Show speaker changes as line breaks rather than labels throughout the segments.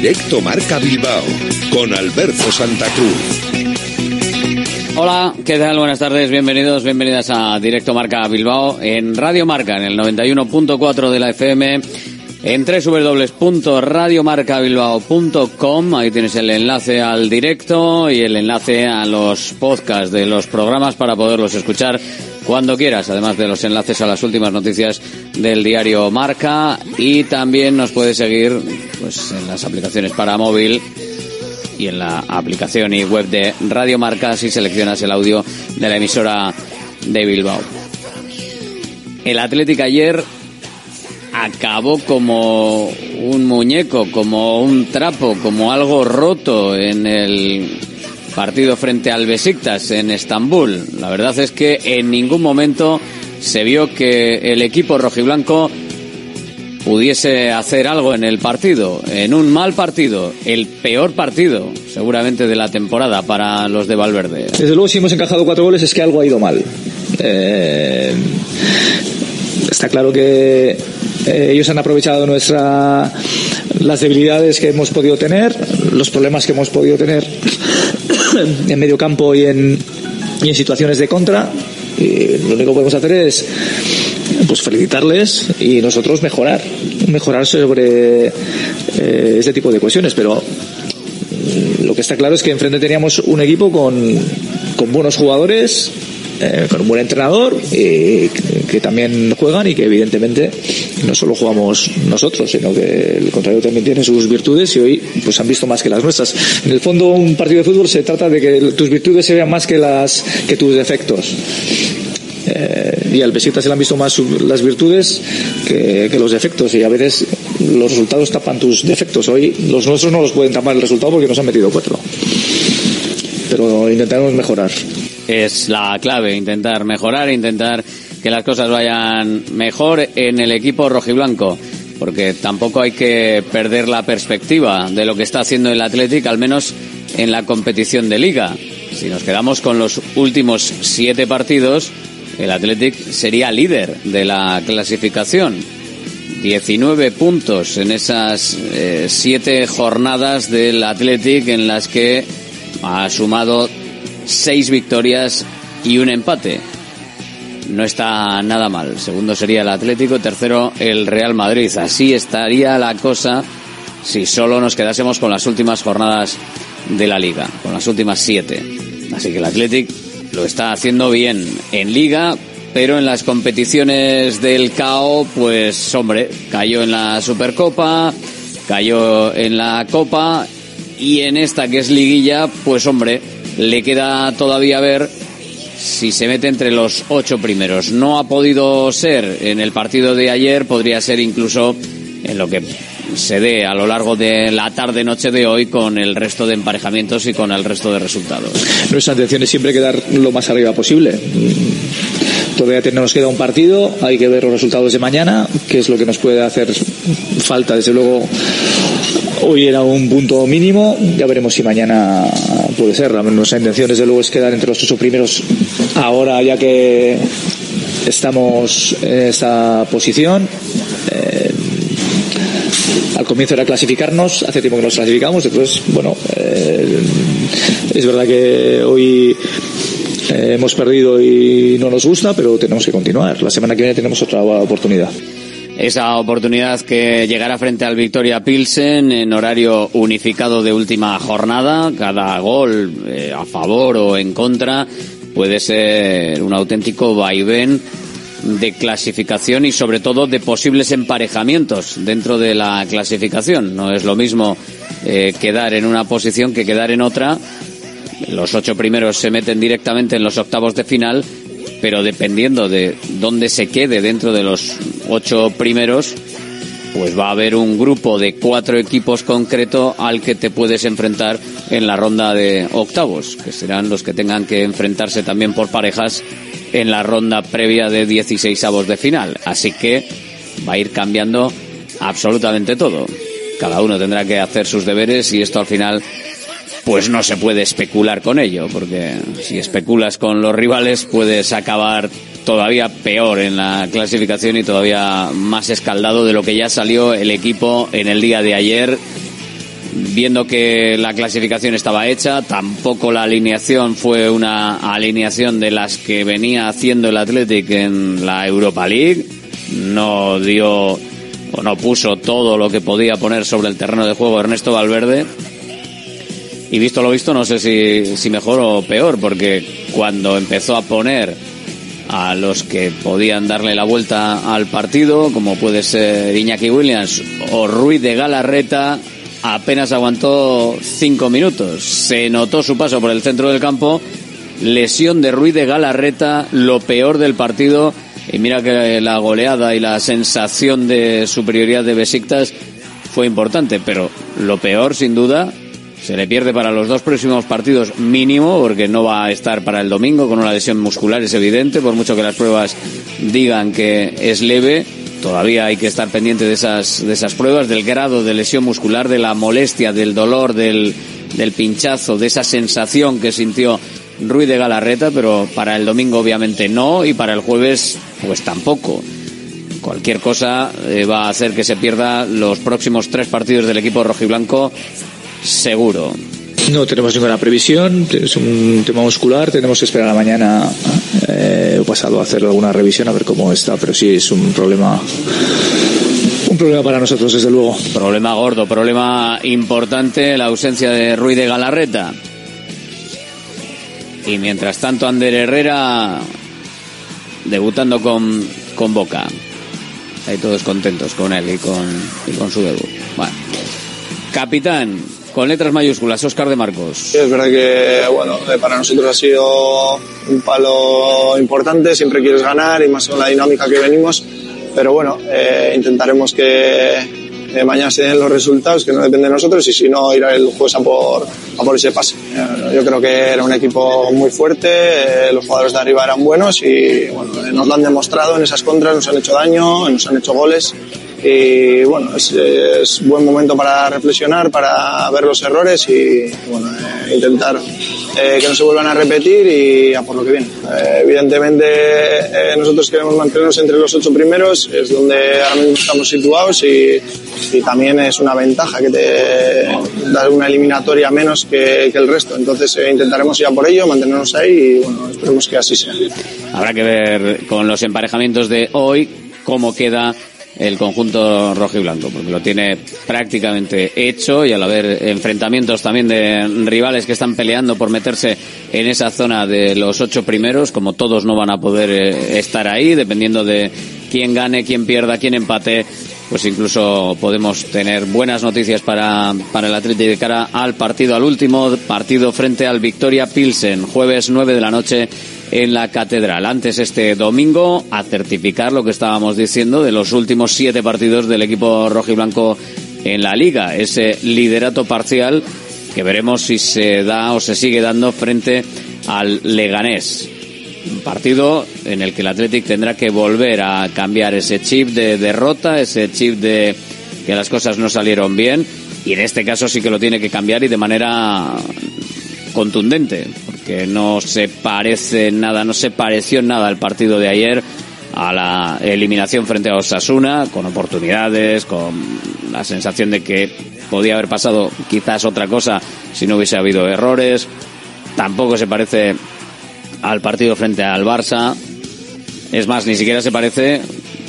Directo Marca Bilbao, con Alberto Santa Cruz.
Hola, ¿qué tal? Buenas tardes, bienvenidas a Directo Marca Bilbao en Radio Marca, en el 91.4 de la FM, en www.radiomarcabilbao.com. Ahí tienes el enlace al directo y el enlace a los podcasts de los programas para poderlos escuchar cuando quieras, además de los enlaces a las últimas noticias del diario Marca, y también nos puedes seguir pues en las aplicaciones para móvil y en la aplicación y web de Radio Marca si seleccionas el audio de la emisora de Bilbao. El Athletic ayer acabó como un muñeco, como un trapo, como algo roto en el partido frente al Besiktas en Estambul. La verdad es que en ningún momento se vio que el equipo rojiblanco pudiese hacer algo en el partido, en un mal partido, el peor partido seguramente de la temporada para los de Valverde.
Desde luego, si hemos encajado 4 goles es que algo ha ido mal. Está claro que ellos han aprovechado las debilidades que hemos podido tener, los problemas que hemos podido tener en medio campo y en situaciones de contra, y lo único que podemos hacer es pues felicitarles y nosotros mejorar sobre este tipo de cuestiones. Pero lo que está claro es que enfrente teníamos un equipo con buenos jugadores, con un buen entrenador, que también juegan, y que evidentemente no solo jugamos nosotros, sino que el contrario también tiene sus virtudes, y hoy pues han visto más que las nuestras. En el fondo, un partido de fútbol se trata de que tus virtudes se vean más que tus defectos. Y al Besiktas se le han visto más las virtudes que los defectos, y a veces los resultados tapan tus defectos. Hoy los nuestros no los pueden tapar el resultado porque nos han metido 4, pero intentaremos mejorar.
Es la clave, intentar mejorar, intentar que las cosas vayan mejor en el equipo rojiblanco, porque tampoco hay que perder la perspectiva de lo que está haciendo el Athletic, al menos en la competición de Liga. Si nos quedamos con los últimos 7 partidos, el Athletic sería líder de la clasificación. 19 puntos en esas 7 jornadas del Athletic, en las que ha sumado 6 victorias y un empate. No está nada mal. Segundo sería el Atlético, tercero el Real Madrid. Así estaría la cosa si solo nos quedásemos con las últimas jornadas de la Liga, con las últimas 7. Así que el Athletic lo está haciendo bien en Liga, pero en las competiciones del KO, pues hombre, cayó en la Supercopa, cayó en la Copa, y en esta que es liguilla, pues hombre, le queda todavía ver si se mete entre los 8 primeros. No ha podido ser en el partido de ayer, podría ser incluso en lo que se dé a lo largo de la tarde-noche de hoy, con el resto de emparejamientos y con el resto de resultados.
Nuestra intención es siempre quedar lo más arriba posible. Todavía nos queda un partido, hay que ver los resultados de mañana, que es lo que nos puede hacer falta. Desde luego, hoy era un punto mínimo, ya veremos si mañana puede ser. Nuestra intención, desde luego, es quedar entre los 8 primeros ahora, ya que estamos en esta posición. Al comienzo era clasificarnos, hace tiempo que nos clasificamos, entonces, bueno, es verdad que hoy hemos perdido y no nos gusta, pero tenemos que continuar. La semana que viene tenemos otra oportunidad.
Esa oportunidad que llegará frente al Victoria Pilsen en horario unificado de última jornada. Cada gol a favor o en contra puede ser un auténtico vaivén de clasificación y sobre todo de posibles emparejamientos dentro de la clasificación. No es lo mismo quedar en una posición que quedar en otra. Los 8 primeros se meten directamente en los octavos de final, pero dependiendo de dónde se quede dentro de los 8 primeros, pues va a haber un grupo de 4 equipos concreto al que te puedes enfrentar en la ronda de octavos, que serán los que tengan que enfrentarse también por parejas en la ronda previa de 16avos de final. Así que va a ir cambiando absolutamente todo. Cada uno tendrá que hacer sus deberes, y esto al final pues no se puede especular con ello, porque si especulas con los rivales puedes acabar todavía peor en la clasificación y todavía más escaldado de lo que ya salió el equipo en el día de ayer viendo que la clasificación estaba hecha. Tampoco la alineación fue una alineación de las que venía haciendo el Athletic en la Europa League. No dio o no puso todo lo que podía poner sobre el terreno de juego Ernesto Valverde. Y visto lo visto, no sé si mejor o peor, porque cuando empezó a poner a los que podían darle la vuelta al partido, como puede ser Iñaki Williams o Ruiz de Galarreta, apenas aguantó 5 minutos. Se notó su paso por el centro del campo, lesión de Ruiz de Galarreta, lo peor del partido. Y mira que la goleada y la sensación de superioridad de Besiktas fue importante, pero lo peor, sin duda, se le pierde para los 2 próximos partidos mínimo, porque no va a estar para el domingo con una lesión muscular, es evidente, por mucho que las pruebas digan que es leve. Todavía hay que estar pendiente de esas pruebas, del grado de lesión muscular, de la molestia, del dolor, del pinchazo, de esa sensación que sintió Ruiz de Galarreta, pero para el domingo obviamente no, y para el jueves pues tampoco. Cualquier cosa va a hacer que se pierda los próximos 3 partidos del equipo rojiblanco, seguro.
No tenemos ninguna previsión, es un tema muscular, tenemos que esperar a la mañana o pasado a hacer alguna revisión a ver cómo está, pero sí es un problema para nosotros, desde luego.
Problema gordo, problema importante, la ausencia de Ruiz de Galarreta. Y mientras tanto Ander Herrera debutando con Boca. Ahí todos contentos con él y con su debut. Bueno. Capitán, con letras mayúsculas, Óscar de Marcos.
Sí, es verdad que para nosotros ha sido un palo importante, siempre quieres ganar y más con la dinámica que venimos, pero intentaremos que mañana se den los resultados, que no depende de nosotros, y si no, ir el jueves a por ese pase. Yo creo que era un equipo muy fuerte, los jugadores de arriba eran buenos y nos lo han demostrado en esas contras, nos han hecho daño, nos han hecho goles. Y es buen momento para reflexionar, para ver los errores y intentar que no se vuelvan a repetir y a por lo que viene. Evidentemente nosotros queremos mantenernos entre los 8 primeros, es donde ahora mismo estamos situados y también es una ventaja que te da una eliminatoria menos que el resto. Entonces intentaremos ir a por ello, mantenernos ahí y esperemos que así sea.
Habrá que ver con los emparejamientos de hoy cómo queda el conjunto rojiblanco, porque lo tiene prácticamente hecho, y al haber enfrentamientos también de rivales que están peleando por meterse en esa zona de los 8 primeros, como todos no van a poder estar ahí, dependiendo de quién gane, quién pierda, quién empate, pues incluso podemos tener buenas noticias para el Athletic de cara al último partido frente al Victoria Pilsen, jueves 9 de la noche en la Catedral. Antes, este domingo, a certificar lo que estábamos diciendo de los últimos 7 partidos del equipo rojiblanco en la Liga, ese liderato parcial que veremos si se da o se sigue dando frente al Leganés. Un partido en el que el Athletic tendrá que volver a cambiar ese chip de derrota, ese chip de que las cosas no salieron bien, y en este caso sí que lo tiene que cambiar, y de manera contundente, porque no se pareció en nada al partido de ayer, a la eliminación frente a Osasuna, con oportunidades, con la sensación de que podía haber pasado quizás otra cosa si no hubiese habido errores. Tampoco se parece al partido frente al Barça, es más, ni siquiera se parece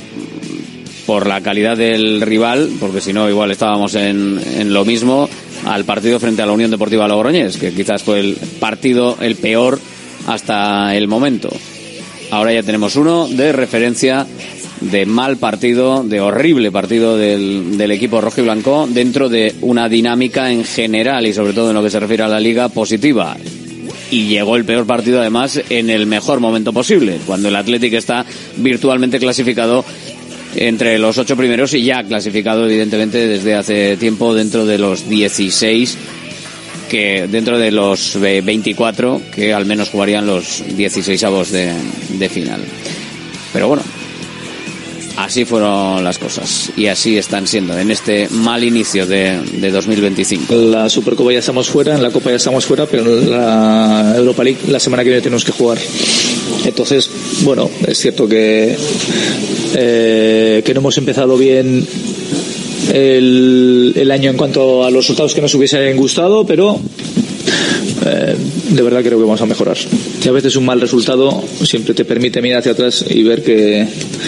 por la calidad del rival, porque si no igual estábamos en lo mismo, al partido frente a la Unión Deportiva Logroñés, que quizás fue el partido el peor hasta el momento. Ahora ya tenemos uno de referencia, de mal partido, de horrible partido del equipo rojiblanco, dentro de una dinámica en general y sobre todo en lo que se refiere a la Liga positiva. Y llegó el peor partido además en el mejor momento posible, cuando el Athletic está virtualmente clasificado entre los 8 primeros y ya clasificado evidentemente desde hace tiempo dentro de los 16, que dentro de los 24 que al menos jugarían los 16avos de final. Pero bueno, así fueron las cosas y así están siendo en este mal inicio de 2025.
La Supercopa ya estamos fuera, en la Copa ya estamos fuera, pero en la Europa League la semana que viene tenemos que jugar. Entonces, es cierto que no hemos empezado bien el año en cuanto a los resultados que nos hubiesen gustado, pero de verdad creo que vamos a mejorar. Y a veces un mal resultado siempre te permite mirar hacia atrás y ver que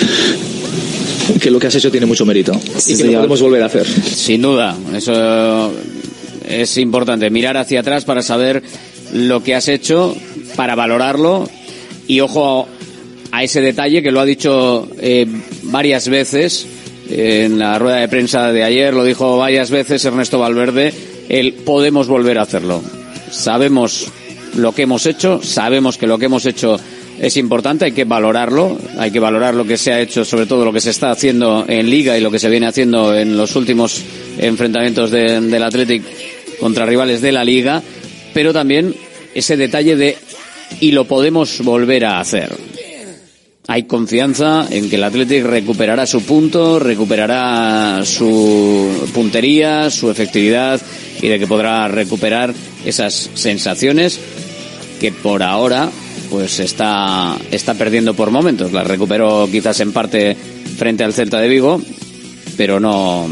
lo que has hecho tiene mucho mérito y que lo podemos volver a hacer.
Sin duda, eso es importante, mirar hacia atrás para saber lo que has hecho, para valorarlo, y ojo a ese detalle que lo ha dicho varias veces en la rueda de prensa de ayer, lo dijo varias veces Ernesto Valverde, podemos volver a hacerlo. Sabemos lo que hemos hecho, sabemos que lo que hemos hecho es importante, hay que valorar lo que se ha hecho, sobre todo lo que se está haciendo en Liga y lo que se viene haciendo en los últimos enfrentamientos del Athletic contra rivales de la Liga, pero también ese detalle y lo podemos volver a hacer. Hay confianza en que el Athletic recuperará su punto, recuperará su puntería, su efectividad, y de que podrá recuperar esas sensaciones que por ahora pues está perdiendo por momentos. La recuperó quizás en parte frente al Celta de Vigo, pero no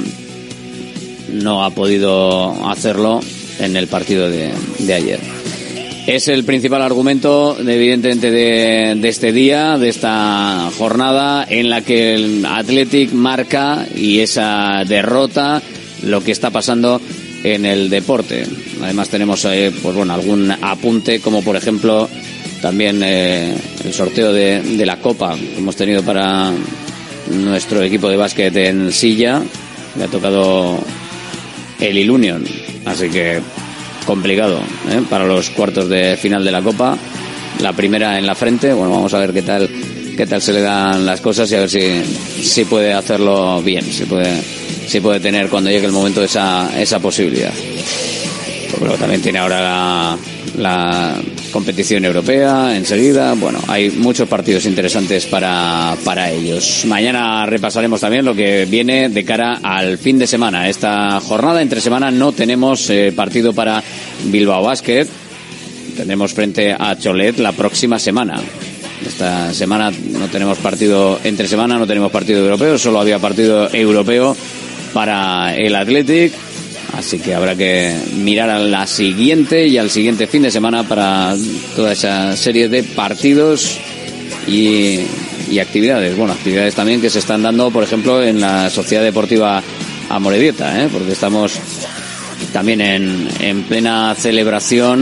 ha podido hacerlo en el partido de ayer. Es el principal argumento, evidentemente, de este día, de esta jornada, en la que el Athletic marca, y esa derrota, lo que está pasando en el deporte. Además tenemos algún apunte, como por ejemplo también el sorteo de la Copa que hemos tenido para nuestro equipo de básquet en Silla. Le ha tocado el Ilunion, así que complicado para los cuartos de final de la Copa. La primera en la frente. Bueno, vamos a ver qué tal se le dan las cosas y a ver si puede hacerlo bien, si puede tener cuando llegue el momento esa posibilidad. Pero también tiene ahora la competición europea enseguida. Bueno, hay muchos partidos interesantes para ellos. Mañana repasaremos también lo que viene de cara al fin de semana. Esta jornada entre semana no tenemos partido para Bilbao Basket. Tendremos frente a Cholet la próxima semana. Esta semana no tenemos partido entre semana, no tenemos partido europeo, solo había partido europeo para el Athletic. Así que habrá que mirar a la siguiente y al siguiente fin de semana para toda esa serie de partidos y actividades. Bueno, actividades también que se están dando, por ejemplo, en la Sociedad Deportiva Amorebieta, porque estamos también en plena celebración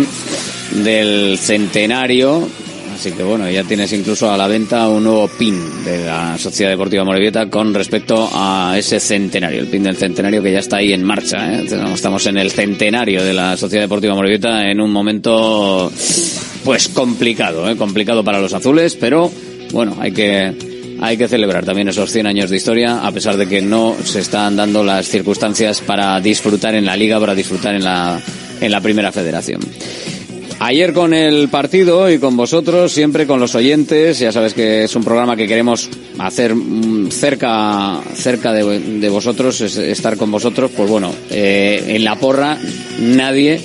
del centenario. Así que bueno, ya tienes incluso a la venta un nuevo pin de la Sociedad Deportiva Amorebieta con respecto a ese centenario, el pin del centenario que ya está ahí en marcha. Estamos en el centenario de la Sociedad Deportiva Amorebieta en un momento pues complicado para los azules, pero bueno, hay que celebrar también esos 100 años de historia, a pesar de que no se están dando las circunstancias para disfrutar en la Liga, para disfrutar en la Primera Federación. Ayer con el partido y con vosotros, siempre con los oyentes, ya sabes que es un programa que queremos hacer cerca de vosotros, estar con vosotros. Pues bueno, en la porra nadie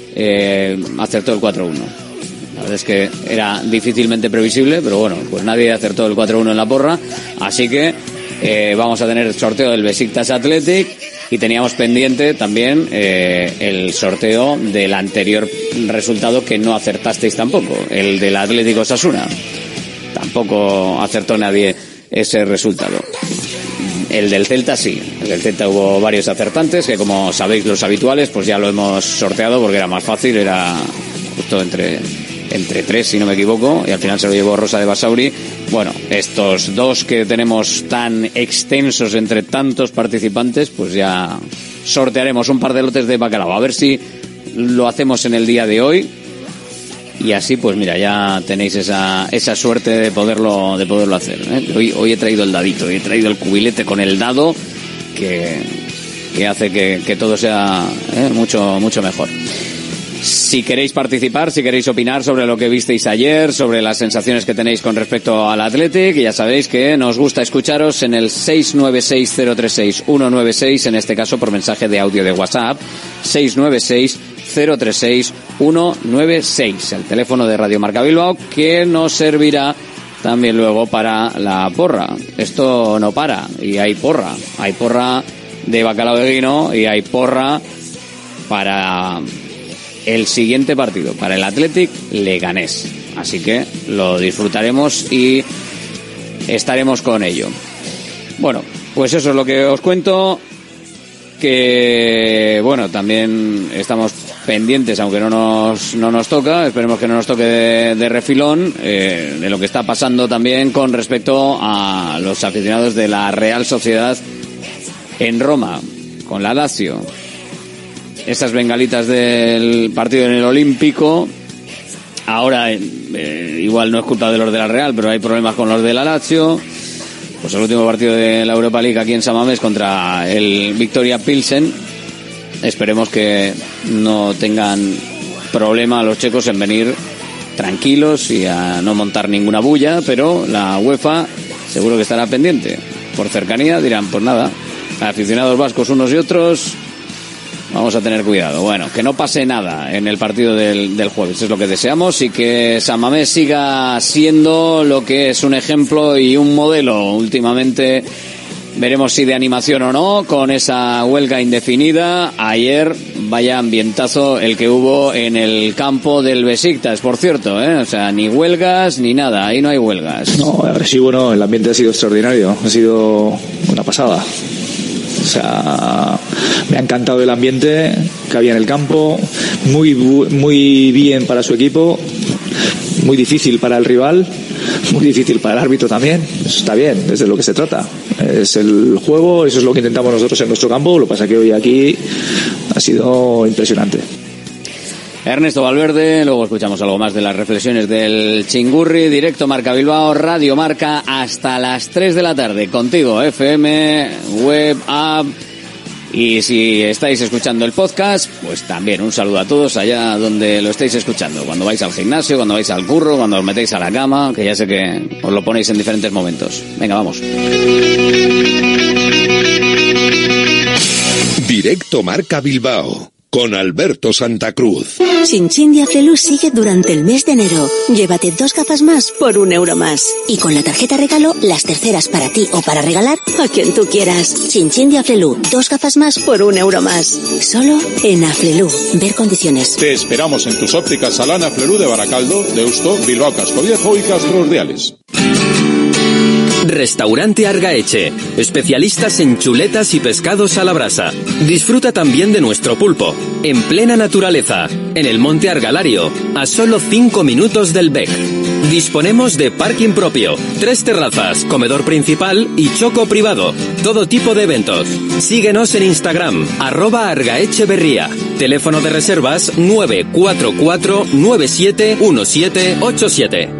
acertó el 4-1. La verdad es que era difícilmente previsible, pero bueno, pues nadie acertó el 4-1 en la porra, así que vamos a tener sorteo del Besiktas Athletic. Y teníamos pendiente también el sorteo del anterior resultado que no acertasteis tampoco, el del Atlético Osasuna. Tampoco acertó nadie ese resultado. El del Celta sí. El del Celta hubo varios acertantes que, como sabéis los habituales, pues ya lo hemos sorteado porque era más fácil, era justo entre 3, si no me equivoco, y al final se lo llevó Rosa de Basauri. Bueno, estos dos que tenemos tan extensos entre tantos participantes, pues ya sortearemos un par de lotes de bacalao. A ver si lo hacemos en el día de hoy. Y así, pues mira, ya tenéis esa suerte de poderlo hacer. Hoy he traído el dadito, he traído el cubilete con el dado que hace que todo sea mucho, mucho mejor. Si queréis participar, si queréis opinar sobre lo que visteis ayer, sobre las sensaciones que tenéis con respecto al Athletic, ya sabéis que nos gusta escucharos en el 696-036-196, en este caso por mensaje de audio de WhatsApp, 696-036-196, el teléfono de Radio Marca Bilbao, que nos servirá también luego para la porra. Esto no para, y hay porra de bacalao de guino y hay porra para el siguiente partido, para el Athletic Leganés. Así que lo disfrutaremos y estaremos con ello. Bueno, pues eso es lo que os cuento. Que bueno, también estamos pendientes, aunque no nos toca, esperemos que no nos toque de refilón, de lo que está pasando también con respecto a los aficionados de la Real Sociedad en Roma, con la Lazio. Esas bengalitas del partido en el Olímpico, ahora igual no es culpa de los de la Real, pero hay problemas con los de la Lazio. Pues el último partido de la Europa League aquí en San Mamés contra el Victoria Pilsen. Esperemos que no tengan problema los checos en venir tranquilos y a no montar ninguna bulla, pero la UEFA seguro que estará pendiente. Por cercanía dirán, pues nada, aficionados vascos unos y otros, vamos a tener cuidado. Bueno, que no pase nada en el partido del jueves, es lo que deseamos, y que San Mamés siga siendo lo que es un ejemplo y un modelo. Últimamente veremos si de animación o no, con esa huelga indefinida. Ayer, vaya ambientazo el que hubo en el campo del Besiktas, por cierto, o sea, ni huelgas ni nada, ahí no hay huelgas.
No, agresivo no, el ambiente ha sido extraordinario, ha sido una pasada. O sea, me ha encantado el ambiente que había en el campo, muy bien para su equipo, muy difícil para el rival, muy difícil para el árbitro también. Eso está bien, es de lo que se trata. Es el juego, eso es lo que intentamos nosotros en nuestro campo, lo que pasa que hoy aquí ha sido impresionante.
Ernesto Valverde, luego escuchamos algo más de las reflexiones del Chingurri. Directo Marca Bilbao, Radio Marca, hasta las 3 de la tarde. Contigo, FM, web, app. Y si estáis escuchando el podcast, pues también un saludo a todos allá donde lo estáis escuchando. Cuando vais al gimnasio, cuando vais al curro, cuando os metéis a la cama, que ya sé que os lo ponéis en diferentes momentos. Venga, vamos.
Directo Marca Bilbao, con Alberto Santa Cruz.
Chin de Aflelu sigue durante el mes de enero. Llévate 2 gafas más por €1 más. Y con la tarjeta regalo, las terceras para ti o para regalar a quien tú quieras. Chin de Aflelu, 2 gafas más por €1 más. Solo en Aflelu. Ver condiciones.
Te esperamos en tus ópticas Alana Aflelu de Baracaldo, Deusto, Bilbao Casco Viejo y Castro Urdiales.
Restaurante Argaeche, especialistas en chuletas y pescados a la brasa. Disfruta también de nuestro pulpo, en plena naturaleza, en el Monte Argalario, a solo 5 minutos del Bec. Disponemos de parking propio, 3 terrazas, comedor principal y choco privado. Todo tipo de eventos. Síguenos en Instagram, @argaecheberría. Teléfono de reservas 944 971787.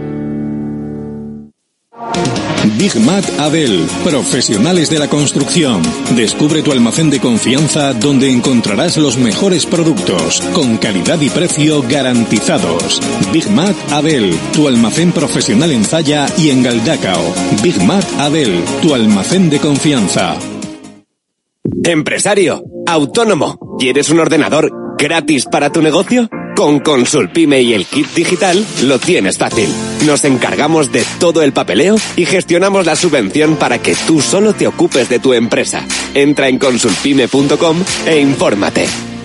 Big Mat Adel, profesionales de la construcción. Descubre tu almacén de confianza donde encontrarás los mejores productos, con calidad y precio garantizados. Big Mat Adel, tu almacén profesional en Zalla y en Galdacao. Big Mat Adel, tu almacén de confianza.
Empresario, autónomo, ¿quieres un ordenador gratis para tu negocio? Con Consulpime y el kit digital lo tienes fácil. Nos encargamos de todo el papeleo y gestionamos la subvención para que tú solo te ocupes de tu empresa. Entra en consulpime.com e infórmate.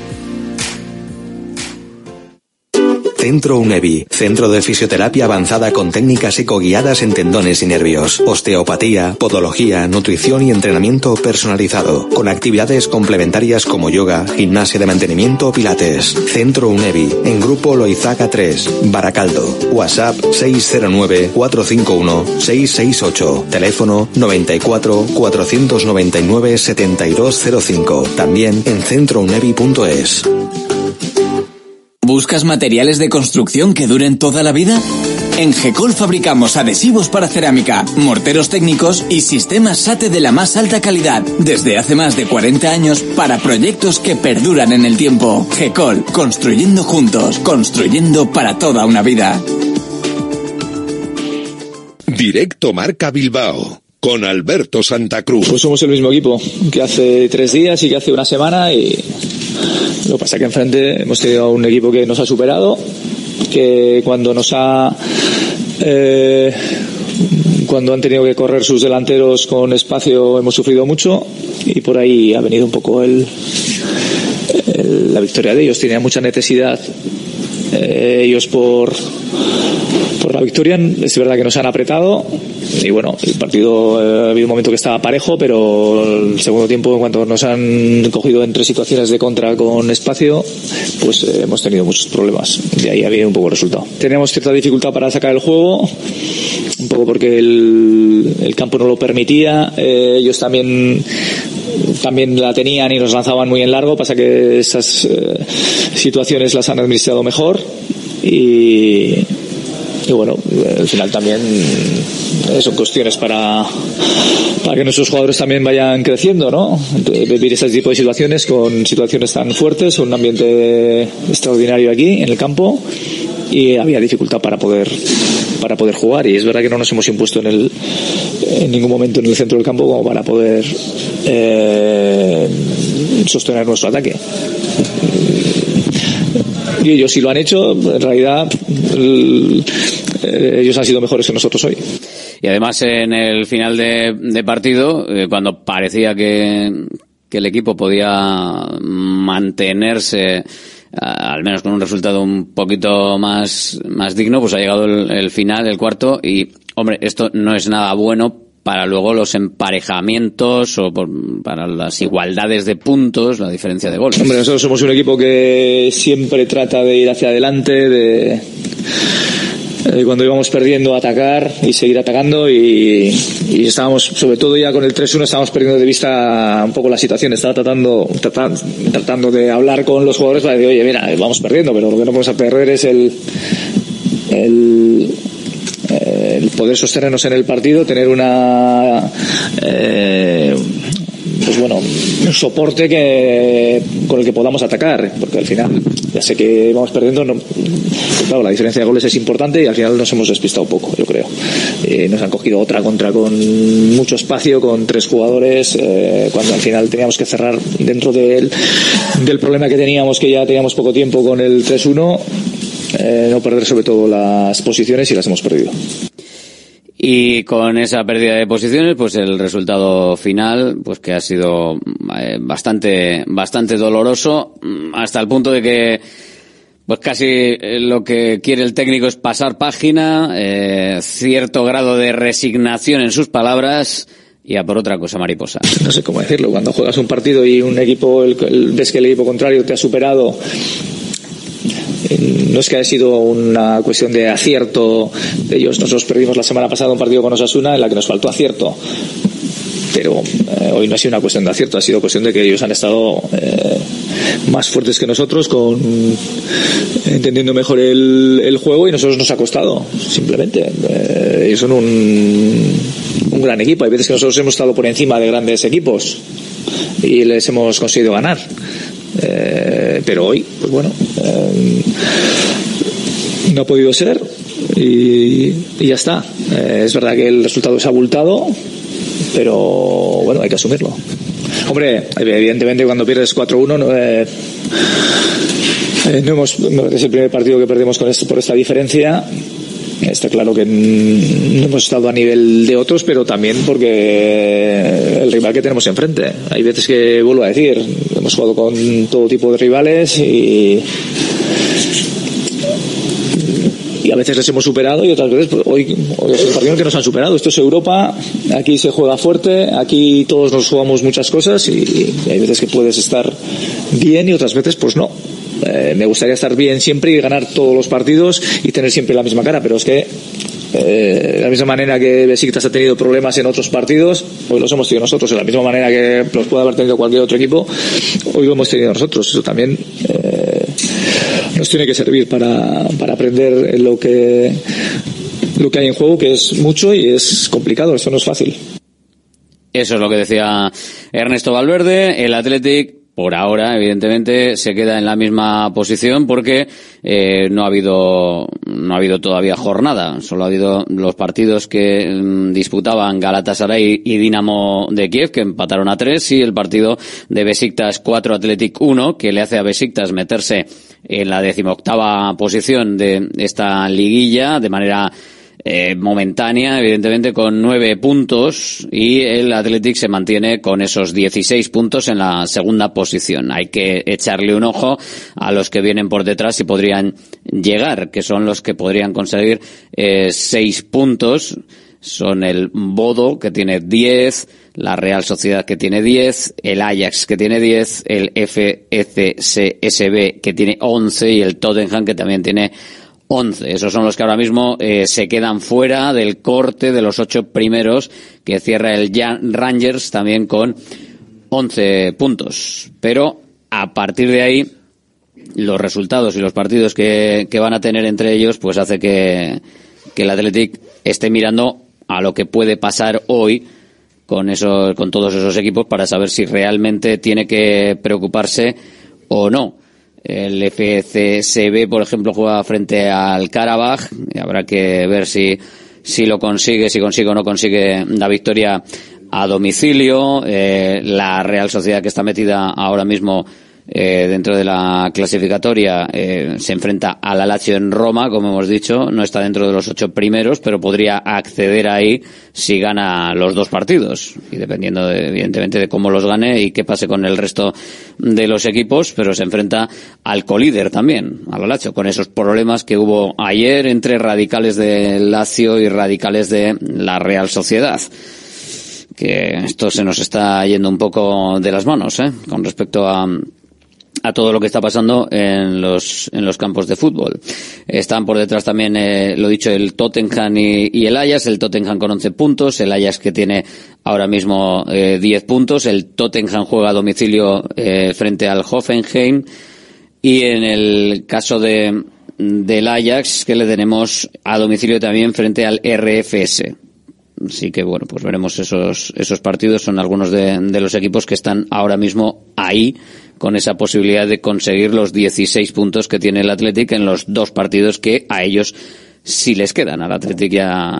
Centro UNEVI, centro de fisioterapia avanzada con técnicas ecoguiadas en tendones y nervios, osteopatía, podología, nutrición y entrenamiento personalizado, con actividades complementarias como yoga, gimnasia de mantenimiento o pilates. Centro UNEVI, en Grupo Loizaga 3, Baracaldo. WhatsApp 609-451-668. Teléfono 94 499 7205. También en centrounevi.es.
¿Buscas materiales de construcción que duren toda la vida? En GECOL fabricamos adhesivos para cerámica, morteros técnicos y sistemas SATE de la más alta calidad, desde hace más de 40 años para proyectos que perduran en el tiempo. GECOL, construyendo juntos, construyendo para toda una vida.
Directo Marca Bilbao, con Alberto Santa Cruz.
Pues somos el mismo equipo que hace 3 días y que hace una semana, y lo que pasa es que enfrente hemos tenido un equipo que nos ha superado, que cuando nos ha cuando han tenido que correr sus delanteros con espacio hemos sufrido mucho, y por ahí ha venido un poco la victoria de ellos. Tenían mucha necesidad ellos por la victoria. Es verdad que nos han apretado y bueno, el partido ha habido un momento que estaba parejo, pero el segundo tiempo, en cuanto nos han cogido en 3 situaciones de contra con espacio, pues hemos tenido muchos problemas. De ahí ha habido un poco el resultado. Tenemos cierta dificultad para sacar el juego, un poco porque el campo no lo permitía. Ellos también la tenían y nos lanzaban muy en largo. Pasa que esas situaciones las han administrado mejor y bueno, al final también son cuestiones para que nuestros jugadores también vayan creciendo, ¿no? Vivir ese tipo de situaciones con situaciones tan fuertes, un ambiente extraordinario aquí en el campo, y había dificultad para poder jugar, y es verdad que no nos hemos impuesto en ningún momento en el centro del campo como para poder sostener nuestro ataque. Y ellos sí lo han hecho. En realidad ellos han sido mejores que nosotros hoy.
Y además en el final de partido, cuando parecía que el equipo podía mantenerse al menos con un resultado un poquito más digno, pues ha llegado el final, el cuarto, y hombre, esto no es nada bueno para luego los emparejamientos o para las igualdades de puntos, la diferencia de goles.
Hombre, nosotros somos un equipo que siempre trata de ir hacia adelante, cuando íbamos perdiendo, atacar y seguir atacando, y estábamos, sobre todo ya con el 3-1, estábamos perdiendo de vista un poco la situación. Estaba tratando de hablar con los jugadores para decir, oye, mira, vamos perdiendo, pero lo que no podemos perder es el poder sostenernos en el partido, tener un soporte con el que podamos atacar, porque al final ya sé que vamos perdiendo, claro, la diferencia de goles es importante y al final nos hemos despistado un poco, yo creo. Nos han cogido otra contra con mucho espacio, con 3 jugadores, cuando al final teníamos que cerrar dentro del problema que teníamos, que ya teníamos poco tiempo con el 3-1, no perder sobre todo las posiciones, y las hemos perdido.
Y con esa pérdida de posiciones, pues el resultado final, pues que ha sido bastante doloroso, hasta el punto de que pues casi lo que quiere el técnico es pasar página, cierto grado de resignación en sus palabras, y a por otra cosa mariposa.
No sé cómo decirlo, cuando juegas un partido y un equipo, ves que el equipo contrario te ha superado. No es que haya sido una cuestión de acierto de ellos. Nosotros perdimos la semana pasada un partido con Osasuna en la que nos faltó acierto, pero hoy no ha sido una cuestión de acierto, ha sido cuestión de que ellos han estado más fuertes que nosotros, entendiendo mejor el juego, y nosotros nos ha costado, simplemente. Ellos son un gran equipo. Hay veces que nosotros hemos estado por encima de grandes equipos y les hemos conseguido ganar. Pero hoy, pues bueno, no ha podido ser, y ya está. Es verdad que el resultado es abultado, pero bueno, hay que asumirlo. Hombre, evidentemente cuando pierdes 4-1 es el primer partido que perdemos por esta diferencia. Está claro que no hemos estado a nivel de otros, pero también porque el rival que tenemos enfrente. Hay veces que, vuelvo a decir, hemos jugado con todo tipo de rivales y a veces les hemos superado, y otras veces, pues, hoy es el partido en que nos han superado. Esto es Europa, aquí se juega fuerte, aquí todos nos jugamos muchas cosas, y hay veces que puedes estar bien y otras veces pues no. Me gustaría estar bien siempre y ganar todos los partidos y tener siempre la misma cara, pero es que de la misma manera que Besiktas ha tenido problemas en otros partidos, hoy los hemos tenido nosotros. De la misma manera que los puede haber tenido cualquier otro equipo, hoy lo hemos tenido nosotros. Eso también nos tiene que servir para aprender lo que hay en juego, que es mucho y es complicado. Esto no es fácil.
Eso es lo que decía Ernesto Valverde. El Athletic, por ahora, evidentemente, se queda en la misma posición porque no ha habido todavía jornada. Solo ha habido los partidos que disputaban Galatasaray y Dinamo de Kiev, que empataron a 3, y el partido de Besiktas 4, Athletic 1, que le hace a Besiktas meterse en la 18ª posición de esta liguilla de manera momentánea, evidentemente, con 9 puntos, y el Athletic se mantiene con esos 16 puntos en la segunda posición. Hay que echarle un ojo a los que vienen por detrás y podrían llegar, que son los que podrían conseguir 6 puntos. Son el Bodo, que tiene 10, la Real Sociedad, que tiene 10, el Ajax, que tiene 10, el FCSB, que tiene 11, y el Tottenham, que también tiene 11. Esos son los que ahora mismo se quedan fuera del corte de los 8 primeros, que cierra el Rangers también con 11 puntos. Pero a partir de ahí, los resultados y los partidos que van a tener entre ellos, pues hace que el Athletic esté mirando a lo que puede pasar hoy con todos esos equipos, para saber si realmente tiene que preocuparse o no. El FCSB, por ejemplo, juega frente al Karabaj, y habrá que ver si lo consigue, si consigue o no consigue la victoria a domicilio. La Real Sociedad, que está metida ahora mismo dentro de la clasificatoria, se enfrenta a la Lazio en Roma, como hemos dicho. No está dentro de los 8 primeros, pero podría acceder ahí si gana los 2 partidos, y dependiendo evidentemente de cómo los gane y qué pase con el resto de los equipos. Pero se enfrenta al colíder también, a la Lazio, con esos problemas que hubo ayer entre radicales de Lazio y radicales de la Real Sociedad, que esto se nos está yendo un poco de las manos, con respecto a todo lo que está pasando en los campos de fútbol. Están por detrás también, lo dicho, el Tottenham y el Ajax. El Tottenham con 11 puntos, el Ajax, que tiene ahora mismo 10 puntos. El Tottenham juega a domicilio frente al Hoffenheim, y en el caso del Ajax, que le tenemos a domicilio también frente al RFS. Así que bueno, pues veremos esos partidos. Son algunos de los equipos que están ahora mismo ahí, con esa posibilidad de conseguir los 16 puntos que tiene el Athletic en los 2 partidos que a ellos sí les quedan. Al Athletic ya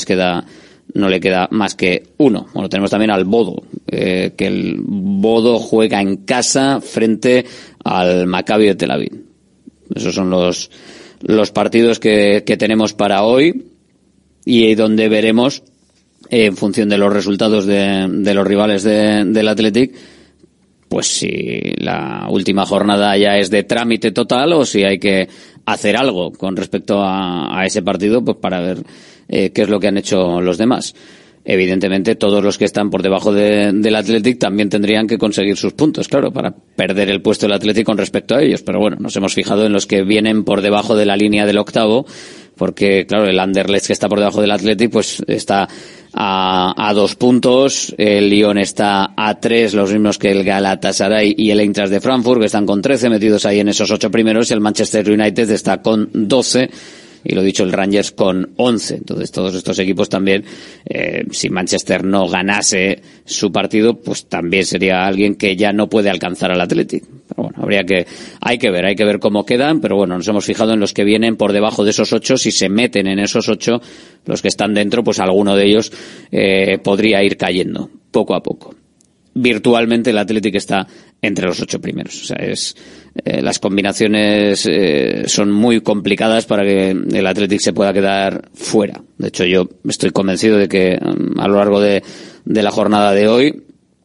no le queda más que uno. Bueno, tenemos también al Bodo, que el Bodo juega en casa frente al Maccabi de Tel Aviv. Esos son los partidos que tenemos para hoy, y donde veremos, en función de los resultados de los rivales del Athletic, pues si la última jornada ya es de trámite total, o si hay que hacer algo con respecto a ese partido, pues para ver qué es lo que han hecho los demás. Evidentemente, todos los que están por debajo del Athletic también tendrían que conseguir sus puntos, claro, para perder el puesto del Athletic con respecto a ellos. Pero bueno, nos hemos fijado en los que vienen por debajo de la línea del octavo, porque claro, el Anderlecht, que está por debajo del Athletic, pues está a 2 puntos, el Lyon está a 3, los mismos que el Galatasaray y el Eintracht de Frankfurt, que están con 13, metidos ahí en esos 8 primeros, y el Manchester United está con 12, y lo dicho, el Rangers con 11. Entonces todos estos equipos también, si Manchester no ganase su partido, pues también sería alguien que ya no puede alcanzar al Athletic. Pero bueno, hay que ver cómo quedan, pero bueno, nos hemos fijado en los que vienen por debajo de esos 8. Si se meten en esos 8, los que están dentro, pues alguno de ellos podría ir cayendo poco a poco. Virtualmente el Athletic está entre los 8 primeros. O sea, las combinaciones son muy complicadas para que el Athletic se pueda quedar fuera. De hecho, yo estoy convencido de que a lo largo de la jornada de hoy,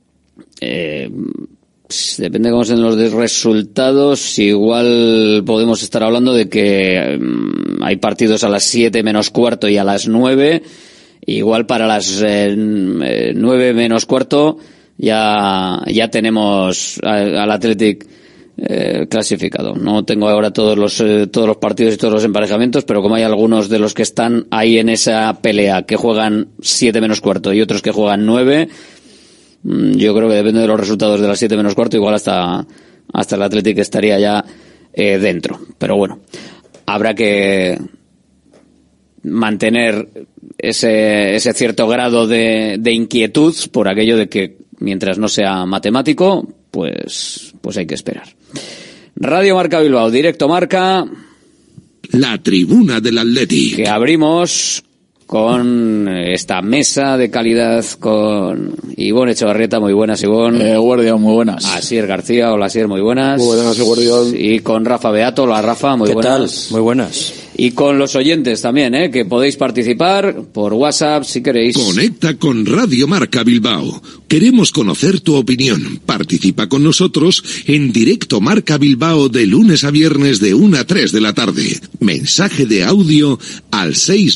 depende de cómo sean los resultados, igual podemos estar hablando de que hay partidos a las 7 menos cuarto y a las 9. Igual para las 9 menos cuarto ya tenemos al Athletic clasificado. No tengo ahora todos los partidos y todos los emparejamientos, pero como hay algunos de los que están ahí en esa pelea que juegan 7 menos cuarto y otros que juegan 9, yo creo que depende de los resultados de las 7 menos cuarto, igual hasta el Athletic estaría ya dentro. Pero bueno, habrá que mantener ese cierto grado de inquietud por aquello de que mientras no sea matemático, pues hay que esperar. Radio Marca Bilbao, directo Marca.
La tribuna del Athletic.
Que abrimos con esta mesa de calidad con Ivonne Echevarrieta. Muy buenas, Ivonne.
Guardián, muy buenas.
Asier García, hola Asier, muy buenas.
Muy buenas, Guardián.
Y con Rafa Beato, hola Rafa, muy buenas.
¿Qué tal? Muy buenas.
Y con los oyentes también, que podéis participar por WhatsApp si queréis.
Conecta con Radio Marca Bilbao. Queremos conocer tu opinión. Participa con nosotros en directo Marca Bilbao de lunes a viernes de 1 a 3 de la tarde. Mensaje de audio al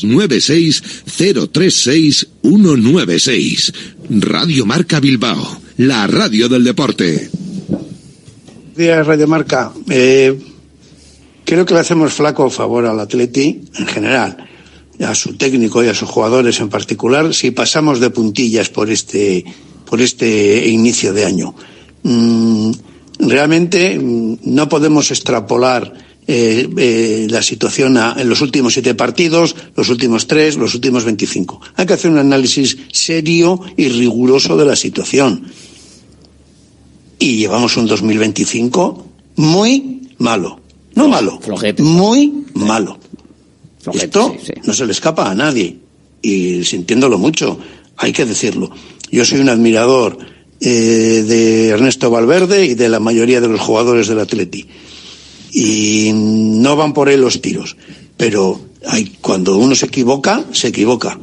696-036-196. Radio Marca Bilbao, la radio del deporte.
Buenos días, Radio Marca. Creo que le hacemos flaco favor al Atleti en general, a su técnico y a sus jugadores en particular, si pasamos de puntillas por este inicio de año. Realmente no podemos extrapolar la situación en los últimos 7 partidos, los últimos 3, los últimos 25. Hay que hacer un análisis serio y riguroso de la situación. Y llevamos un 2025 muy malo. No malo,
flojete.
Muy malo.
Flojete,
Esto
sí.
no se le escapa a nadie. Y sintiéndolo mucho, hay que decirlo. Yo soy un admirador de Ernesto Valverde y de la mayoría de los jugadores del Atleti. Y no van por él los tiros. Pero cuando uno se equivoca, se equivoca.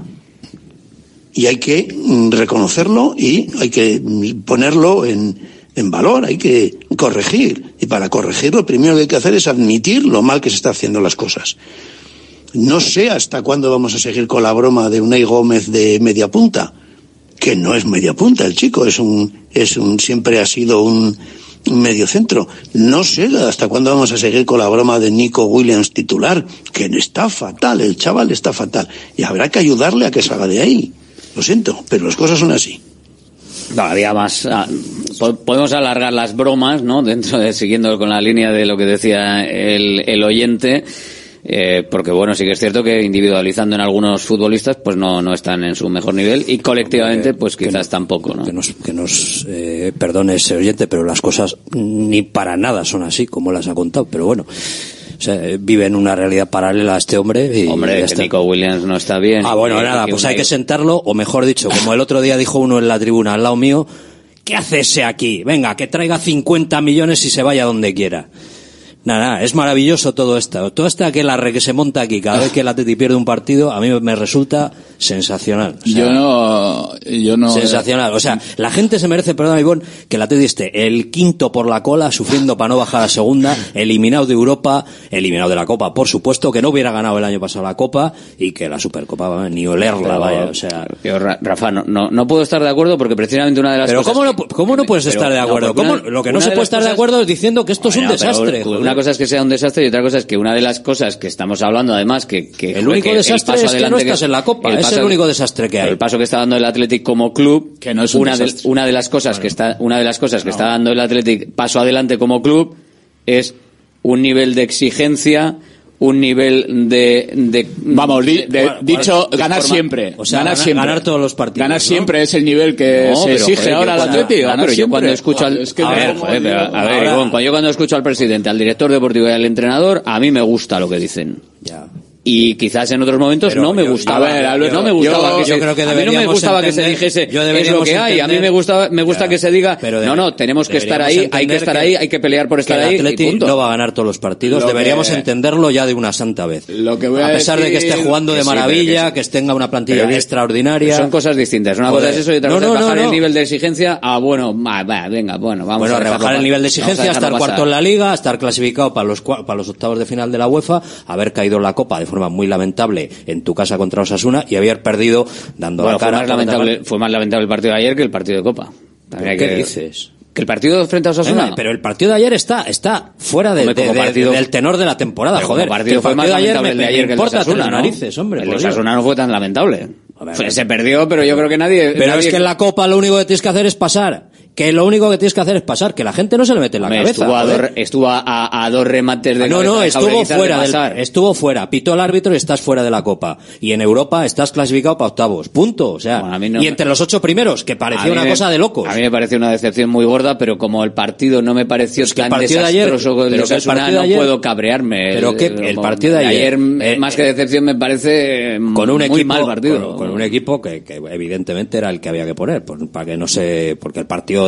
Y hay que reconocerlo y hay que ponerlo en valor, hay que corregir. Y para corregir lo primero que hay que hacer es admitir lo mal que se está haciendo las cosas. No sé hasta cuándo vamos a seguir con la broma de Unai Gómez de media punta, que no es media punta el chico, siempre ha sido un medio centro. No sé hasta cuándo vamos a seguir con la broma de Nico Williams titular, que está fatal, el chaval está fatal. Y habrá que ayudarle a que salga de ahí. Lo siento, pero las cosas son así.
Todavía más. Podemos alargar las bromas, ¿no? Siguiendo con la línea de lo que decía el oyente, porque bueno, sí que es cierto que individualizando en algunos futbolistas, pues no están en su mejor nivel y colectivamente, pues quizás tampoco, ¿no?
Que nos perdone ese oyente, pero las cosas ni para nada son así como las ha contado, pero bueno. O sea, vive en una realidad paralela a este hombre y
hombre, que Nico Williams no está bien.
Bueno, nada, pues hay que sentarlo, o mejor dicho, como el otro día dijo uno en la tribuna al lado mío, ¿qué hace ese aquí? Venga, que traiga 50 millones y se vaya donde quiera. Nada, es maravilloso todo esto. Todo esta que se monta aquí cada vez que el Atleti pierde un partido, a mí me resulta sensacional. O sea,
yo no.
Sensacional. O sea, la gente se merece, perdón, Ivón, que el Atleti esté el quinto por la cola, sufriendo para no bajar a segunda, eliminado de Europa, eliminado de la Copa, por supuesto, que no hubiera ganado el año pasado la Copa y que la Supercopa, ni olerla, vaya. O sea,
yo, Rafa, no puedo estar de acuerdo porque precisamente una de las cosas.
Pero ¿cómo no puedes estar de acuerdo? Lo que no se puede estar de acuerdo es diciendo que esto es un desastre.
Una cosa es que sea un desastre y otra cosa es que una de las cosas que estamos hablando, además, que
el único desastre es que no estás en la Copa, es el único desastre que hay.
El paso que está dando el Athletic como club,
que no es un desastre.
Una de las cosas que está dando el Athletic paso adelante como club es un nivel de exigencia, un nivel
ganar siempre.
O sea,
ganar
todos los partidos.
Ganar siempre es el nivel que se exige ahora al Atleti.
Pero yo cuando escucho yo cuando escucho al presidente, al director deportivo y al entrenador, a mí me gusta lo que dicen. Ya. Y quizás en otros momentos no me gustaba. No me gustaba que se dijese es lo que hay. A mí me gusta que se diga tenemos que estar ahí, hay que estar ahí, hay que pelear por estar ahí.
El Atleti no va a ganar todos los partidos. Deberíamos entenderlo ya de una santa vez. A pesar de que esté jugando de maravilla, que tenga una plantilla extraordinaria.
Son cosas distintas. Una cosa es eso y otra cosa es bajar el nivel de exigencia a vamos a
rebajar el nivel de exigencia, estar cuarto en la Liga, estar clasificado para los octavos de final de la UEFA, haber caído en la Copa de forma muy lamentable en tu casa contra Osasuna y haber perdido dando la cara.
Fue más lamentable el partido de ayer que el partido de Copa.
¿Qué dices?
¿Que el partido frente a Osasuna?
Pero el partido de ayer está fuera del tenor de la temporada, joder.
El partido fue más lamentable el de ayer que el de Osasuna, ¿no?
Narices, hombre,
el de Osasuna no fue tan lamentable. Se perdió, pero yo creo que nadie...
Pero es que en la Copa lo único que tienes que hacer es pasar. Que la gente no se le mete en la cabeza.
Estuvo a dos remates de
estuvo fuera, pitó el árbitro y estás fuera de la Copa. Y en Europa estás clasificado para octavos, punto. O sea, y entre los 8 primeros, que parecía una cosa de locos.
A mí me pareció una decepción muy gorda, pero como el partido no me pareció tan desastroso como el Osasuna, no puedo cabrearme.
Pero que el partido de ayer,
más que decepción, me parece
con un
muy mal partido.
Con un equipo que evidentemente era el que había que poner, para que no se, porque el partido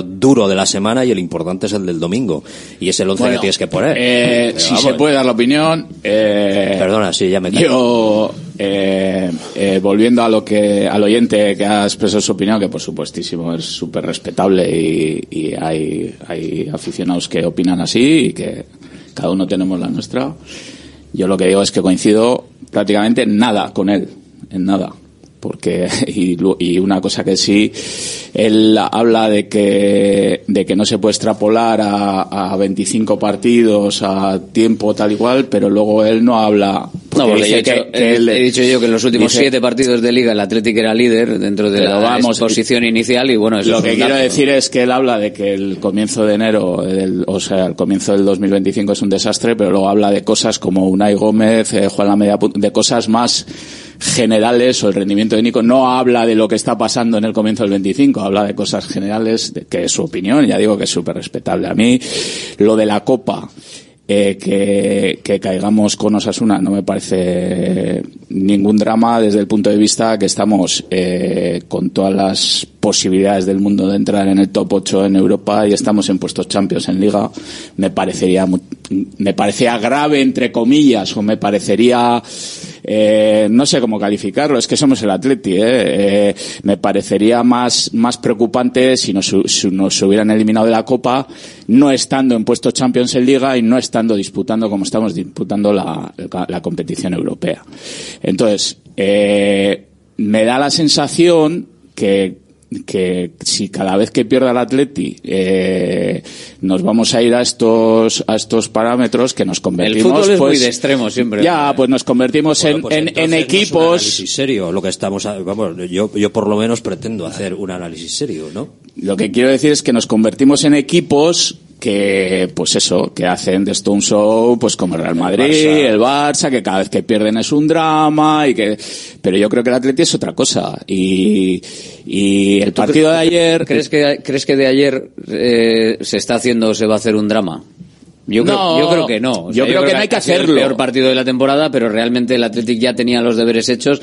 duro de la semana y el importante es el del domingo. Y es el 11 que tienes que poner.
Si se puede dar la opinión...
Perdona, sí, ya me callo.
Yo, volviendo al oyente que ha expresado su opinión, que por supuestísimo es súper respetable y hay aficionados que opinan así y que cada uno tenemos la nuestra. Yo lo que digo es que coincido prácticamente en nada con él, en nada. Porque, y una cosa que sí, él habla de que no se puede extrapolar a 25 partidos, a tiempo tal y cual, pero luego él no habla.
No, porque he dicho yo que en los últimos 7 partidos de Liga el Atlético era líder dentro de la exposición inicial y bueno, eso
lo
es
que quiero decir es que él habla de que el comienzo de enero, el comienzo del 2025 es un desastre, pero luego habla de cosas como Unai Gómez, Juan la media punta, de cosas más generales, o el rendimiento de Nico. No habla de lo que está pasando en el comienzo del 25, habla de cosas generales, que es su opinión, ya digo que es súper respetable. A mí, lo de la Copa, que caigamos con Osasuna no me parece ningún drama desde el punto de vista que estamos con todas las posibilidades del mundo de entrar en el top 8 en Europa y estamos en puestos Champions en Liga. Me parecería grave, entre comillas, o me parecería no sé cómo calificarlo, es que somos el Atleti, me parecería más preocupante si nos hubieran eliminado de la Copa, no estando en puestos Champions en Liga y no estando disputando como estamos disputando la competición europea. Entonces, me da la sensación que si cada vez que pierda el Atleti nos vamos a ir a estos parámetros, que nos convertimos,
el fútbol es
pues,
muy de extremo siempre.
Ya, pues nos convertimos en equipos.
No es un análisis serio, lo que estamos, yo por lo menos pretendo hacer un análisis serio, ¿no?
Lo que quiero decir es que nos convertimos en equipos que, pues eso, que hacen de esto un show, pues como el Real Madrid, el Barça, que cada vez que pierden es un drama pero yo creo que el Atleti es otra cosa y el partido de ayer.
¿Crees que de ayer se está haciendo o se va a hacer un drama? Yo creo que no.
Yo creo que no hay que hacerlo.
El peor partido de la temporada, pero realmente el Athletic ya tenía los deberes hechos.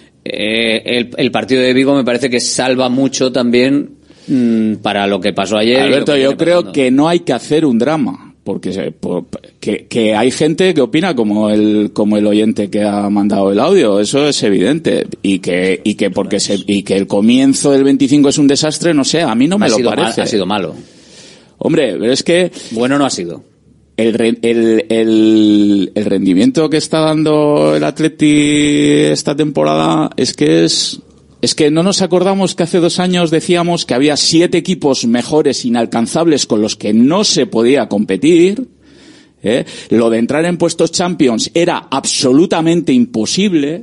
El partido de Vigo me parece que salva mucho también para lo que pasó ayer.
Alberto, yo creo que no hay que hacer un drama, porque que hay gente que opina como el oyente que ha mandado el audio, eso es evidente, y que el comienzo del 25 es un desastre, no sé, a mí no me lo parece.
Ha sido malo.
Hombre, pero es que
bueno no ha sido.
El rendimiento que está dando el Atleti esta temporada es que no nos acordamos que hace 2 años decíamos que había 7 equipos mejores inalcanzables con los que no se podía competir. Lo de entrar en puestos Champions era absolutamente imposible.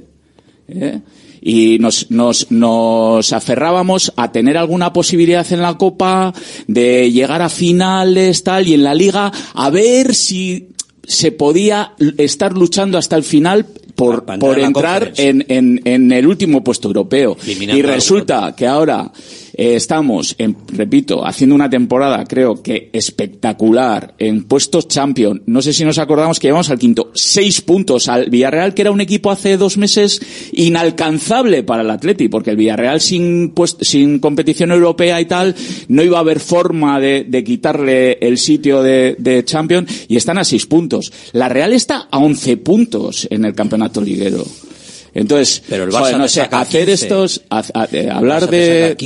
Y nos aferrábamos a tener alguna posibilidad en la Copa de llegar a finales, tal, y en la Liga a ver si se podía estar luchando hasta el final por entrar en el último puesto europeo. Y resulta que ahora estamos, repito, haciendo una temporada creo que espectacular en puestos Champions. No sé si nos acordamos que llevamos al quinto 6 puntos al Villarreal, que era un equipo hace 2 meses inalcanzable para el Atleti, porque el Villarreal sin competición europea y tal no iba a haber forma de quitarle el sitio de Champions, y están a 6 puntos. La Real está a 11 puntos en el campeonato liguero. Entonces,
pero el Barça
no sé, hacer 15. Hablar de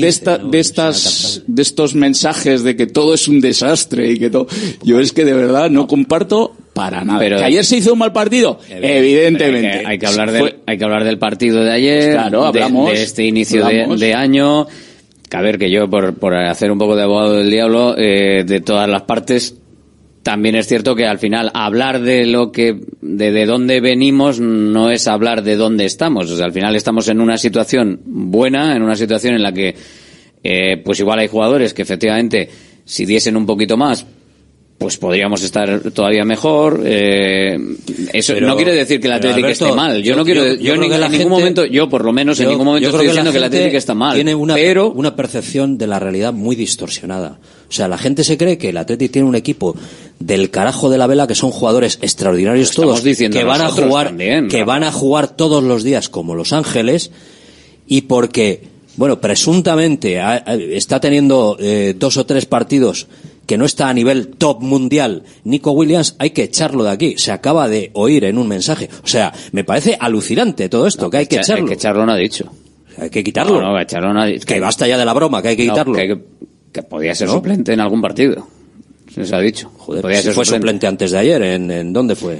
estos mensajes de que todo es un desastre y que todo, yo es que de verdad no comparto para nada.
Pero,
¿que ayer se hizo un mal partido? Evidentemente.
Hay que hablar del partido de ayer,
claro, hablamos,
de este inicio de año. A ver, que yo por hacer un poco de abogado del diablo, de todas las partes, también es cierto que al final hablar de dónde venimos no es hablar de dónde estamos. O sea, al final estamos en una situación buena, en una situación en la que pues igual hay jugadores que efectivamente si diesen un poquito más pues podríamos estar todavía mejor. Eso pero, no quiere decir que el Atlético esté mal. Yo en ningún momento estoy diciendo que el Atlético está mal.
Tiene una percepción de la realidad muy distorsionada. O sea, la gente se cree que el Atlético tiene un equipo del carajo de la vela, que son jugadores extraordinarios todos, que van a jugar todos los días como Los Ángeles, y porque bueno, presuntamente está teniendo 2 o 3 partidos que no está a nivel top mundial, Nico Williams, hay que echarlo de aquí. Se acaba de oír en un mensaje. O sea, me parece alucinante todo esto, que hay que echarlo.
Hay que echarlo, no ha dicho.
Hay que quitarlo.
No, echarlo no ha dicho.
Que basta ya de la broma, que hay que quitarlo.
Que podía ser suplente en algún partido. Se ha dicho.
Joder, podía ser suplente antes de ayer. ¿En dónde fue?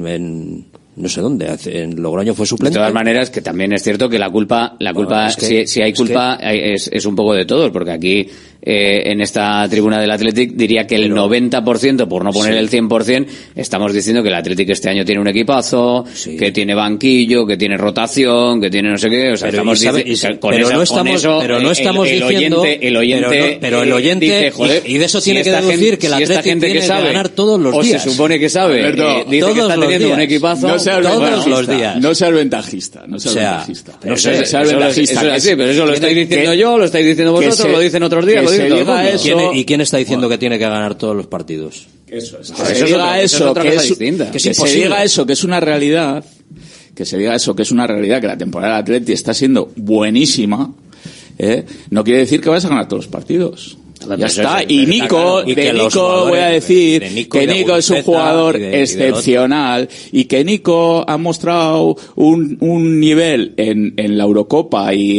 No sé dónde, en Logroño fue suplente.
De todas maneras, que también es cierto que la culpa, es que, si hay culpa, es un poco de todos, porque aquí, en esta tribuna del Athletic, diría que el 90%, por no poner el 100%, estamos diciendo que el Athletic este año tiene un equipazo, que tiene banquillo, que tiene rotación, que tiene no sé qué, o sea,
pero no estamos diciendo,
el oyente
dice, joder, y de eso tiene que deducir que el Athletic tiene que ganar todos los días.
O se supone que sabe,
Alberto,
dice que está teniendo un equipazo,
todos los días.
No seas ventajista, no seas ventajista.
No sé, pero eso lo estáis diciendo yo, lo estáis diciendo vosotros, lo dicen otros días, lo dicen todo el mundo.
¿Y quién está diciendo que tiene que ganar todos los partidos?
Eso es. Que se diga eso, que es una realidad, que la temporada del Atleti está siendo buenísima, no quiere decir que vayas a ganar todos los partidos. Ya está. Y Nico, voy a decir que Nico es un jugador excepcional y que Nico ha mostrado un nivel en la Eurocopa y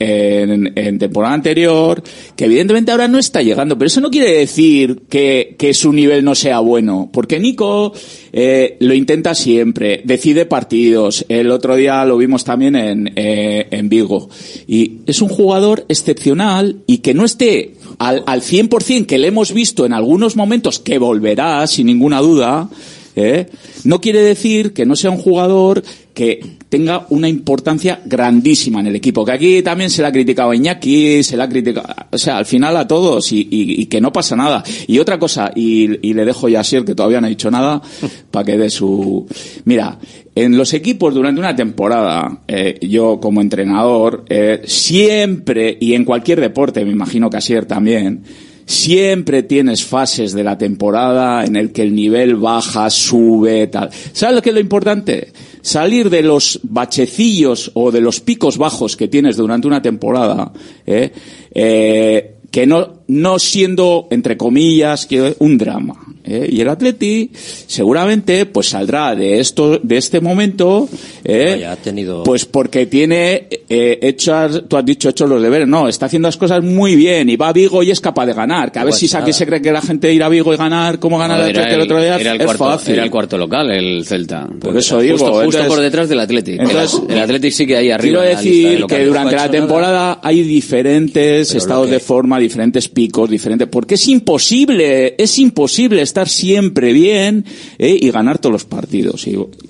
en temporada anterior que evidentemente ahora no está llegando, pero eso no quiere decir que su nivel no sea bueno, porque Nico lo intenta siempre, decide partidos. El otro día lo vimos también en Vigo y es un jugador excepcional y que no esté al 100% que le hemos visto en algunos momentos, que volverá sin ninguna duda, no quiere decir que no sea un jugador que tenga una importancia grandísima en el equipo, que aquí también se le ha criticado a Iñaki, se le ha criticado, o sea, al final a todos, y que no pasa nada. Y otra cosa, y le dejo ya a Asier, que todavía no ha dicho nada, para que dé su... Mira, en los equipos durante una temporada, yo como entrenador, siempre, y en cualquier deporte, me imagino que Asier también, siempre tienes fases de la temporada en el que el nivel baja, sube, tal. ¿Sabes lo que es lo importante? Salir de los bachecillos o de los picos bajos que tienes durante una temporada, que no siendo, entre comillas, que un drama. Y el Atleti seguramente pues saldrá de este momento, pues porque tiene tú has dicho hecho los deberes. No, está haciendo las cosas muy bien y va a Vigo y es capaz de ganar. Que a ver si aquí se cree que la gente irá a Vigo y ganar como ganar el Atleti el otro día, es fácil.
Era el cuarto local, el Celta.
Por eso digo,
justo por detrás del Athletic. Entonces, el Athletic sigue ahí arriba.
Quiero decir que durante la temporada hay diferentes estados de forma, diferentes picos, porque es imposible estar siempre bien y ganar todos los partidos.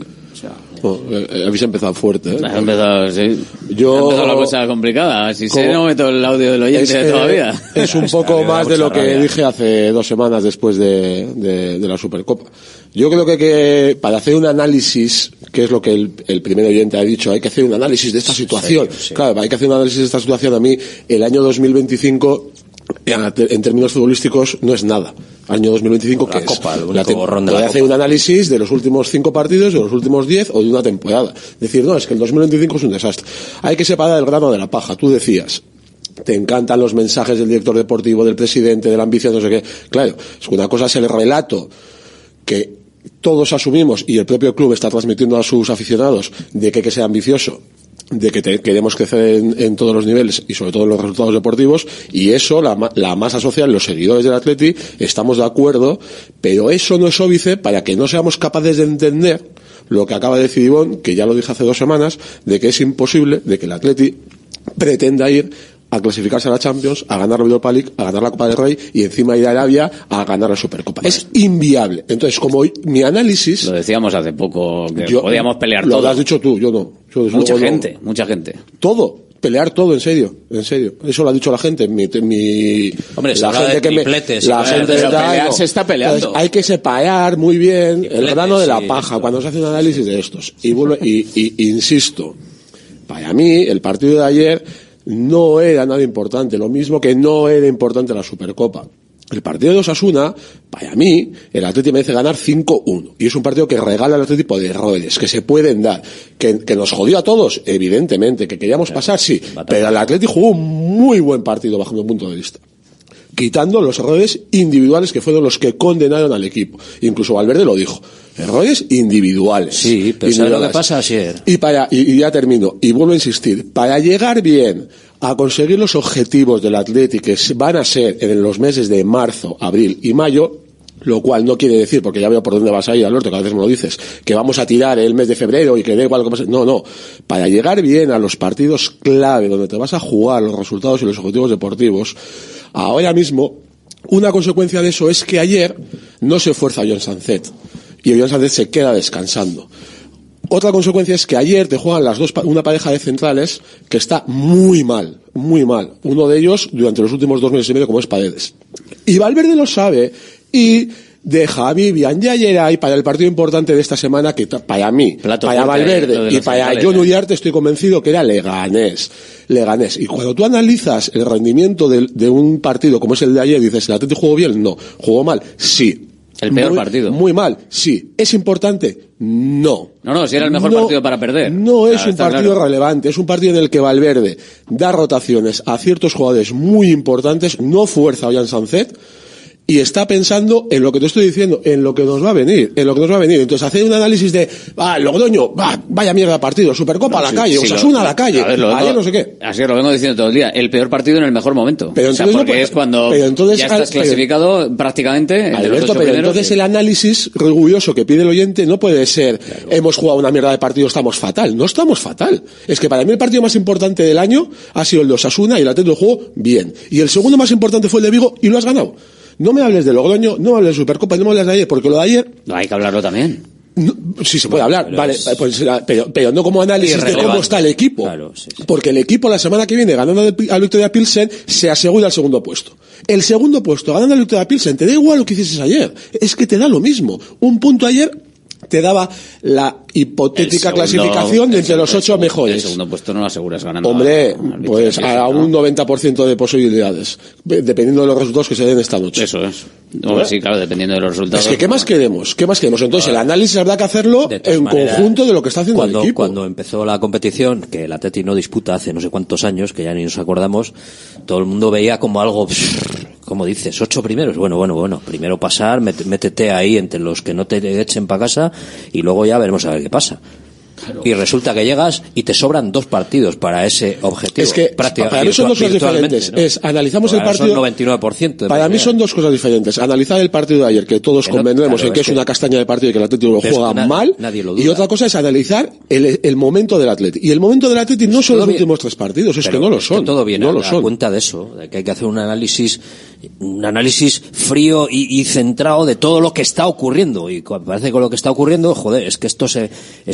Habéis empezado fuerte,
Ha empezado la cosa complicada. No meto el audio del oyente todavía.
Es un poco más de lo que dije hace 2 semanas después de la Supercopa. Yo creo que para hacer un análisis, que es lo que el primer oyente ha dicho, hay que hacer un análisis de esta situación. Sí. Claro, hay que hacer un análisis de esta situación. A mí, el año 2025, en términos futbolísticos, no es nada. Año 2025, ¿qué es? Puede hacer un análisis de los últimos 5 partidos, de los últimos 10 o de una temporada. Decir, no, es que el 2025 es un desastre. Hay que separar el grano de la paja. Tú decías, te encantan los mensajes del director deportivo, del presidente, de la ambición, no sé qué. Claro, una cosa es el relato que todos asumimos y el propio club está transmitiendo a sus aficionados de que hay que ser ambicioso, de que queremos crecer en todos los niveles y sobre todo en los resultados deportivos, y eso la masa social, los seguidores del Atleti, estamos de acuerdo, pero eso no es óbice para que no seamos capaces de entender lo que acaba de decir Ivón, que ya lo dije hace 2 semanas, de que es imposible de que el Atleti pretenda ir a clasificarse a la Champions, a ganar la Europa League, a ganar la Copa del Rey y encima ir a Arabia a ganar la Supercopa. Es inviable. Entonces, como mi análisis...
Lo decíamos hace poco, que podíamos pelear todo.
Lo has dicho tú, yo no.
Mucha gente.
Todo. Pelear todo, en serio. Eso lo ha dicho la gente.
Hombre,
la gente que
tripletes,
la gente
se está peleando.
Entonces, hay que separar muy bien el grano de la paja cuando se hace un análisis de estos. Y insisto, para mí, el partido de ayer no era nada importante, lo mismo que no era importante la Supercopa. El partido de Osasuna, para mí, el Atleti merece ganar 5-1. Y es un partido que regala al Atleti por errores, que se pueden dar. Que nos jodió a todos, evidentemente. Que queríamos pasar, sí. Pero el Atleti jugó un muy buen partido, bajo mi punto de vista. Quitando los errores individuales que fueron los que condenaron al equipo. Incluso Valverde lo dijo. Errores individuales.
Sí, pero ¿sabes lo que pasa, Asier?
Y ya termino. Y vuelvo a insistir. Para llegar bien a conseguir los objetivos del Atleti, que van a ser en los meses de marzo, abril y mayo, lo cual no quiere decir, porque ya veo por dónde vas a ir, Alberto, que a veces me lo dices, que vamos a tirar el mes de febrero y que da igual lo que pase. No. Para llegar bien a los partidos clave, donde te vas a jugar los resultados y los objetivos deportivos, ahora mismo, una consecuencia de eso es que ayer no se esfuerza John Sancet. Y John Sancet se queda descansando. Otra consecuencia es que ayer te juegan una pareja de centrales que está muy mal. Uno de ellos durante los últimos 2 meses y medio, como es Paredes. Y Valverde lo sabe y deja a Vivian y a Geray para el partido importante de esta semana, que para mí, para Valverde y para John Uriarte, estoy convencido que era Leganés. Y cuando tú analizas el rendimiento de un partido como es el de ayer, dices, ¿el Atleti jugó bien? No. ¿Jugó mal? Sí.
El peor partido.
Muy mal, sí. ¿Es importante? No.
No, si era el mejor partido para perder.
No es un partido relevante, es un partido en el que Valverde da rotaciones a ciertos jugadores muy importantes, no fuerza a Jan Sancet, y está pensando en lo que te estoy diciendo, en lo que nos va a venir. Entonces, hacer un análisis de, Logroño, vaya mierda de partido, Supercopa a la calle, Osasuna a la calle, ayer no sé qué.
Así lo vengo diciendo todo el día, el peor partido en el mejor momento.
Pero entonces,
porque es cuando ya estás clasificado prácticamente.
Alberto, pero entonces el análisis riguroso que pide el oyente no puede ser, hemos jugado una mierda de partido, estamos fatal. No estamos fatal. Es que para mí el partido más importante del año ha sido el de Osasuna y el Atlético lo jugó bien. Y el segundo más importante fue el de Vigo y lo has ganado. No me hables de Logroño, no me hables de Supercopa, no me hables de ayer, porque lo de ayer...
No, hay que hablarlo también.
No, sí se puede hablar, vale, pues, pero no como análisis de cómo está el equipo. Claro, sí. Porque el equipo la semana que viene, ganando al Victoria Pilsen, se asegura el segundo puesto. El segundo puesto, ganando al Victoria Pilsen, te da igual lo que hicieses ayer. Es que te da lo mismo. Un punto ayer te daba la hipotética clasificación de entre los 8 mejores.
El segundo puesto no lo aseguras ganando.
Hombre, pues a un 90% de posibilidades, dependiendo de los resultados que se den esta noche.
Eso es. No, sí, claro, dependiendo de los resultados.
Es que, ¿qué más queremos? Entonces, el análisis habrá que hacerlo en conjunto de lo que está haciendo el equipo.
Cuando empezó la competición, que el Atleti no disputa hace no sé cuántos años, que ya ni nos acordamos, todo el mundo veía como algo, como dices, 8 primeros. Bueno, primero pasar, métete ahí entre los que no te echen para casa y luego ya veremos a ver qué pasa. Claro. Y resulta que llegas y te sobran 2 partidos para ese objetivo.
Es que para mí son 2 cosas diferentes. ¿No? Analizamos el partido.
Son 99%.
Para mí son 2 cosas diferentes. Analizar el partido de ayer, que todos convenemos en que es una castaña de partido y que el Atlético lo juega mal. Y otra cosa es analizar el momento del Atlético. Y el momento del Atlético no son los últimos 3 partidos, es que no lo son.
Todo viene a cuenta de eso, de que hay que hacer un análisis frío y centrado de todo lo que está ocurriendo. Y parece que con lo que está ocurriendo, joder, es que esto se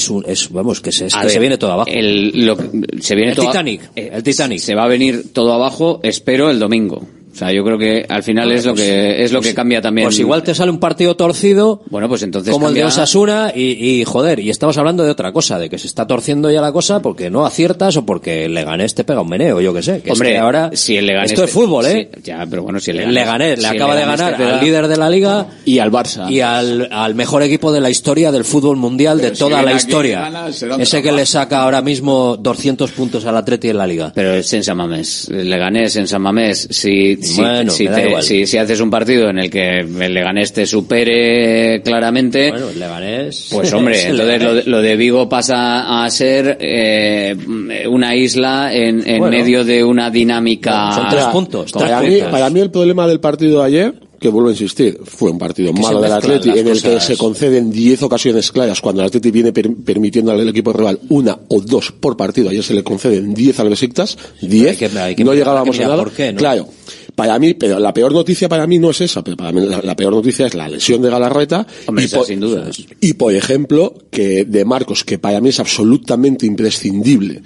viene todo abajo. El Titanic.
Se va a venir todo abajo, espero, el domingo. O sea, yo creo que al final es lo que cambia también.
Pues igual te sale un partido torcido.
Bueno, pues entonces
como el de Osasuna y estamos hablando de otra cosa, de que se está torciendo ya la cosa porque no aciertas o porque el Leganés te pega un meneo, yo qué sé.
Hombre,
es que ahora
si el Leganés
esto es fútbol, ¿eh?
Sí, ya, pero bueno, si el
Leganés le acaba de ganar al líder de la liga
y al Barça
y al mejor equipo de la historia del fútbol mundial, pero de toda la historia. Ese que le saca ahora mismo 200 puntos al Atleti en la liga.
Pero es en San Mamés. El Leganés en San Mamés, si haces un partido en el que el Leganés te supere claramente,
bueno, el Leganés,
pues hombre, entonces lo de Vigo pasa a ser una isla en medio de una dinámica.
Son 3 puntos.
Para mí el problema del partido de ayer, que vuelvo a insistir, fue un partido malo del Atleti en el que se conceden 10 ocasiones claras cuando el Atleti viene permitiendo al equipo rival 1 o 2 por partido. Ayer se le conceden 10 al Besiktas, 10, no llegábamos a nada.
¿Por qué, no?
Claro. Para mí, pero la peor noticia para mí no es esa, pero para mí la peor noticia es la lesión de Galarreta.
Hombre, sin duda.
Y por ejemplo, que de Marcos, que para mí es absolutamente imprescindible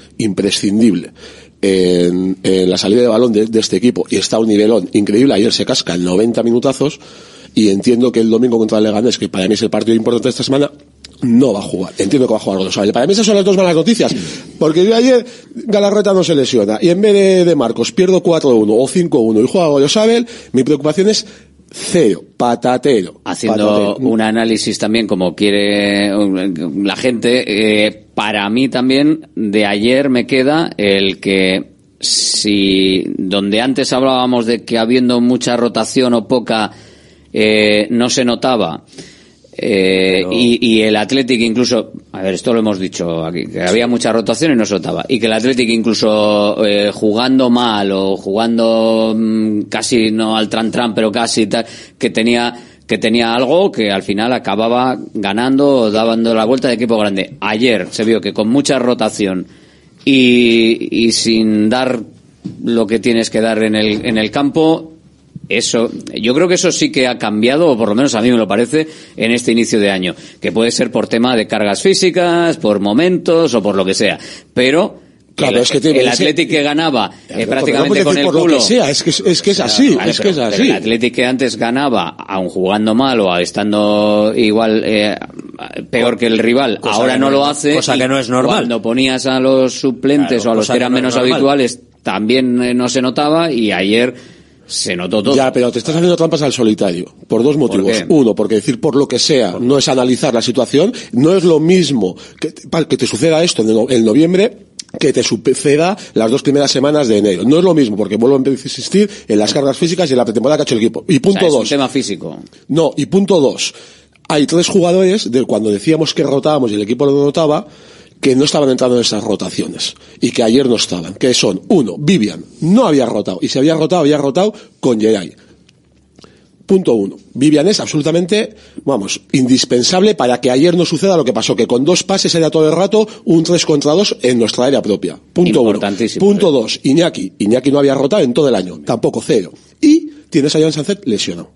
en la salida de balón de este equipo, y está a un nivelón increíble. Ayer se casca en 90 minutazos, y entiendo que el domingo contra el Leganés, que para mí es el partido importante de esta semana, no va a jugar. Entiendo que va a jugar González. Para mí esas son las 2 malas noticias, porque yo ayer Galarreta no se lesiona y en vez de Marcos pierdo 4-1 o 5-1 y juega Goyosabel. Mi preocupación es Cero, patatero.
Haciendo un análisis también como quiere la gente, para mí también de ayer me queda el que si donde antes hablábamos de que habiendo mucha rotación o poca no se notaba, y el Athletic incluso, a ver, esto lo hemos dicho aquí, que había mucha rotación y no se notaba, y que el Athletic incluso jugando mal o jugando casi no al tran pero casi tal, que tenía algo que al final acababa ganando o dando la vuelta de equipo grande. Ayer se vio que con mucha rotación y sin dar lo que tienes que dar en el campo, eso, yo creo que eso sí que ha cambiado, o por lo menos a mí me lo parece, en este inicio de año, que puede ser por tema de cargas físicas, por momentos o por lo que sea, pero claro, el Athletic que ganaba prácticamente con el culo,
es que es así, pero
el Athletic que antes ganaba aun jugando mal o estando igual peor que el rival, ahora no lo hace,
cosa que no es normal.
Cuando ponías a los suplentes o a los que eran menos habituales también no se notaba, y ayer se notó todo.
Ya, pero te estás haciendo trampas al solitario, por dos motivos. Uno, porque decir por lo que sea no es analizar la situación. No es lo mismo que te suceda esto en noviembre que te suceda las 2 primeras semanas de enero. No es lo mismo, porque vuelvo a insistir en las cargas físicas y en la pretemporada que ha hecho el equipo. Y punto 2.
Es un tema físico.
No, y punto 2. Hay 3 jugadores de cuando decíamos que rotábamos y el equipo no rotaba, que no estaban entrando en esas rotaciones y que ayer no estaban, que son, 1, Vivian no había rotado, y si había rotado con Geray. Punto 1. Vivian es absolutamente, indispensable para que ayer no suceda lo que pasó, que con 2 pases era todo el rato un 3 contra 2 en nuestra área propia. Punto 1. Punto 2. Iñaki no había rotado en todo el año, tampoco, 0. Y tienes a Joan Sancet lesionado.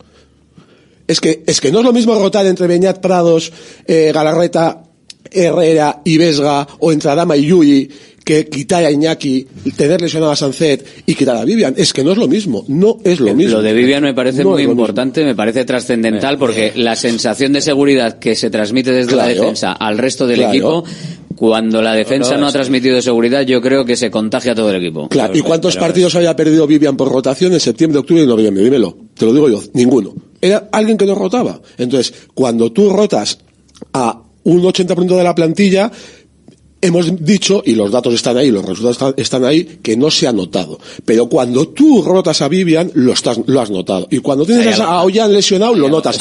Es que no es lo mismo rotar entre Beñat Prados, Galarreta, Herrera y Vesga, o entre Adama y Yui, que quitar a Iñaki, tener lesionado a Sancet y quitar a Vivian. Es que no es lo mismo, no es lo mismo.
Lo de Vivian me parece muy importante, me parece trascendental, porque la sensación de seguridad que se transmite desde la defensa al resto del equipo, cuando la defensa no ha transmitido seguridad, yo creo que se contagia a todo el equipo.
Claro. ¿Y cuántos partidos había perdido Vivian por rotación en septiembre, octubre y noviembre? Dímelo, te lo digo yo, ninguno. Era alguien que no rotaba. Entonces, cuando tú rotas a un 80% de la plantilla, hemos dicho, y los datos están ahí, los resultados están ahí, que no se ha notado. Pero cuando tú rotas a Vivian, lo has notado. Y cuando tienes a Ollán lesionado, lo notas.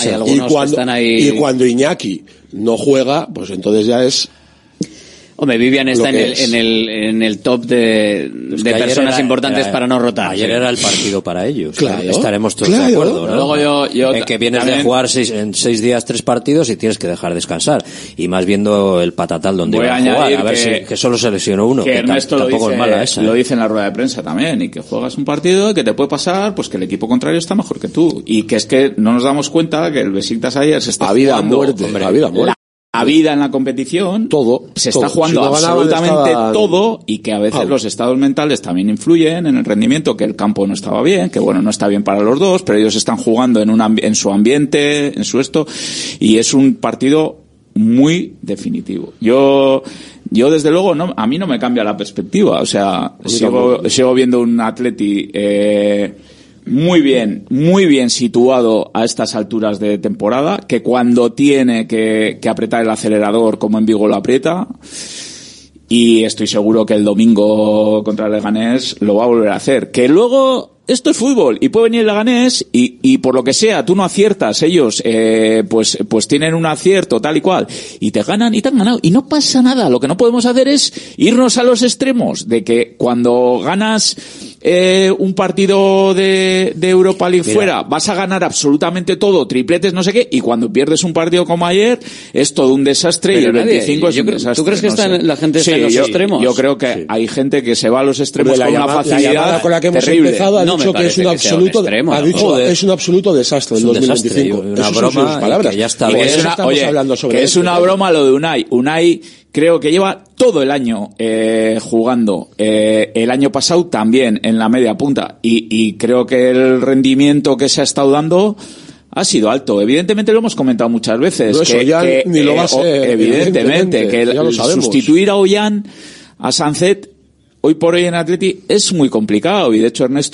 Y cuando Iñaki no juega, pues entonces ya es...
Hombre, Vivian está en el top de personas importantes para no rotar.
Ayer era el partido para ellos.
Claro,
estaremos todos de acuerdo, ¿no?
Luego yo
en que vienes también de jugar en 6 días 3 partidos y tienes que dejar descansar. Y más viendo el patatal donde va a jugar. A ver que solo se lesionó uno.
Que Ernesto
tampoco es mala esa.
Lo dice en la rueda de prensa también. Y que juegas un partido que te puede pasar, pues que el equipo contrario está mejor que tú. Y que es que no nos damos cuenta que el Besiktas ayer se está jugando
a vida muerte.
La vida en la competición, se está jugando absolutamente todo, y que a veces los estados mentales también influyen en el rendimiento, que el campo no estaba bien, que no está bien para los dos, pero ellos están jugando en su ambiente, en su esto, y es un partido muy definitivo. Yo desde luego a mí no me cambia la perspectiva, o sea, sigo viendo un Atleti muy bien situado a estas alturas de temporada, que cuando tiene que apretar el acelerador, como en Vigo lo aprieta, y estoy seguro que el domingo contra el Leganés lo va a volver a hacer. Que luego esto es fútbol y puede venir el Leganés y por lo que sea tú no aciertas, ellos pues tienen un acierto tal y cual y te ganan y te han ganado y no pasa nada. Lo que no podemos hacer es irnos a los extremos de que cuando ganas un partido de Europa League fuera vas a ganar absolutamente todo, tripletes, no sé qué, y cuando pierdes un partido como ayer es todo un desastre. Pero y el 25 es un desastre.
¿Tú crees que la gente está en los extremos?
Yo creo que hay gente que se va a los extremos con una facilidad
con la que hemos
terrible.
Empezado ha dicho que es un absoluto es un absoluto desastre el 2025.
Una broma, palabras. Que ya está bien.
Es una broma lo de Unai. Unai creo que lleva todo el año jugando. El año pasado también en la media punta. Y creo que el rendimiento que se ha estado dando ha sido alto. Evidentemente lo hemos comentado muchas veces.
No, eso ya ni lo va a ser.
Evidentemente. Que sustituir a Ollán, a Sancet, hoy por hoy en Atleti es muy complicado, y de hecho Ernesto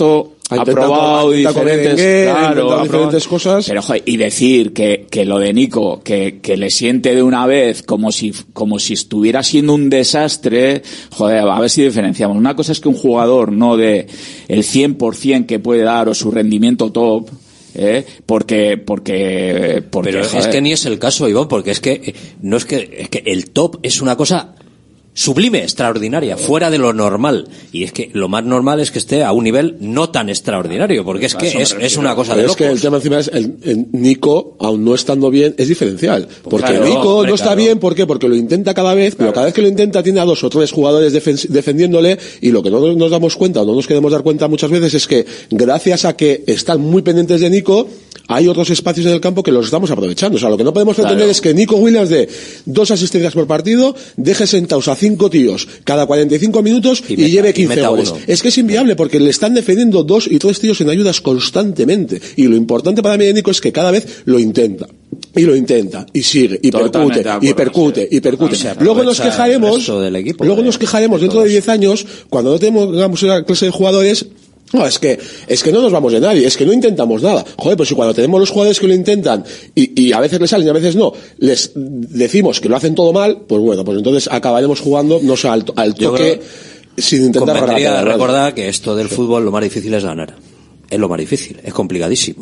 ha probado diferentes
cosas.
Pero, joder, y decir que lo de Nico, que le siente de una vez como si estuviera siendo un desastre, joder, a ver si diferenciamos. Una cosa es que un jugador no dé el 100% que puede dar o su rendimiento top, porque
pero
joder,
es que ni es el caso, Iván, porque es que el top es una cosa sublime, extraordinaria, fuera de lo normal, y es que lo más normal es que esté a un nivel no tan extraordinario, porque es que es una cosa de locos.
Es que el tema encima es el Nico, aún no estando bien, es diferencial, porque
claro,
Nico no está bien, ¿por qué? Porque lo intenta cada vez, pero cada vez que lo intenta tiene a 2 o 3 jugadores defendiéndole, y lo que no nos damos cuenta o no nos queremos dar cuenta muchas veces es que gracias a que están muy pendientes de Nico, hay otros espacios en el campo que los estamos aprovechando. O sea, lo que no podemos pretender es que Nico Williams dé 2 asistencias por partido, deje sentados a 5 tíos cada 45 minutos y lleve 15 goles. Es que es inviable porque le están defendiendo 2 y 3 tíos en ayudas constantemente. Y lo importante para mí de Nico es que cada vez lo intenta. Y lo intenta, y sigue, y percute. Luego nos quejaremos dentro de 10 años, cuando no tengamos una clase de jugadores. No, es que no nos vamos de nadie, es que no intentamos nada. Joder, pues si cuando tenemos los jugadores que lo intentan y a veces les salen y a veces no, les decimos que lo hacen todo mal, pues bueno, pues entonces acabaremos jugando, no sé, al toque sin intentar
recordar que esto del fútbol lo más difícil es ganar. Es lo más difícil, es complicadísimo.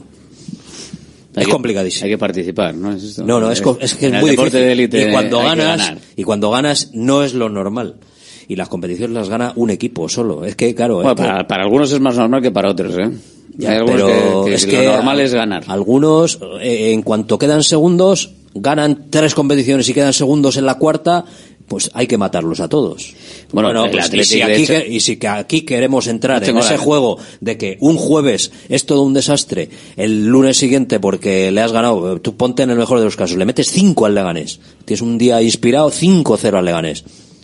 Es complicadísimo.
Hay que participar, ¿no? Es esto.
No, es que es muy difícil. De élite, y cuando ganas no es lo normal. Y las competiciones las gana un equipo solo. Es que, claro...
Bueno, para algunos es más normal que para otros, ¿eh? Ya, hay algunos que lo normal es ganar.
Algunos, en cuanto quedan segundos, ganan 3 competiciones y quedan segundos en la cuarta, pues hay que matarlos a todos. Bueno, pues, y si aquí queremos entrar en ese juego de que un jueves es todo un desastre, el lunes siguiente porque le has ganado, tú ponte en el mejor de los casos, le metes 5 al Leganés. Tienes un día inspirado, 5-0 al Leganés.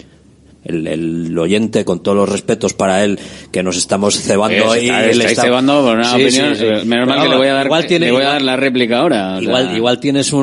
El oyente, con todos los respetos para él, que nos estamos cebando
estáis cebando por una opinión. Menos mal que le voy a dar la réplica ahora.
Igual tienes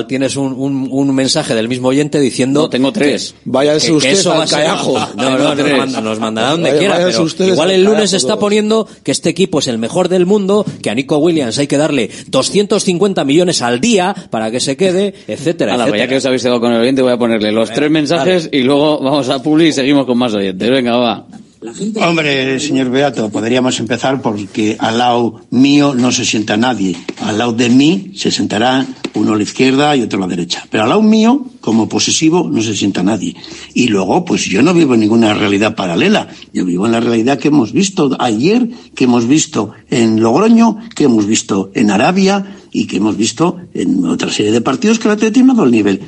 un mensaje del mismo oyente diciendo...
No, tengo 3.
Váyanse ustedes al carajo.
Nos mandará donde quiera, pero igual el lunes está poniendo que este equipo es el mejor del mundo, que a Nico Williams hay que darle 250 millones al día para que se quede, etcétera.
Ya que os habéis cebado con el oyente, voy a ponerle los 3 mensajes y luego vamos a publicar. Seguimos con más oyentes. Venga, va.
Hombre, señor Beato, podríamos empezar porque al lado mío no se sienta nadie. Al lado de mí se sentará uno a la izquierda y otro a la derecha. Pero al lado mío, como posesivo, no se sienta nadie. Y luego, pues yo no vivo en ninguna realidad paralela. Yo vivo en la realidad que hemos visto ayer, que hemos visto en Logroño, que hemos visto en Arabia y que hemos visto en otra serie de partidos que el Atleti no ha dado el nivel.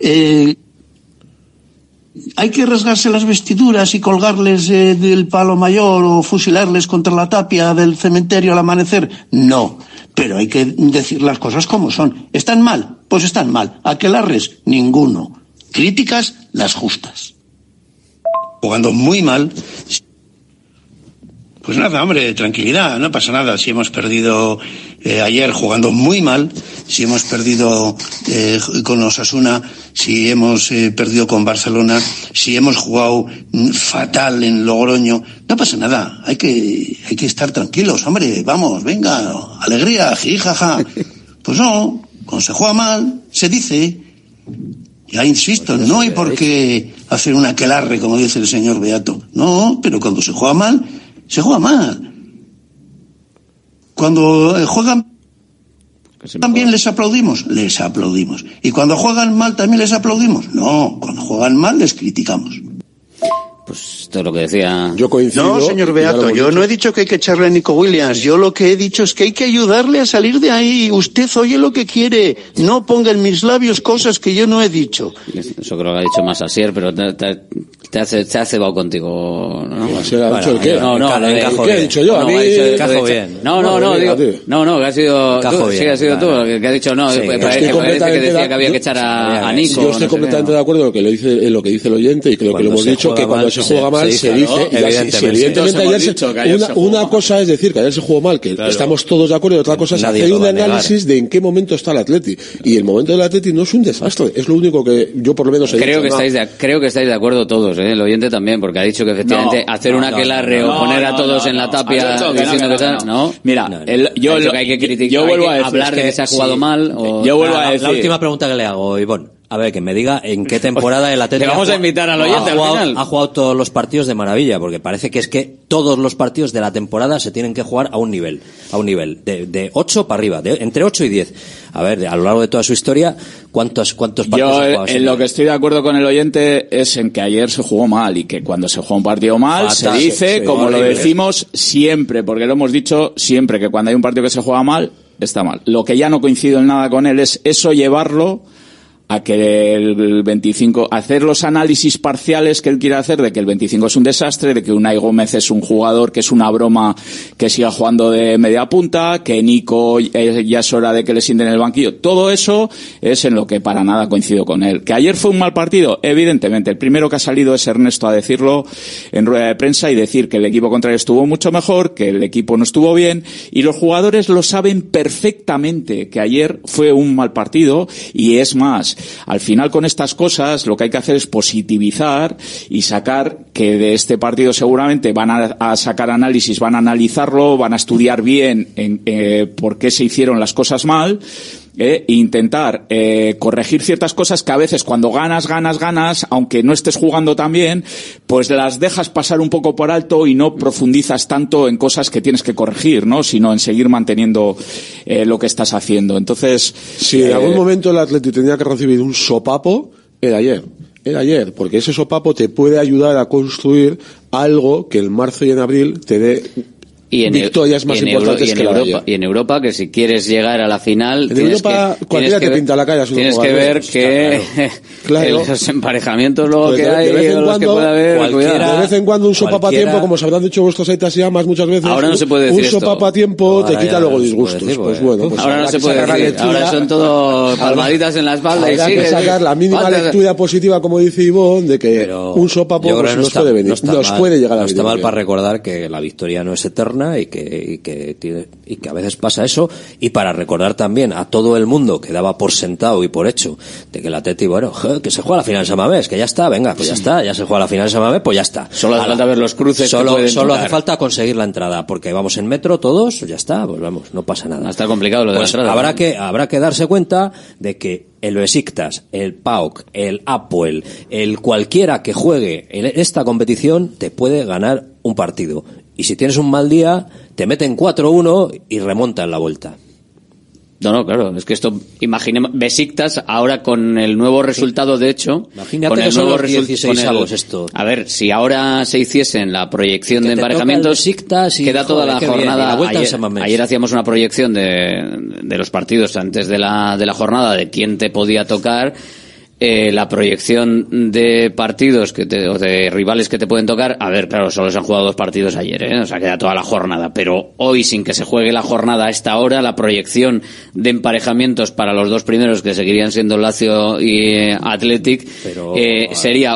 ¿Hay que rasgarse las vestiduras y colgarles del palo mayor o fusilarles contra la tapia del cementerio al amanecer? No, pero hay que decir las cosas como son. ¿Están mal? Pues están mal. Aquelarres, ninguno. Críticas, las justas. Jugando muy mal. Pues nada, hombre, tranquilidad, no pasa nada. Si hemos perdido ayer jugando muy mal, si hemos perdido con Osasuna, si hemos perdido con Barcelona, si hemos jugado fatal en Logroño, no pasa nada. Hay que estar tranquilos, hombre, vamos, venga, alegría, jijaja. Pues no, cuando se juega mal, se dice. Ya insisto, no hay por qué hacer un aquelarre, como dice el señor Beato. No, pero cuando se juega mal, se juega mal. Cuando juegan también les aplaudimos. Y cuando juegan mal también les aplaudimos. No, cuando juegan mal les criticamos.
Pues esto es lo que decía.
Yo coincido.
No, señor Beato, yo no he dicho que hay que echarle a Nico Williams. Yo lo que he dicho es que hay que ayudarle a salir de ahí. Usted oye lo que quiere. No ponga en mis labios cosas que yo no he dicho.
Eso creo que ha dicho más Asier, pero te ha cebado contigo, ¿no?
¿Asier ha dicho el qué?
¿Qué
he dicho yo? A mí
encajo bien.
Que has sido tú. Sí, has sido tú que ha dicho no. Parece que decía que había que echar a Nico.
Yo estoy completamente de acuerdo en lo que dice el oyente y creo que lo hemos dicho, que cuando se juega mal se dice, evidentemente ayer una cosa es decir que ayer se jugó mal, que estamos todos de acuerdo, y otra cosa es hacer un análisis de en qué momento está el Atleti, y el momento del Atleti no es un desastre, es lo único que yo por lo menos he
creo
dicho.
Creo que estáis de acuerdo todos, el oyente también, porque ha dicho que efectivamente hacer una aquelarre o poner a todos en la tapia diciendo que tal, ¿no?
Mira,
yo que hay que criticar,
yo vuelvo a decir,
hablar de que se ha jugado mal. O...
Yo vuelvo a decir. La última pregunta que le hago, Ivonne. A ver, que me diga en qué temporada el Atleti
le vamos a invitar al oyente al final.
Ha jugado todos los partidos de maravilla, porque parece que es que todos los partidos de la temporada se tienen que jugar a un nivel de 8 para arriba, entre 8 y 10. A ver, a lo largo de toda su historia, ¿cuántos partidos ha jugado?
En lo que estoy de acuerdo con el oyente es en que ayer se jugó mal, y que cuando se juega un partido mal se dice, como lo decimos siempre, porque lo hemos dicho siempre, que cuando hay un partido que se juega mal, está mal. Lo que ya no coincido en nada con él es eso, llevarlo a que el 25, hacer los análisis parciales que él quiere hacer de que el 25 es un desastre, de que Unai Gómez es un jugador que es una broma que siga jugando de media punta, que Nico ya es hora de que le sienten en el banquillo. Todo eso es en lo que para nada coincido con él. Que ayer fue un mal partido, evidentemente. El primero que ha salido es Ernesto a decirlo en rueda de prensa y decir que el equipo contrario estuvo mucho mejor, que el equipo no estuvo bien, y los jugadores lo saben perfectamente, que ayer fue un mal partido. Y es más, al final con estas cosas lo que hay que hacer es positivizar y sacar que de este partido seguramente van a sacar análisis, van a analizarlo, van a estudiar bien por qué se hicieron las cosas mal, e intentar corregir ciertas cosas que a veces cuando ganas, aunque no estés jugando tan bien, pues las dejas pasar un poco por alto y no profundizas tanto en cosas que tienes que corregir, ¿no? Sino en seguir manteniendo lo que estás haciendo. Entonces,
si en algún momento el Atleti tenía que recibir un sopapo, era ayer, porque ese sopapo te puede ayudar a construir algo que en marzo y en abril te dé victorias más importantes que la de ayer.
Y en Europa, que si quieres llegar a la final,
en Europa cualquiera te pinta la cara.
Tienes que ver que
claro.
Los emparejamientos luego
pues
que hay,
de vez en
los que puede haber,
de vez en cuando un sopapa a tiempo, como se habrán dicho vuestros aitas y amas muchas veces,
ahora no se puede decir
un sopapa a tiempo te quita luego disgustos. Pues bueno, pues
ahora no se puede decir, ahora son todo palmaditas en la espalda y
hay que sacar la mínima lectura positiva, como dice Ivonne, de que un sopapo nos puede venir, nos puede llegar a venir.
No está mal para recordar que la victoria no es eterna y que a veces pasa eso, y para recordar también a todo el mundo que daba por sentado y por hecho de que el Atleti, bueno, que se juega la final de San Mamés, que ya está, venga, pues ya está, ya se juega la final de San Mamés, pues ya está.
Solo hace falta ver los cruces.
Solo hace falta conseguir la entrada, porque vamos en metro todos, ya está, pues vamos, no pasa nada.
Está complicado lo de
pues
la entrada.
Habrá que darse cuenta de que el Besiktas, el PAOK, el Apoel, el cualquiera que juegue en esta competición te puede ganar un partido. Y si tienes un mal día, te meten 4-1 y remontan la vuelta.
No, claro, es que esto, imaginemos, Besiktas ahora con el nuevo resultado, de hecho,
imagínate
con el
que son
nuevo
los 16avos esto.
A ver, si ahora se hiciese en la proyección de emparejamientos, queda toda la jornada. Ayer hacíamos una proyección de los partidos antes de la jornada, de quién te podía tocar. La proyección de partidos o de rivales que te pueden tocar, a ver, claro, solo se han jugado 2 partidos ayer, o sea, queda toda la jornada, pero hoy, sin que se juegue la jornada a esta hora, la proyección de emparejamientos para los 2 primeros, que seguirían siendo Lazio y Athletic, sería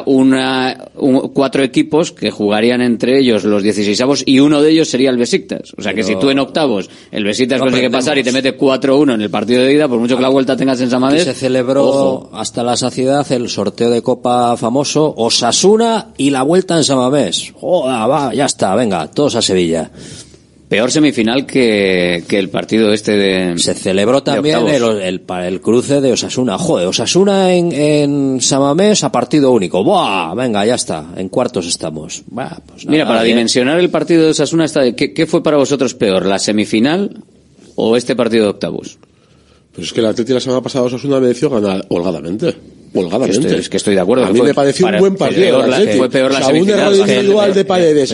4 equipos que jugarían entre ellos los 16avos, y uno de ellos sería el Besiktas. O sea, que si tú en octavos el Besiktas consigue pasar y te mete 4-1 en el partido de ida, por mucho que la vuelta tengas en San Mamés,
se celebró hasta la el sorteo de Copa famoso, Osasuna y la vuelta en San Mamés. Joder, va, ya está, venga, todos a Sevilla.
Peor semifinal que el partido este de...
Se celebró también el cruce de Osasuna. Joder, Osasuna en San Mamés a partido único. ¡Buah! Venga, ya está, en cuartos estamos. Bah, pues nada,
mira, para dimensionar el partido de Osasuna, ¿qué fue para vosotros peor, la semifinal o este partido de octavos?
Pues es que el Atleti la semana pasada Osasuna mereció ganar holgadamente.
Es que estoy de acuerdo.
A mí me pareció un buen partido.
Fue peor la
semifinal. Un error individual de Paredes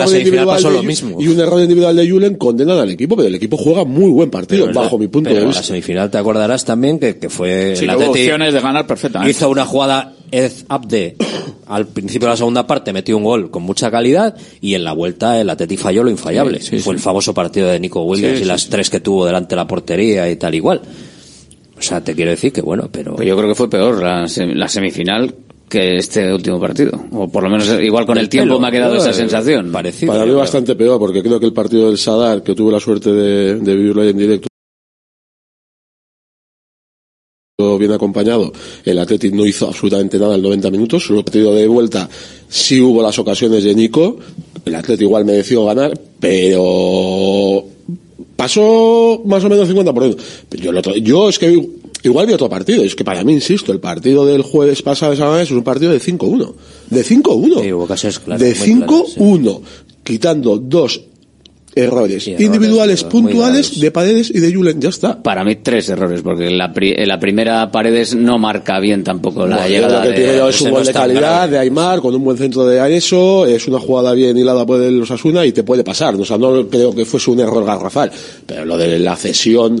y un error individual de Julen condenan al equipo, pero el equipo juega muy buen partido, bajo mi punto de vista.
La semifinal te acordarás también que fue
el Atleti opciones de ganar perfectamente.
Hizo una jugada Abde al principio de la segunda parte, metió un gol con mucha calidad, y en la vuelta el Atleti falló lo infallable. Fue el famoso partido de Nico Williams y las 3 que tuvo delante de la portería y tal igual. O sea, te quiero decir que bueno, pero...
Pues yo creo que fue peor la semifinal que este último partido. O por lo menos igual con el tiempo me ha quedado esa sensación.
Parecido. Para mí bastante peor, porque creo que el partido del Sadar, que tuve la suerte de vivirlo ahí en directo, bien acompañado. El Athletic no hizo absolutamente nada en 90 minutos. Solo el partido de vuelta sí hubo las ocasiones de Nico. El Athletic igual mereció ganar, pero pasó más o menos 50%. Yo es que igual vi otro partido. Es que para mí, insisto, el partido del jueves pasado de San es un partido de 5-1. De 5-1.
Sí, hubo ocasiones claras,
de 5-1. Sí. Quitando dos errores individuales puntuales de Paredes y de Julen, ya está.
Para mí 3 errores, porque la primera Paredes no marca bien tampoco la llegada
lo que tiene es un gol de calidad de Aimar con un buen centro de Areso, es una jugada bien hilada por el Osasuna y te puede pasar, o sea, no creo que fuese un error garrafal, pero lo de la cesión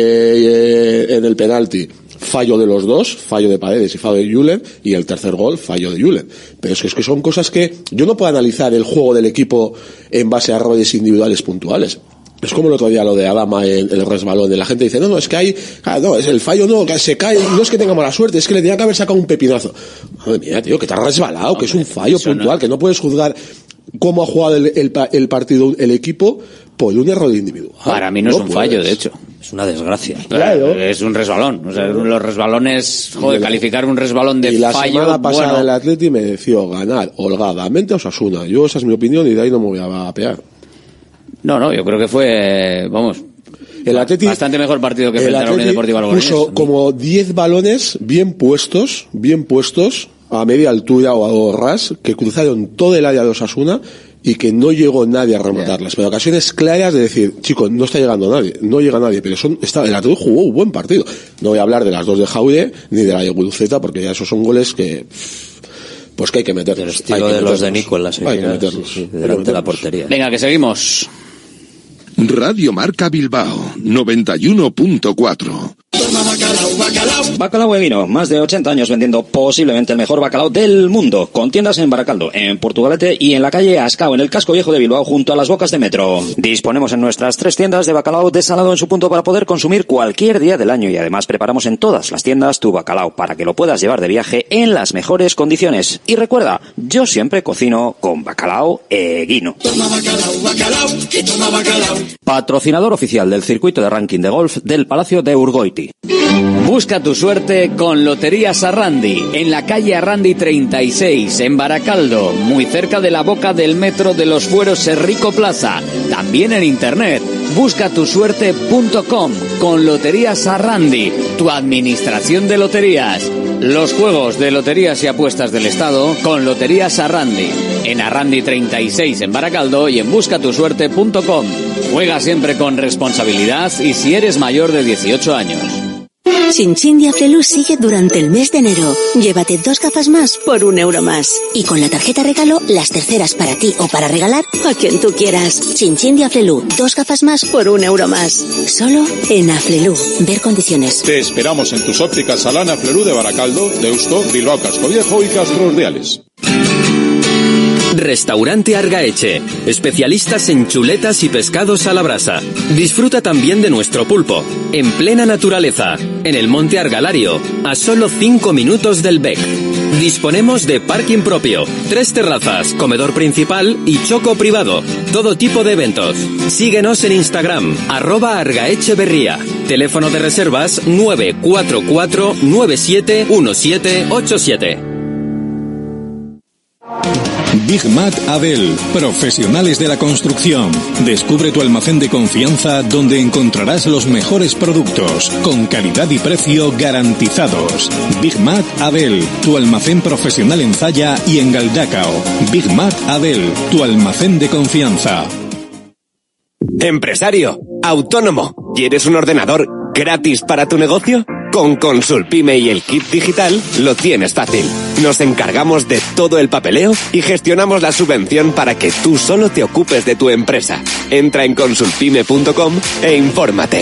en el penalti, fallo de los dos, fallo de Paredes y fallo de Julen, y el tercer gol, fallo de Julen. Pero es que son cosas que yo no puedo analizar el juego del equipo en base a errores individuales puntuales. Es como el otro día lo de Adama en el resbalón. La gente dice, no, es que hay, no, es el fallo, no, que se cae, no es que tenga mala suerte, es que le tenía que haber sacado un pepinazo. Madre mía, tío, que te has resbalado, que es un fallo puntual, que no puedes juzgar cómo ha jugado el partido el equipo por un error individual.
Para mí no es un fallo, de hecho.
Es una desgracia.
Claro. Es un resbalón. O sea, los resbalones, calificar un resbalón de
fallo. Y la semana pasada el Atleti mereció ganar holgadamente a Osasuna. Esa es mi opinión y de ahí no me voy a pegar.
No, yo creo que fue,
el Atleti,
bastante mejor partido que frente a la Unión Deportiva Logroñés.
Puso como 10 balones bien puestos, a media altura o ras, que cruzaron todo el área de Osasuna y que no llegó nadie a rematarlas, pero ocasiones claras de decir, chicos, no está llegando nadie, no llega nadie, pero el Atleti jugó un buen partido. No voy a hablar de las dos de Jaude ni de la de Guruceta, porque ya esos son goles que pues que hay que meterlos.
El estilo de los de Nico en la semifinal, hay que meterlos, sí, delante de la portería.
Venga, que seguimos.
Radio Marca Bilbao 91.4.
Bacalao Eguino, más de 80 años vendiendo posiblemente el mejor bacalao del mundo, con tiendas en Baracaldo, en Portugalete y en la calle Ascao, en el casco viejo de Bilbao, junto a las bocas de metro. Disponemos en nuestras 3 tiendas de bacalao desalado en su punto para poder consumir cualquier día del año, y además preparamos en todas las tiendas tu bacalao para que lo puedas llevar de viaje en las mejores condiciones. Y recuerda, yo siempre cocino con Bacalao Eguino.
Toma bacalao, bacalao, y toma bacalao.
Patrocinador oficial del circuito de ranking de golf del Palacio de Urgoiti.
Busca tu suerte con Loterías Arrandi, en la calle Arrandi 36, en Baracaldo, muy cerca de la boca del metro de los Fueros Serrico Plaza. También en internet, buscatusuerte.com, con Loterías Arrandi, tu administración de loterías. Los juegos de loterías y apuestas del Estado con Loterías Arrandi, en Arrandi 36 en Baracaldo y en buscatusuerte.com. Juega siempre con responsabilidad y si eres mayor de 18 años.
Chin de Aflelu sigue durante el mes de enero. Llévate 2 gafas más por €1 más. Y con la tarjeta regalo, las terceras para ti o para regalar a quien tú quieras. Chin de Aflelu, 2 gafas más por €1 más. Solo en Aflelu. Ver condiciones.
Te esperamos en tus ópticas Salana Flerú de Baracaldo, Deusto, Bilbao Casco Viejo y Castro Urdiales.
Restaurante Argaeche, especialistas en chuletas y pescados a la brasa. Disfruta también de nuestro pulpo, en plena naturaleza, en el Monte Argalario, a solo 5 minutos del Bec. Disponemos de parking propio, 3 terrazas, comedor principal y choco privado. Todo tipo de eventos. Síguenos en Instagram, @argaecheberría. Teléfono de reservas 944 971787.
Big Mat Adel, profesionales de la construcción. Descubre tu almacén de confianza donde encontrarás los mejores productos, con calidad y precio garantizados. Big Mat Adel, tu almacén profesional en Zalla y en Galdacao. Big Mat Adel, tu almacén de confianza.
Empresario, autónomo, ¿quieres un ordenador gratis para tu negocio? Con Consulpime y el kit digital lo tienes fácil. Nos encargamos de todo el papeleo y gestionamos la subvención para que tú solo te ocupes de tu empresa. Entra en consulpime.com e infórmate.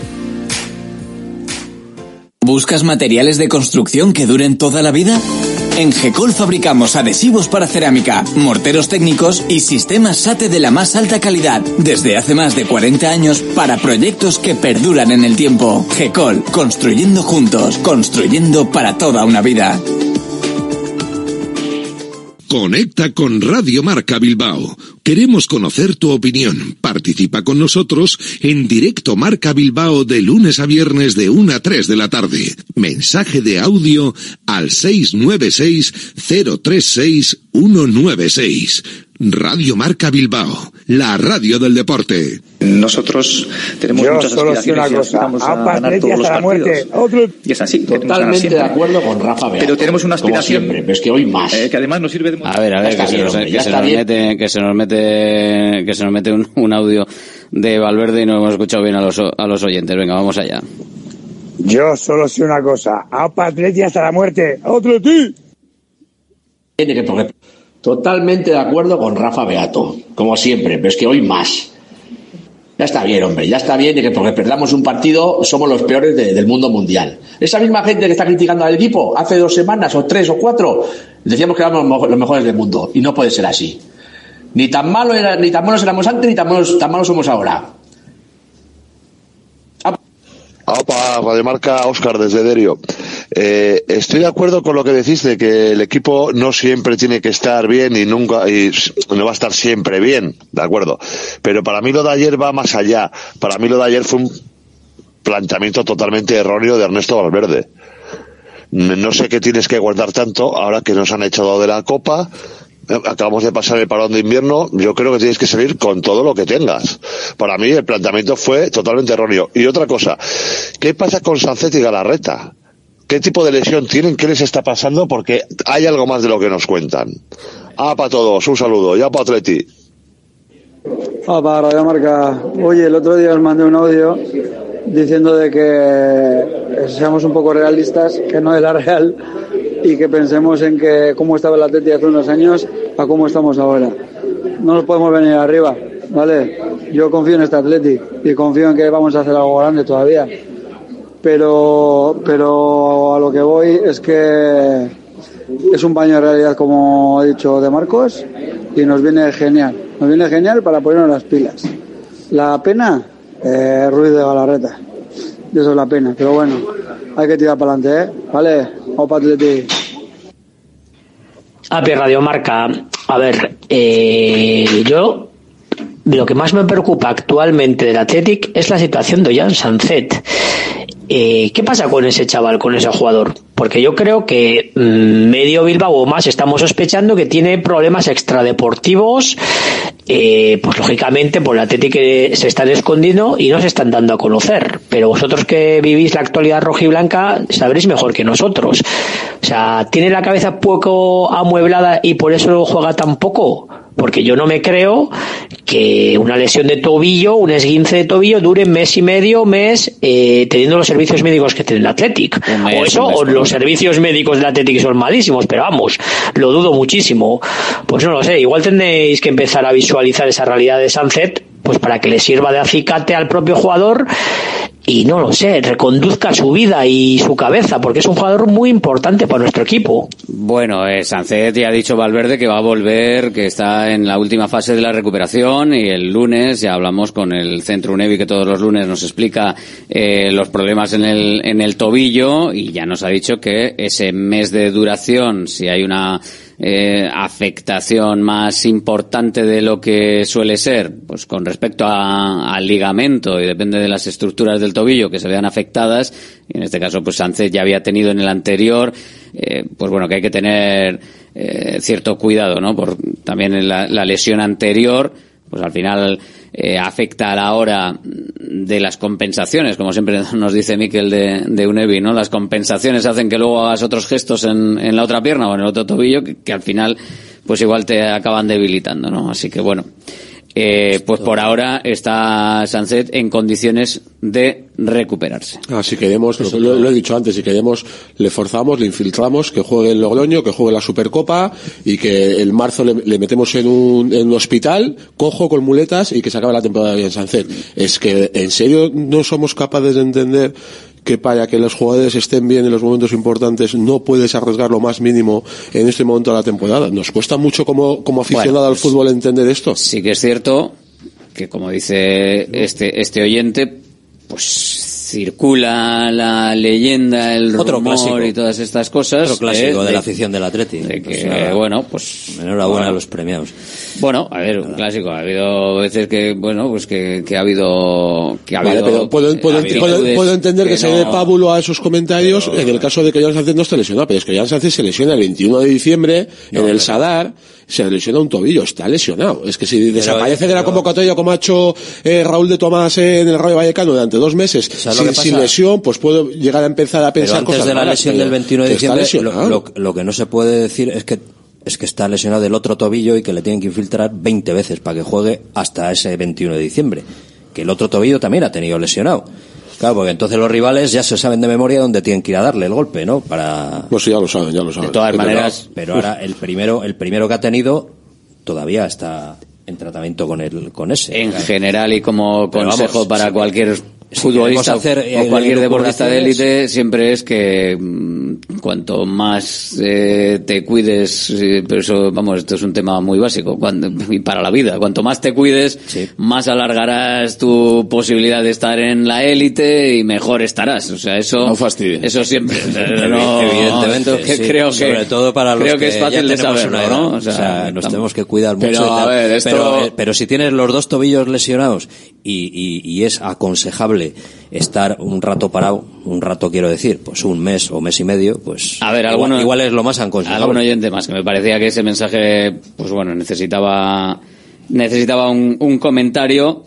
¿Buscas materiales de construcción que duren toda la vida? En Gecol fabricamos adhesivos para cerámica, morteros técnicos y sistemas SATE de la más alta calidad, desde hace más de 40 años para proyectos que perduran en el tiempo. Gecol, construyendo juntos, construyendo para toda una vida.
Conecta con Radio Marca Bilbao. Queremos conocer tu opinión. Participa con nosotros en directo Marca Bilbao de lunes a viernes de 1 a 3 de la tarde. Mensaje de audio al 696-036-196. Radio Marca Bilbao, la radio del deporte.
Nosotros tenemos muchas aspiraciones y aspiramos a ganar todos los partidos. Y es así.
Totalmente de acuerdo con Rafa Beato.
Pero tenemos una aspiración,
como siempre, es que hoy más.
Que además nos sirve de...
A ver, que se nos mete un audio de Valverde y no hemos escuchado bien a los oyentes. Venga, vamos allá.
Yo solo sé una cosa. ¡Apa Atleti hasta la muerte! ¡Otro ti!
Totalmente de acuerdo con Rafa Beato, como siempre, pero es que hoy más. Ya está bien, hombre, ya está bien de que porque perdamos un partido somos los peores del mundo mundial. Esa misma gente que está criticando al equipo hace 2 semanas o 3 o 4 decíamos que éramos los mejores del mundo y no puede ser así. Ni tan malos éramos antes ni tan malos somos ahora.
Opa, Radio Marca, Óscar desde Derio. Estoy de acuerdo con lo que decís de que el equipo no siempre tiene que estar bien y no va a estar siempre bien, de acuerdo. Pero para mí lo de ayer va más allá. Para mí lo de ayer fue un planteamiento totalmente erróneo de Ernesto Valverde. No sé qué tienes que guardar tanto ahora que nos han echado de la Copa. Acabamos de pasar el parón de invierno. Yo creo que tienes que salir con todo lo que tengas. Para mí el planteamiento fue totalmente erróneo. Y otra cosa, ¿qué pasa con Sancet y Galarreta? ¿Qué tipo de lesión tienen? ¿Qué les está pasando? Porque hay algo más de lo que nos cuentan. Para todos, un saludo. Ya para Atleti.
Para Radio Marca. Oye, el otro día os mandé un audio diciendo de que seamos un poco realistas, que no es la real, y que pensemos en que cómo estaba el Atleti hace unos años a cómo estamos ahora. No nos podemos venir arriba, ¿vale? Yo confío en este Atleti y confío en que vamos a hacer algo grande todavía. Pero a lo que voy es que es un baño de realidad, como he dicho, de Marcos, y nos viene genial para ponernos las pilas. La pena, Ruiz de Galarreta, y eso es la pena, pero bueno, hay que tirar para adelante, ¿vale? Opa Atleti.
Radio Marca. A ver, yo lo que más me preocupa actualmente del Athletic es la situación de Ollán Sancet. ¿Qué pasa con ese chaval, con ese jugador? Porque yo creo que medio Bilbao o más estamos sospechando que tiene problemas extradeportivos, pues lógicamente por el Athletic se están escondiendo y no se están dando a conocer. Pero vosotros que vivís la actualidad rojiblanca sabréis mejor que nosotros. O sea, ¿tiene la cabeza poco amueblada y por eso juega tan poco? Porque yo no me creo que una lesión de tobillo, un esguince de tobillo, dure mes y medio, teniendo los servicios médicos que tiene el Athletic. O los servicios médicos del Athletic son malísimos, pero vamos, lo dudo muchísimo. Pues no lo sé, igual tendréis que empezar a visualizar esa realidad de Sancet, pues para que le sirva de acicate al propio jugador y no lo sé, reconduzca su vida y su cabeza, porque es un jugador muy importante para nuestro equipo.
Bueno, Sancet ya ha dicho Valverde que va a volver, que está en la última fase de la recuperación, y el lunes ya hablamos con el Centro UNEVI, que todos los lunes nos explica los problemas en el tobillo, y ya nos ha dicho que ese mes de duración, si hay una afectación más importante de lo que suele ser, pues con respecto al ligamento, y depende de las estructuras del tobillo que se vean afectadas, y en este caso pues Sánchez ya había tenido en el anterior, pues bueno, que hay que tener cierto cuidado, ¿no? Por también en la lesión anterior, pues al final afecta a la hora de las compensaciones, como siempre nos dice Mikel de UNEVI, ¿no? Las compensaciones hacen que luego hagas otros gestos en la otra pierna o en el otro tobillo que al final pues igual te acaban debilitando, ¿no? Así que bueno, pues por ahora está Sancet en condiciones de recuperarse.
Si queremos, lo he dicho antes, si queremos, le forzamos, le infiltramos, que juegue en Logroño, que juegue la Supercopa, y que el marzo le metemos en un hospital, cojo con muletas, y que se acabe la temporada bien Sancet. Es que, ¿en serio no somos capaces de entender que para que los jugadores estén bien en los momentos importantes no puedes arriesgar lo más mínimo en este momento de la temporada? Nos cuesta mucho como aficionado al fútbol entender esto.
Sí que es cierto que, como dice este oyente, pues circula la leyenda, el rumor y todas estas cosas.
Otro clásico de la afición del Atleti.
De que, bueno, pues...
Enhorabuena a los premiados.
Bueno, a ver, un clásico. Ha habido veces que, bueno, pues que ha habido...
Vale, pero puedo entender que se dé pábulo a esos comentarios en el caso de que Jan Sánchez no esté lesionado, pero es que Jan Sánchez se lesiona el 21 de diciembre en el Sadar, se lesiona un tobillo, está lesionado. Es que si desaparece de la convocatoria como ha hecho Raúl de Tomás en el Rayo Vallecano durante 2 meses sin lesión, pues puedo llegar a empezar a pensar cosas
antes de la
malas,
lesión del 21 de diciembre lo que no se puede decir es que está lesionado del otro tobillo y que le tienen que infiltrar 20 veces para que juegue hasta ese 21 de diciembre. Que el otro tobillo también ha tenido lesionado. Claro, porque entonces los rivales ya se saben de memoria dónde tienen que ir a darle el golpe, ¿no?
Pues sí, ya lo saben.
De todas maneras.
Pero ahora el primero que ha tenido todavía está en tratamiento con ese.
En general y como consejo para cualquier futbolista o cualquier deportista de élite, siempre es que cuanto más te cuides, pero eso, vamos, esto es un tema muy básico y para la vida, cuanto más te cuides, más alargarás tu posibilidad de estar en la élite y mejor estarás. O sea, eso
no fastidies.
Eso siempre.
Evidentemente, sí,
creo
sobre todo para los
que es fácil de saberlo, ¿no?
O sea, nos tenemos que cuidar mucho.
Pero, a ver,
pero si tienes los 2 tobillos lesionados y es aconsejable estar un rato parado, un rato quiero decir, pues un mes o mes y medio, pues
a ver,
igual es lo más aconsejable.
Algún oyente más que me parecía que ese mensaje, pues bueno, necesitaba un comentario.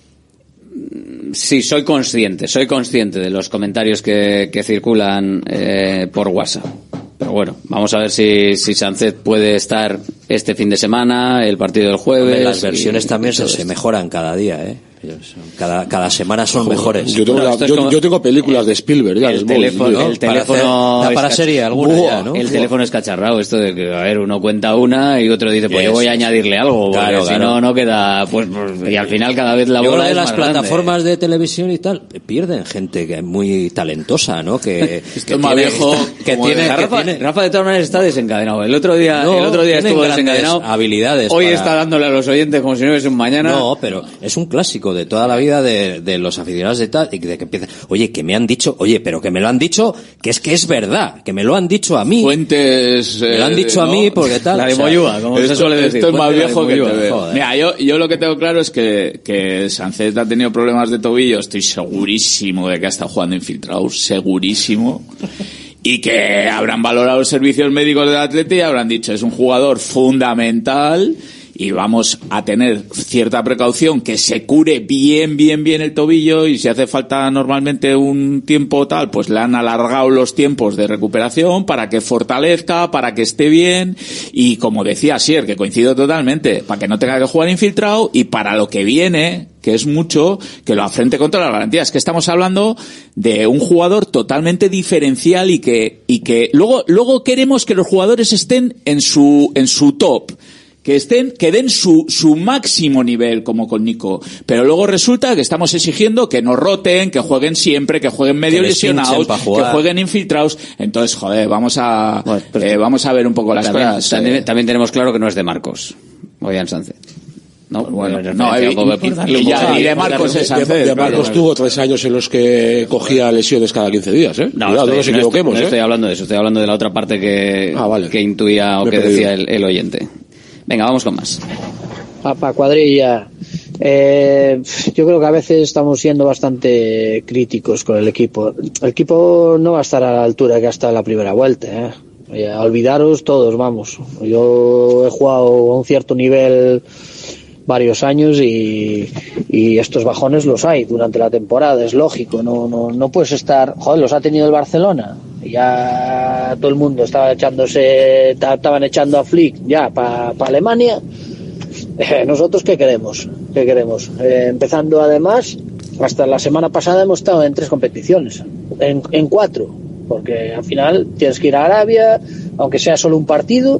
Sí, soy consciente de los comentarios que circulan por WhatsApp. Pero bueno, vamos a ver si Sánchez puede estar este fin de semana, el partido del jueves.
Las versiones también se mejoran cada día, ¿eh? Cada semana son mejores.
Yo tengo películas de Spielberg ya.
El teléfono
para serie alguna ya, ¿no?
El teléfono es cacharrado, esto de que, a ver, uno cuenta una y otro dice, pues yo voy a añadirle algo, porque si no queda, pues, y al final cada vez la bola
de
es
las
más
plataformas de televisión y tal, pierden gente que es muy talentosa, ¿no? Que
es más viejo, Rafa de todas maneras está desencadenado. El otro día estuvo desencadenado.
Habilidades.
Hoy está dándole a los oyentes como si no hubiese un mañana.
No, pero es un clásico de toda la vida de los aficionados de tal, y de que empiezan, oye, que me han dicho, pero que me lo han dicho, que es verdad, que me lo han dicho a mí.
Fuentes.
Me lo han dicho a mí porque tal.
La de Moyúa, como se suele decir.
Esto es más viejo que te veo. Mira, yo lo que tengo claro es que Sánchez ha tenido problemas de tobillo, estoy segurísimo de que ha estado jugando infiltrados, segurísimo. Y que habrán valorado los servicios médicos del Atleti y habrán dicho, es un jugador fundamental y vamos a tener cierta precaución, que se cure bien el tobillo, y si hace falta normalmente un tiempo tal, pues le han alargado los tiempos de recuperación para que fortalezca, para que esté bien, y como decía Asier, que coincido totalmente, para que no tenga que jugar infiltrado, y para lo que viene, que es mucho, que lo afrente con todas las garantías. Que estamos hablando de un jugador totalmente diferencial y que luego queremos que los jugadores estén en su top, que den su máximo nivel, como con Nico, pero luego resulta que estamos exigiendo que no roten, que jueguen siempre, que jueguen medio lesionados, que jueguen infiltrados. Entonces, joder, vamos a ver un poco las cosas.
También tenemos claro que no es de Marcos, Jan Sánchez. No,
bueno, y de Marcos es Sánchez.
De Marcos tuvo 3 años en los que cogía lesiones cada 15 días, ¿eh?
No nos equivoquemos, no estoy hablando de eso, estoy hablando de la otra parte que intuía o que decía el oyente. Venga, vamos con más.
Papá Cuadrilla, yo creo que a veces estamos siendo bastante críticos con el equipo. El equipo no va a estar a la altura que ha estado en la primera vuelta, A olvidaros todos, vamos. Yo he jugado a un cierto nivel varios años y estos bajones los hay durante la temporada, es lógico. No puedes estar, los ha tenido el Barcelona. Ya todo el mundo estaban echando a Flick ya para Alemania. Nosotros ¿qué queremos? Empezando además, hasta la semana pasada hemos estado en 3 competiciones, en 4, porque al final tienes que ir a Arabia, aunque sea solo un partido,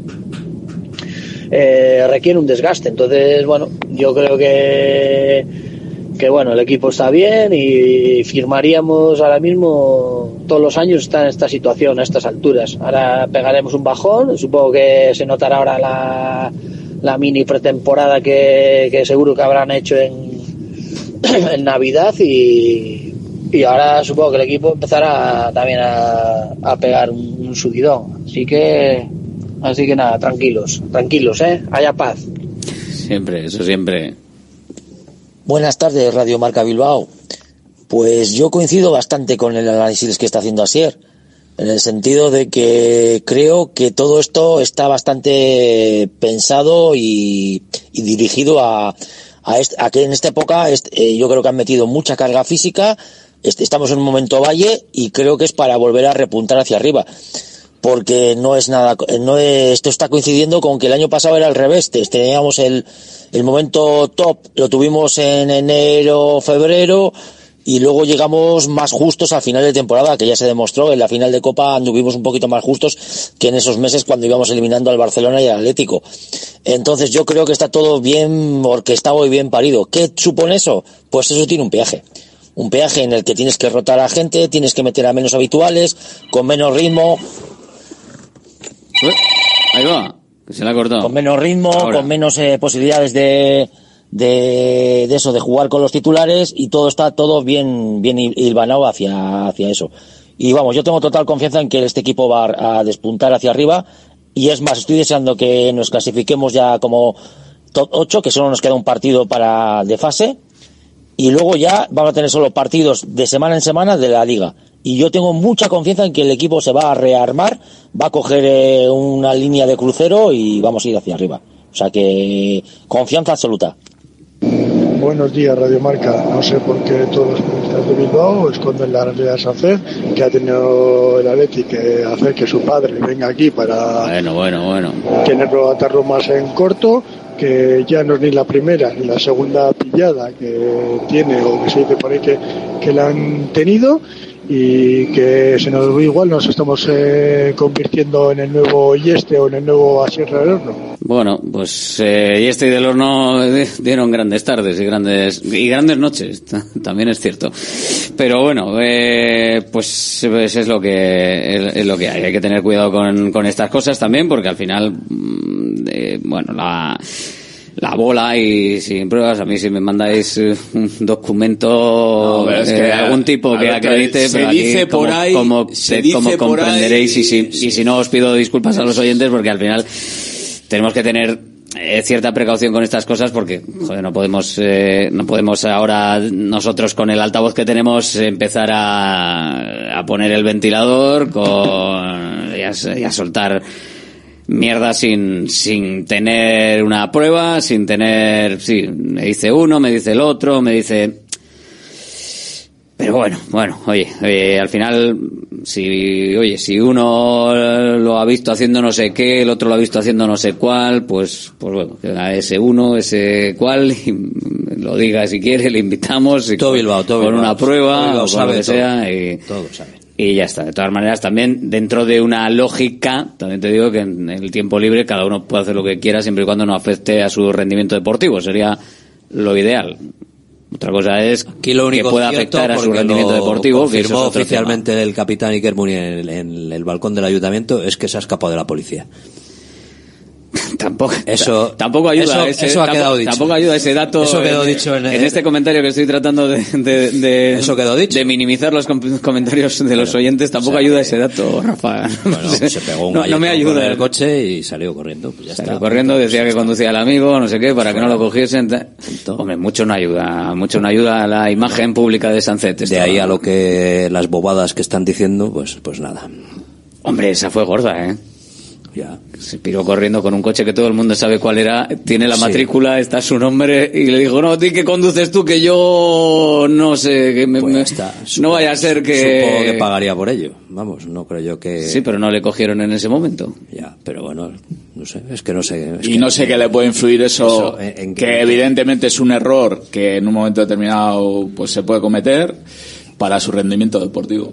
requiere un desgaste. Entonces, bueno, yo creo que bueno, el equipo está bien y firmaríamos ahora mismo, todos los años está en esta situación, a estas alturas. Ahora pegaremos un bajón, supongo que se notará ahora la mini pretemporada que seguro que habrán hecho en Navidad y y ahora supongo que el equipo empezará también a pegar un subidón. Así que nada, tranquilos, haya paz.
Siempre, eso siempre.
Buenas tardes, Radio Marca Bilbao. Pues yo coincido bastante con el análisis que está haciendo Asier, en el sentido de que creo que todo esto está bastante pensado y dirigido a que en esta época yo creo que han metido mucha carga física. Estamos en un momento valle y creo que es para volver a repuntar hacia arriba, porque esto está coincidiendo con que el año pasado era al revés. Teníamos el momento top, lo tuvimos en enero, febrero, y luego llegamos más justos al final de temporada, que ya se demostró. En la final de Copa anduvimos un poquito más justos que en esos meses cuando íbamos eliminando al Barcelona y al Atlético. Entonces yo creo que está todo bien orquestado y bien parido. ¿Qué supone eso? Pues eso tiene un peaje en el que tienes que rotar a gente, tienes que meter a menos habituales, con menos ritmo.
Ahí va, que se le ha cortado.
Con menos ritmo, ahora, con menos posibilidades de eso, de jugar con los titulares, y todo está bien hilvanado hacia eso. Y vamos, yo tengo total confianza en que este equipo va a despuntar hacia arriba, y es más, estoy deseando que nos clasifiquemos ya como top 8, que solo nos queda un partido de fase, y luego ya vamos a tener solo partidos de semana en semana de la Liga. Y yo tengo mucha confianza en que el equipo se va a rearmar, va a coger una línea de crucero y vamos a ir hacia arriba. O sea que confianza absoluta.
Buenos días, Radio Marca. No sé por qué todos los periodistas de Bilbao esconden la realidad de Sánchez, que ha tenido el Atleti que hacer que su padre venga aquí para
bueno.
tenerlo, atarlo más en corto, que ya no es ni la primera ni la segunda pillada que tiene, o que se dice por ahí que la han tenido, y que se nos igual nos estamos convirtiendo en el nuevo Yeste o en el nuevo Asier del Horno.
Bueno, pues Yeste y del Horno dieron grandes tardes y grandes noches, también es cierto. Pero bueno, pues es lo que hay que tener cuidado con estas cosas también, porque al final la bola, y sin pruebas, a mí si me mandáis un documento algún tipo que acredite,
se dice por ahí,
como comprenderéis, y si no os pido disculpas a los oyentes, porque al final tenemos que tener cierta precaución con estas cosas, porque joder, no podemos ahora nosotros con el altavoz que tenemos empezar a poner el ventilador y a soltar mierda sin tener una prueba, sin tener, sí, me dice uno, me dice el otro, me dice. Pero bueno, oye, al final, si uno lo ha visto haciendo no sé qué, el otro lo ha visto haciendo no sé cuál, pues bueno, que haga ese uno, ese cual, y lo diga si quiere, le invitamos,
todo Bilbao,
con una prueba, o
sabe
lo que sea, y
todo sabe.
Y ya está. De todas maneras, también dentro de una lógica, también te digo que en el tiempo libre cada uno puede hacer lo que quiera siempre y cuando no afecte a su rendimiento deportivo. Sería lo ideal. Otra cosa es
aquí lo único
que pueda afectar a su rendimiento deportivo.
Confirmó oficialmente el capitán Iker Munier en el balcón del ayuntamiento, es que se ha escapado de la policía.
Tampoco
ayuda. Eso ha quedado dicho.
Tampoco ayuda ese dato.
Eso quedó dicho en
este comentario que estoy tratando
eso quedó dicho.
de minimizar los comentarios de los oyentes. Tampoco ayuda ese dato, Rafa.
Bueno, se pegó
no me ayuda
en el coche y salió corriendo. Pues ya
salió
está.
Corriendo, decía que conducía al amigo, no sé qué, para que no lo cogiesen. Hombre, mucho no ayuda a la imagen pública de Sánchez.
De ahí a lo que las bobadas que están diciendo, pues nada.
Hombre, esa fue gorda,
Ya.
Se piró corriendo con un coche que todo el mundo sabe cuál era, tiene la matrícula, está su nombre, y le dijo, no, ¿tú qué conduces tú? Que yo no sé, que no vaya a ser que...
Supongo que pagaría por ello, vamos, no creo yo que...
Sí, pero no le cogieron en ese momento.
Ya, pero bueno, no sé, es que no sé...
No sé qué le puede influir eso que evidentemente es un error que en un momento determinado pues se puede cometer para su rendimiento deportivo.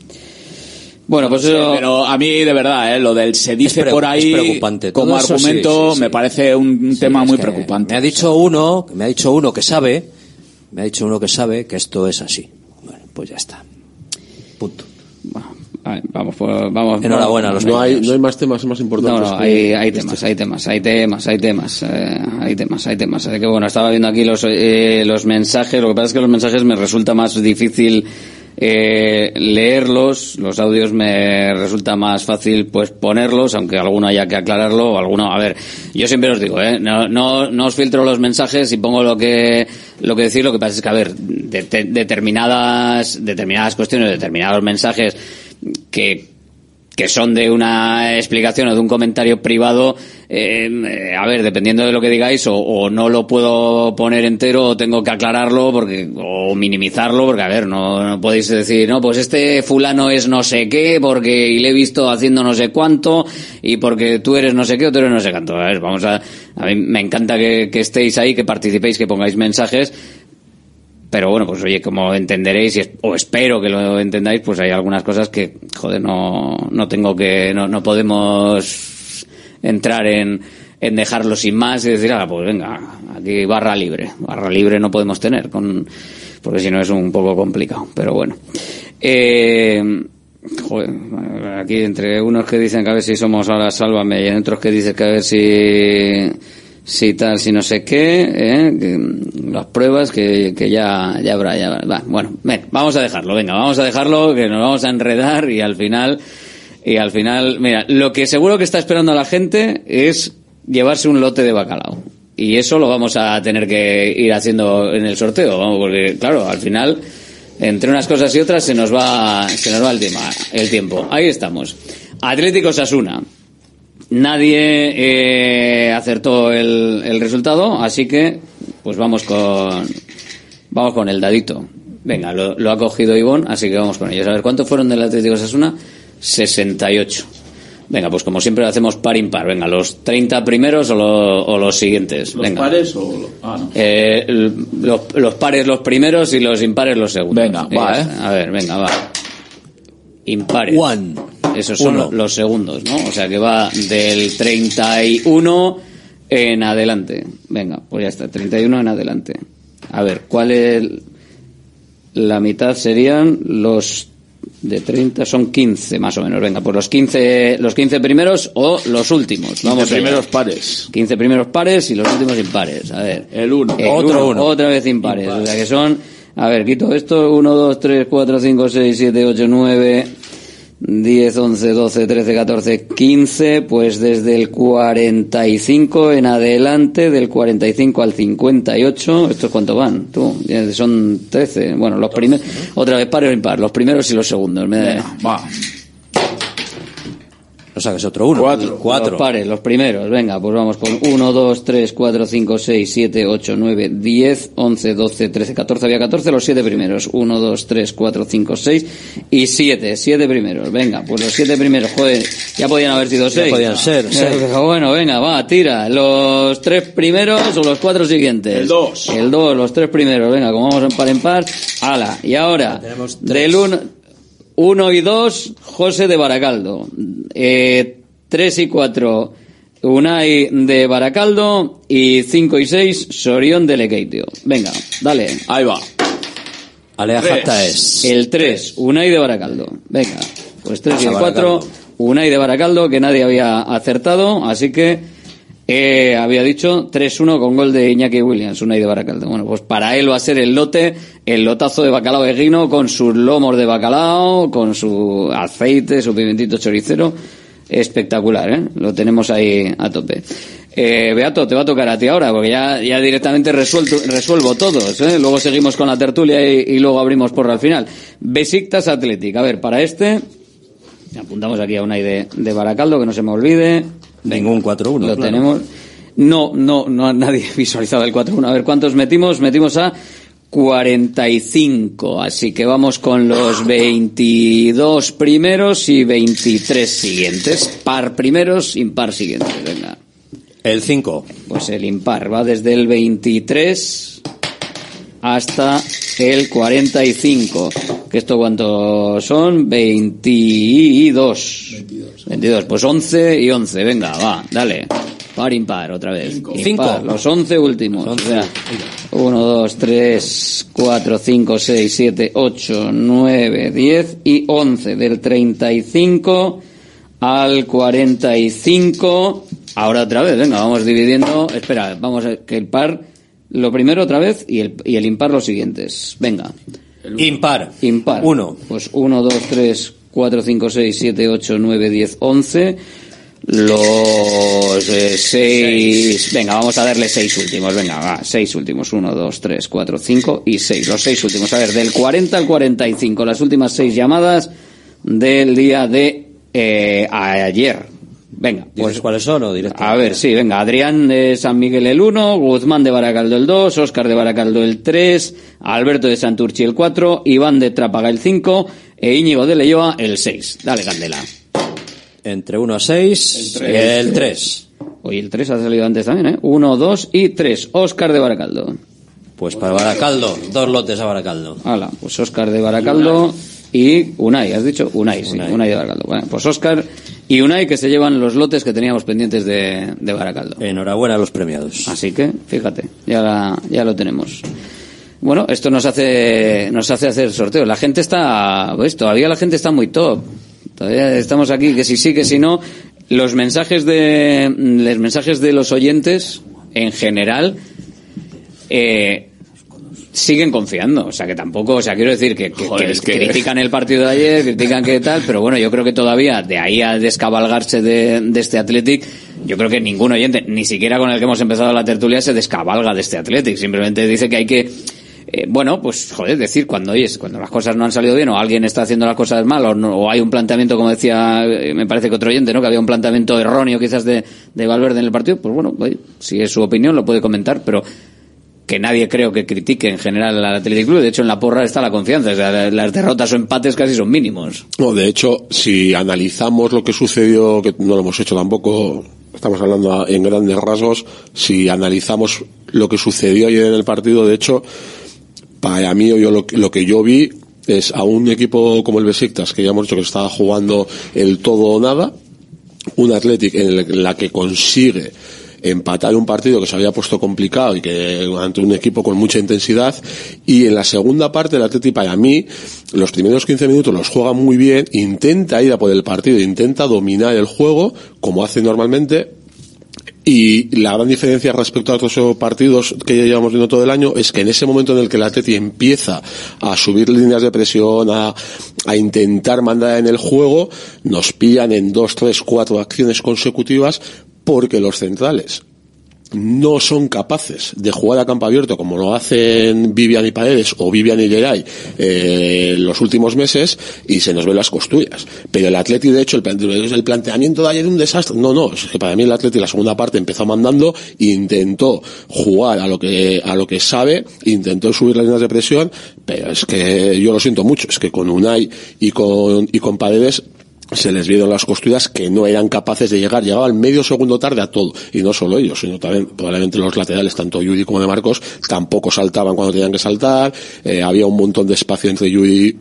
Bueno, pues eso...
Pero a mí, de verdad, lo del se dice por ahí como argumento me parece un tema muy preocupante.
Me ha dicho uno que sabe que esto es así. Bueno, pues ya está. Punto.
Vamos.
Enhorabuena a los
no hay más temas más importantes.
No, hay temas. Así que bueno, estaba viendo aquí los mensajes. Lo que pasa es que los mensajes me resulta más difícil leerlos, los audios me resulta más fácil pues ponerlos, aunque alguno haya que aclararlo, o alguno, a ver, yo siempre os digo, no os filtro los mensajes y pongo lo que decir. Lo que pasa es que, a ver, determinadas cuestiones, determinados mensajes que son de una explicación o de un comentario privado, a ver, dependiendo de lo que digáis, o no lo puedo poner entero, o tengo que aclararlo o minimizarlo, porque, a ver, no podéis decir, no, pues este fulano es no sé qué, y le he visto haciendo no sé cuánto, y porque tú eres no sé qué o tú eres no sé cuánto. A ver, a mí me encanta que estéis ahí, que participéis, que pongáis mensajes. Pero bueno, pues oye, como entenderéis, o espero que lo entendáis, pues hay algunas cosas que, joder, no podemos entrar en dejarlo sin más y decir, pues venga, aquí barra libre no podemos tener, porque si no es un poco complicado, pero bueno. Joder, aquí entre unos que dicen que a ver si somos ahora Sálvame y otros que dicen que a ver si tal, si no sé qué, las pruebas que ya habrá. Bueno, vamos a dejarlo, que nos vamos a enredar y al final, mira, lo que seguro que está esperando a la gente es llevarse un lote de bacalao. Y eso lo vamos a tener que ir haciendo en el sorteo, vamos, porque claro, al final, entre unas cosas y otras se nos va el tiempo. Ahí estamos. Atlético Osasuna. Nadie acertó el resultado, así que pues vamos con el dadito. Venga, lo ha cogido Ivón, así que vamos con ellos. A ver, ¿cuántos fueron del Atlético Osasuna? 68. Venga, pues como siempre lo hacemos par impar. Venga, los 30 primeros o los siguientes.
¿Los
venga.
pares o no?
Los pares los primeros y los impares los segundos.
Venga, va,
A ver, venga, va. Impares. Esos son los segundos, ¿no? O sea que va del 31 en adelante. Venga, pues ya está, 31 en adelante. A ver, ¿cuál es la mitad? Serían los de 30, son 15 más o menos. Venga, pues los 15 primeros o los últimos. Vamos,
15 primeros pares.
15 primeros pares y los últimos impares. A ver.
El 1.
Otro 1. Otra vez impares. O sea que son, a ver, quito esto, 1, 2, 3, 4, 5, 6, 7, 8, 9... 10, 11, 12, 13, 14, 15, pues desde el 45 en adelante, del 45 al 58, ¿estos cuánto van? Tú, son 13, bueno, los primeros, otra vez par o impar, los primeros y los segundos.
Va.
O sea que es otro 1.
4. Los pares, los primeros. Venga, pues vamos con 1, 2, 3, 4, 5, 6, 7, 8, 9, 10, 11, 12, 13, 14. Había 14, los 7 primeros. 1, 2, 3, 4, 5, 6 y 7. 7 primeros. Venga, pues los 7 primeros. Joder, ya podían haber sido 6.
Ya podían ser.
Bueno, venga, va, tira. Los 3 primeros o los 4 siguientes.
El 2.
El 2, los 3 primeros. Venga, como vamos en par. Ala. Y ahora, del 1 y 2, José de Baracaldo. 3 y 4, Unai de Baracaldo. Y 5 y 6, Sorión de Lekeitio. Venga, dale.
Ahí va.
Aleajata es.
El 3, Unai de Baracaldo. Venga, pues 3 y el 4, Unai de Baracaldo, que nadie había acertado. Así que había dicho 3-1 con gol de Iñaki Williams, Unai de Baracaldo. Bueno, pues para él va a ser el lotazo de bacalao eguino, con sus lomos de bacalao, con su aceite, su pimentito choricero. Espectacular, lo tenemos ahí a tope. Beato, te va a tocar a ti ahora, porque ya directamente resuelvo todos, Luego seguimos con la tertulia y luego abrimos porra al final. Besiktas Athletic. A ver, para apuntamos aquí a Unai de Baracaldo, que no se me olvide.
Ningún 4-1.
Lo tenemos. No, nadie visualizaba el 4-1. A ver, ¿cuántos metimos? Metimos a 45. Así que vamos con los 22 primeros y 23 siguientes. Par primeros, impar siguientes. Venga.
El 5.
Pues el impar va desde el 23 hasta el 45. ¿Que esto cuántos son? 22. 22. Pues 11 y 11. Venga, va, dale. Par impar otra vez.
5.
Los 11 últimos.
11.
O sea, 1, 2, 3, 4, 5, 6, 7, 8, 9, 10 y 11. Del 35 al 45. Ahora otra vez, venga, vamos dividiendo. Espera, vamos a que el par lo primero otra vez y el impar los siguientes. Venga.
Impar.
1. Pues 1, 2, 3, 4, 5, 6, 7, 8, 9, 10, 11. Los 6. Venga, vamos a darle 6 últimos. Venga, va, 6 últimos. 1, 2, 3, 4, 5 y 6. Los 6 últimos. A ver, del 40 al 45. Las últimas 6 llamadas del día de ayer. Venga, pues
¿cuáles son o directo?
A ver, sí, venga. Adrián de San Miguel el 1, Guzmán de Baracaldo el 2, Óscar de Baracaldo el 3, Alberto de Santurchi el 4, Iván de Trápaga el 5 e Íñigo de Leyoa el 6. Dale, Candela.
Entre 1 a 6, el 3.
Oye, el 3 ha salido antes también, ¿eh? 1, 2 y 3. Óscar de Baracaldo.
Pues para Baracaldo, 2 lotes a Baracaldo.
Hala, pues Óscar de Baracaldo y Unai, ¿has dicho? Unai, sí, Unai de Baracaldo. Bueno, pues Óscar y Unai, que se llevan los lotes que teníamos pendientes de Baracaldo.
Enhorabuena a los premiados.
Así que, fíjate, ya lo tenemos. Bueno, esto nos hace hacer sorteo. La gente está, pues todavía la gente está muy top. Todavía estamos aquí, que si sí, que si no. Los mensajes de los oyentes, en general, siguen confiando, o sea que tampoco, o sea, quiero decir que critican el partido de ayer, critican que tal, pero bueno, yo creo que todavía de ahí a descabalgarse de este Athletic, yo creo que ningún oyente, ni siquiera con el que hemos empezado la tertulia, se descabalga de este Athletic, simplemente dice que hay que bueno, pues joder, decir cuando las cosas no han salido bien o alguien está haciendo las cosas mal o hay un planteamiento, como decía, me parece que otro oyente, ¿no? Que había un planteamiento erróneo quizás de Valverde en el partido, pues bueno, si es su opinión lo puede comentar, pero que nadie creo que critique en general al Athletic Club. De hecho, en la porra está la confianza. O sea, las derrotas o empates casi son mínimos.
No, de hecho, si analizamos lo que sucedió, que no lo hemos hecho tampoco, estamos hablando en grandes rasgos, si analizamos lo que sucedió ayer en el partido, de hecho, para mí, lo que yo vi es a un equipo como el Besiktas, que ya hemos dicho que estaba jugando el todo o nada, un Athletic en la que consigue empatar un partido que se había puesto complicado y que ante un equipo con mucha intensidad, y en la segunda parte el Atleti, para mí, los primeros 15 minutos los juega muy bien, intenta ir a por el partido, intenta dominar el juego como hace normalmente, y la gran diferencia respecto a otros partidos que ya llevamos viendo todo el año es que en ese momento en el que el Atleti empieza a subir líneas de presión, a intentar mandar en el juego, nos pillan en 2, 3, 4 acciones consecutivas, porque los centrales no son capaces de jugar a campo abierto como lo hacen Vivian y Paredes o Vivian y Geray los últimos meses, y se nos ven las costuras. Pero el Atleti, de hecho, el planteamiento de ayer es un desastre. No, es que para mí el Atleti la segunda parte empezó mandando, intentó jugar a lo que sabe, intentó subir las líneas de presión, pero es que yo lo siento mucho, es que con Unai y con Paredes se les vieron las costuras, que no eran capaces de llegaban medio segundo tarde a todo, y no solo ellos, sino también probablemente los laterales, tanto Yuri como de Marcos, tampoco saltaban cuando tenían que saltar, había un montón de espacio entre Yuri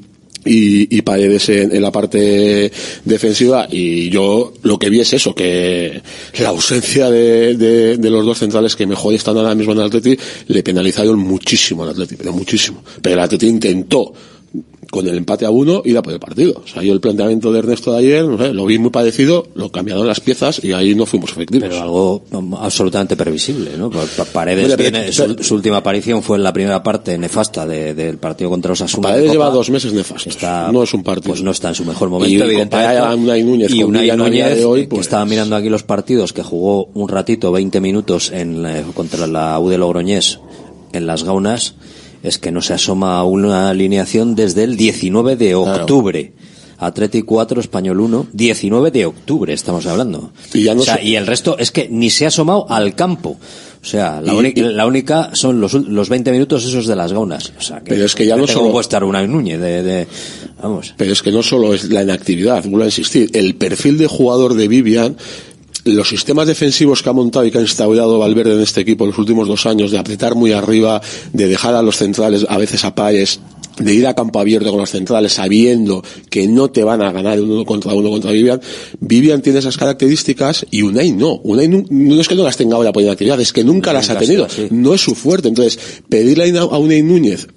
y Paredes en la parte defensiva, y yo lo que vi es eso, que la ausencia de los dos centrales que mejor están ahora mismo en el Atleti le penalizaron muchísimo al Atleti, pero muchísimo. Pero el Atleti intentó con el empate a 1 ir a por el partido. O sea, yo el planteamiento de Ernesto de ayer, no sé, lo vi muy parecido, lo cambiaron las piezas y ahí no fuimos efectivos.
Pero algo absolutamente previsible, ¿no? Paredes viene, su última aparición fue en la primera parte nefasta del partido contra Osasuna.
Paredes lleva 2 meses nefastos. No es un partido.
Pues no está en su mejor momento, evidentemente.
Unai Núñez,
y Unai Núñez,
hoy,
que estaba mirando aquí los partidos, que jugó un ratito, 20 minutos contra la U de Logroñés en Las Gaunas, es que no se asoma a una alineación desde el 19 de octubre. Claro. Atleti 4, Español 1, 19 de octubre estamos hablando. Y el resto es que ni se ha asomado al campo. O sea, la única son los 20 minutos esos de Las Gaunas. O sea,
pero es que ya no solo
puede estar Unai Núñez vamos.
Pero es que no solo es la inactividad, vuelvo a insistir, el perfil de jugador de Vivian, los sistemas defensivos que ha montado y que ha instaurado Valverde en este equipo en los últimos 2 años, de apretar muy arriba, de dejar a los centrales, a veces a Páez, de ir a campo abierto con los centrales sabiendo que no te van a ganar uno contra Vivian. Vivian tiene esas características y Unai no es que no las tenga ahora por inactividad, es que nunca las ha tenido, no es su fuerte. Entonces, pedirle a Unai Núñez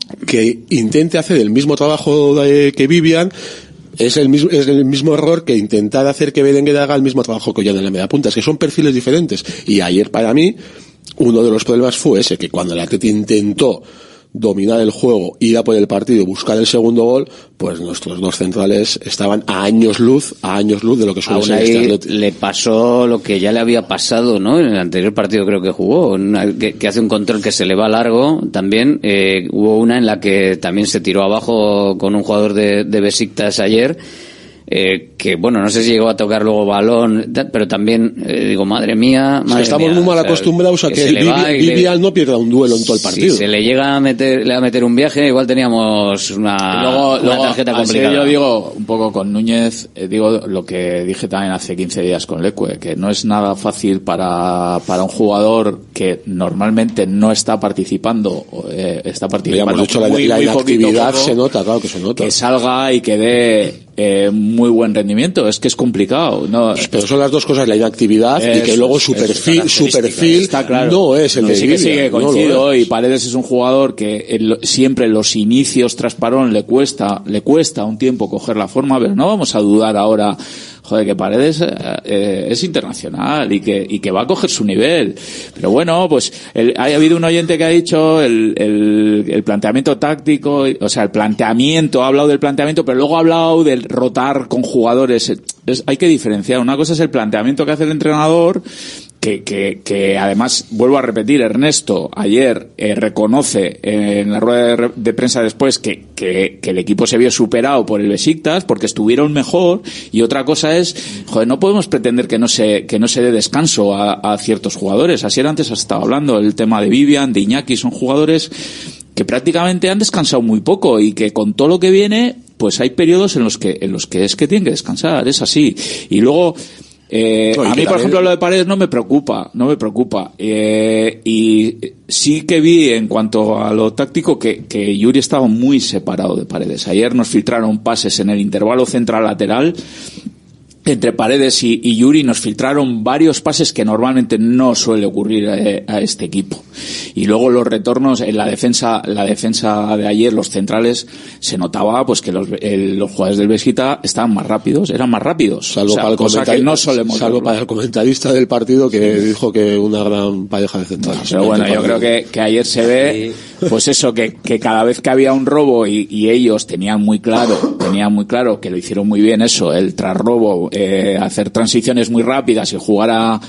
que intente hacer el mismo trabajo que Vivian es el mismo error que intentar hacer que Berenguer haga el mismo trabajo que Ollán en la media punta. Es que son perfiles diferentes. Y ayer, para mí, uno de los problemas fue ese, que cuando el Atleti intentó dominar el juego, ir a por el partido, buscar el segundo gol, pues nuestros dos centrales estaban a años luz de lo que suele ser este Atleti.
Le pasó lo que ya le había pasado, ¿no? En el anterior partido creo que jugó, que hace un control que se le va largo también. Hubo una en la que también se tiró abajo con un jugador de Besiktas ayer, que bueno, no sé si llegó a tocar luego balón, pero también digo, madre mía,
estamos muy mal acostumbrados a que Vivian no pierda un duelo en todo el partido.
Si se le llega a meter un viaje, igual teníamos una tarjeta complicada.
Yo digo, un poco con Núñez, digo lo que dije también hace 15 días con Leque, que no es nada fácil para un jugador que normalmente no está participando,
de hecho, la inactividad se nota, claro que se nota.
Que salga y que dé muy buen rendimiento, es que es complicado, ¿no?
Pero son las dos cosas, la inactividad y que luego su perfil
está claro.
No es el de
sí que coincido, no y Paredes es un jugador que siempre en los inicios tras parón le cuesta un tiempo coger la forma, pero no vamos a dudar ahora, joder, que Paredes es internacional y que va a coger su nivel. Pero bueno, pues ha habido un oyente que ha dicho el planteamiento táctico, o sea, ha hablado del planteamiento, pero luego ha hablado del rotar con jugadores. Hay que diferenciar. Una cosa es el planteamiento que hace el entrenador, que además, vuelvo a repetir, Ernesto ayer reconoce en la rueda de prensa después que el equipo se vio superado por el Besiktas porque estuvieron mejor, y otra cosa es, joder, no podemos pretender que no se dé descanso a ciertos jugadores. Así antes has estado hablando, el tema de Vivian, de Iñaki, son jugadores que prácticamente han descansado muy poco y que con todo lo que viene, pues hay periodos en los que es que tienen que descansar, es así. Y luego a mí, por ejemplo, lo de Paredes no me preocupa. Y sí que vi, en cuanto a lo táctico, que Yuri estaba muy separado de Paredes. Ayer nos filtraron pases en el intervalo central-lateral entre Paredes y Yuri, nos filtraron varios pases que normalmente no suele ocurrir a este equipo. Y luego los retornos en la defensa de ayer, los centrales, se notaba pues que los jugadores del Besiktas eran más rápidos,
salvo para el comentarista del partido, que dijo que una gran pareja de centrales.
Pero bueno, yo creo que ayer se ve pues eso, que cada vez que había un robo y ellos tenían muy claro que lo hicieron muy bien, eso, el tras robo, hacer transiciones muy rápidas y jugar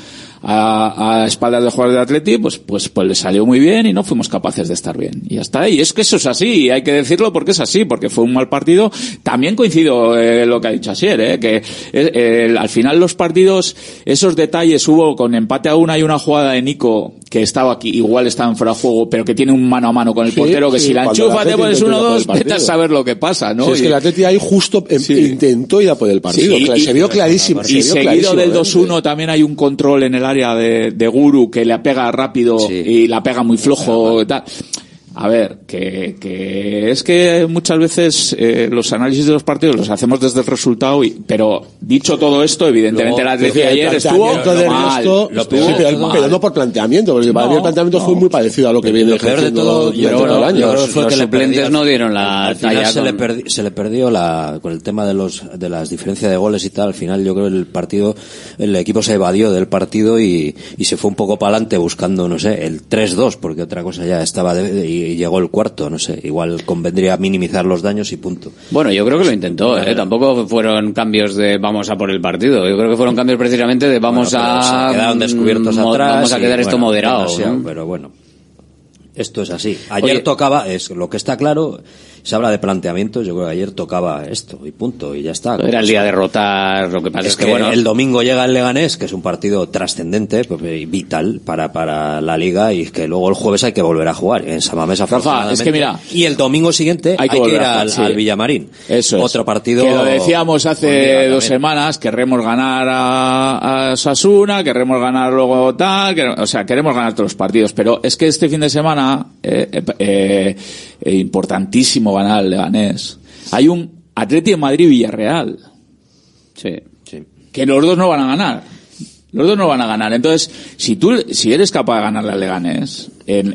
a espaldas de jugadores de Atleti, pues le salió muy bien y no fuimos capaces de estar bien. Y ya está. Y es que eso es así, y hay que decirlo porque es así, porque fue un mal partido. También coincido lo que ha dicho Asier, que al final los partidos, esos detalles hubo con empate a una y una jugada de Nico que estaba aquí, igual estaba en fuera de juego, pero que tiene un mano a mano con el portero, que si la enchufa te pones 1-2, vete a saber lo que pasa, ¿no?
Sí, es que el Atleti ahí justo intentó ir a por el partido, se vio clarísimo.
Y seguido del 2-1 también hay un control en el área de Guru que le pega rápido y la pega muy flojo y tal. A ver, que es que muchas veces los análisis de los partidos los hacemos desde el resultado, pero dicho todo esto, evidentemente el Atleti ayer estuvo mal.
Pero no por planteamiento, porque para mí el planteamiento fue muy parecido a lo que viene ejerciendo todo el año.
Los suplentes no dieron la talla.
Se le perdió con el tema de las diferencias de goles y tal. Al final yo creo que el equipo se evadió del partido y se fue un poco para adelante buscando, no sé, el 3-2, porque otra cosa ya estaba y llegó el cuarto, no sé, igual convendría minimizar los daños y punto.
Bueno, yo creo que lo intentó, tampoco fueron cambios de vamos a por el partido, yo creo que fueron cambios precisamente de vamos a
quedaron descubiertos atrás,
vamos a quedar esto moderado, ¿no?
Pero bueno, esto es así. Ayer tocaba, es lo que está claro. Se habla de planteamientos, yo creo que ayer tocaba esto y punto, y ya está.
Era el día de rotar, lo que pasa es que bueno,
el domingo llega el Leganés, que es un partido trascendente, vital para la liga, y que luego el jueves hay que volver a jugar en San Mamés, afortunadamente.
Es que mira,
y el domingo siguiente hay que ir al Villamarín.
Eso es.
Otro partido.
Que lo decíamos hace 2 semanas, querremos ganar a Osasuna, queremos ganar luego tal, o sea, queremos ganar todos los partidos, pero es que este fin de semana, importantísimo ganar el Leganés. Hay un Atleti de Madrid-Villarreal.
Sí.
Que los dos no van a ganar. Entonces, si eres capaz de ganarle al Leganés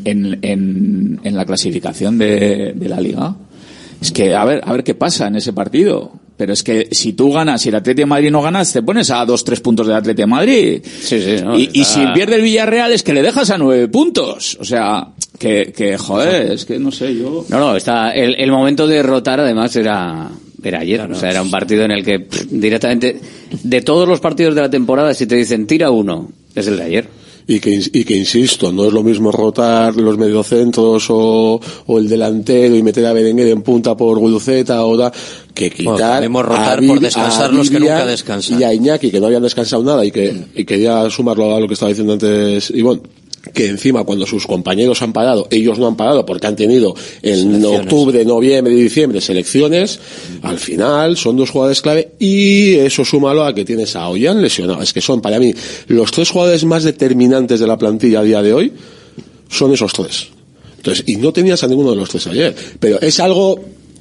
en la clasificación de la Liga, es que a ver qué pasa en ese partido. Pero es que si tú ganas, si el Atleti de Madrid no ganas, te pones a 2-3 puntos del Atleti de Madrid.
Sí, no,
y si pierde el Villarreal es que le dejas a 9 puntos. O sea, joder, es que no sé, yo...
No, está el momento de rotar además era ayer, o sea, era un partido en el que directamente, de todos los partidos de la temporada, si te dicen tira uno, es el de ayer.
Y que insisto, no es lo mismo rotar los mediocentros o el delantero y meter a Berenguer en punta por Guruceta o que quitar
rotar por descansar los que nunca descansan.
Y a Iñaki, que no habían descansado nada y quería sumarlo a lo que estaba diciendo antes Ivonne, que encima cuando sus compañeros han parado, ellos no han parado porque han tenido en octubre, noviembre y diciembre selecciones, al final son dos jugadores clave y eso súmalo a que tienes a Ollán lesionado. Es que son para mí los 3 jugadores más determinantes de la plantilla a día de hoy, son esos 3. Entonces, y no tenías a ninguno de los 3 ayer, pero es algo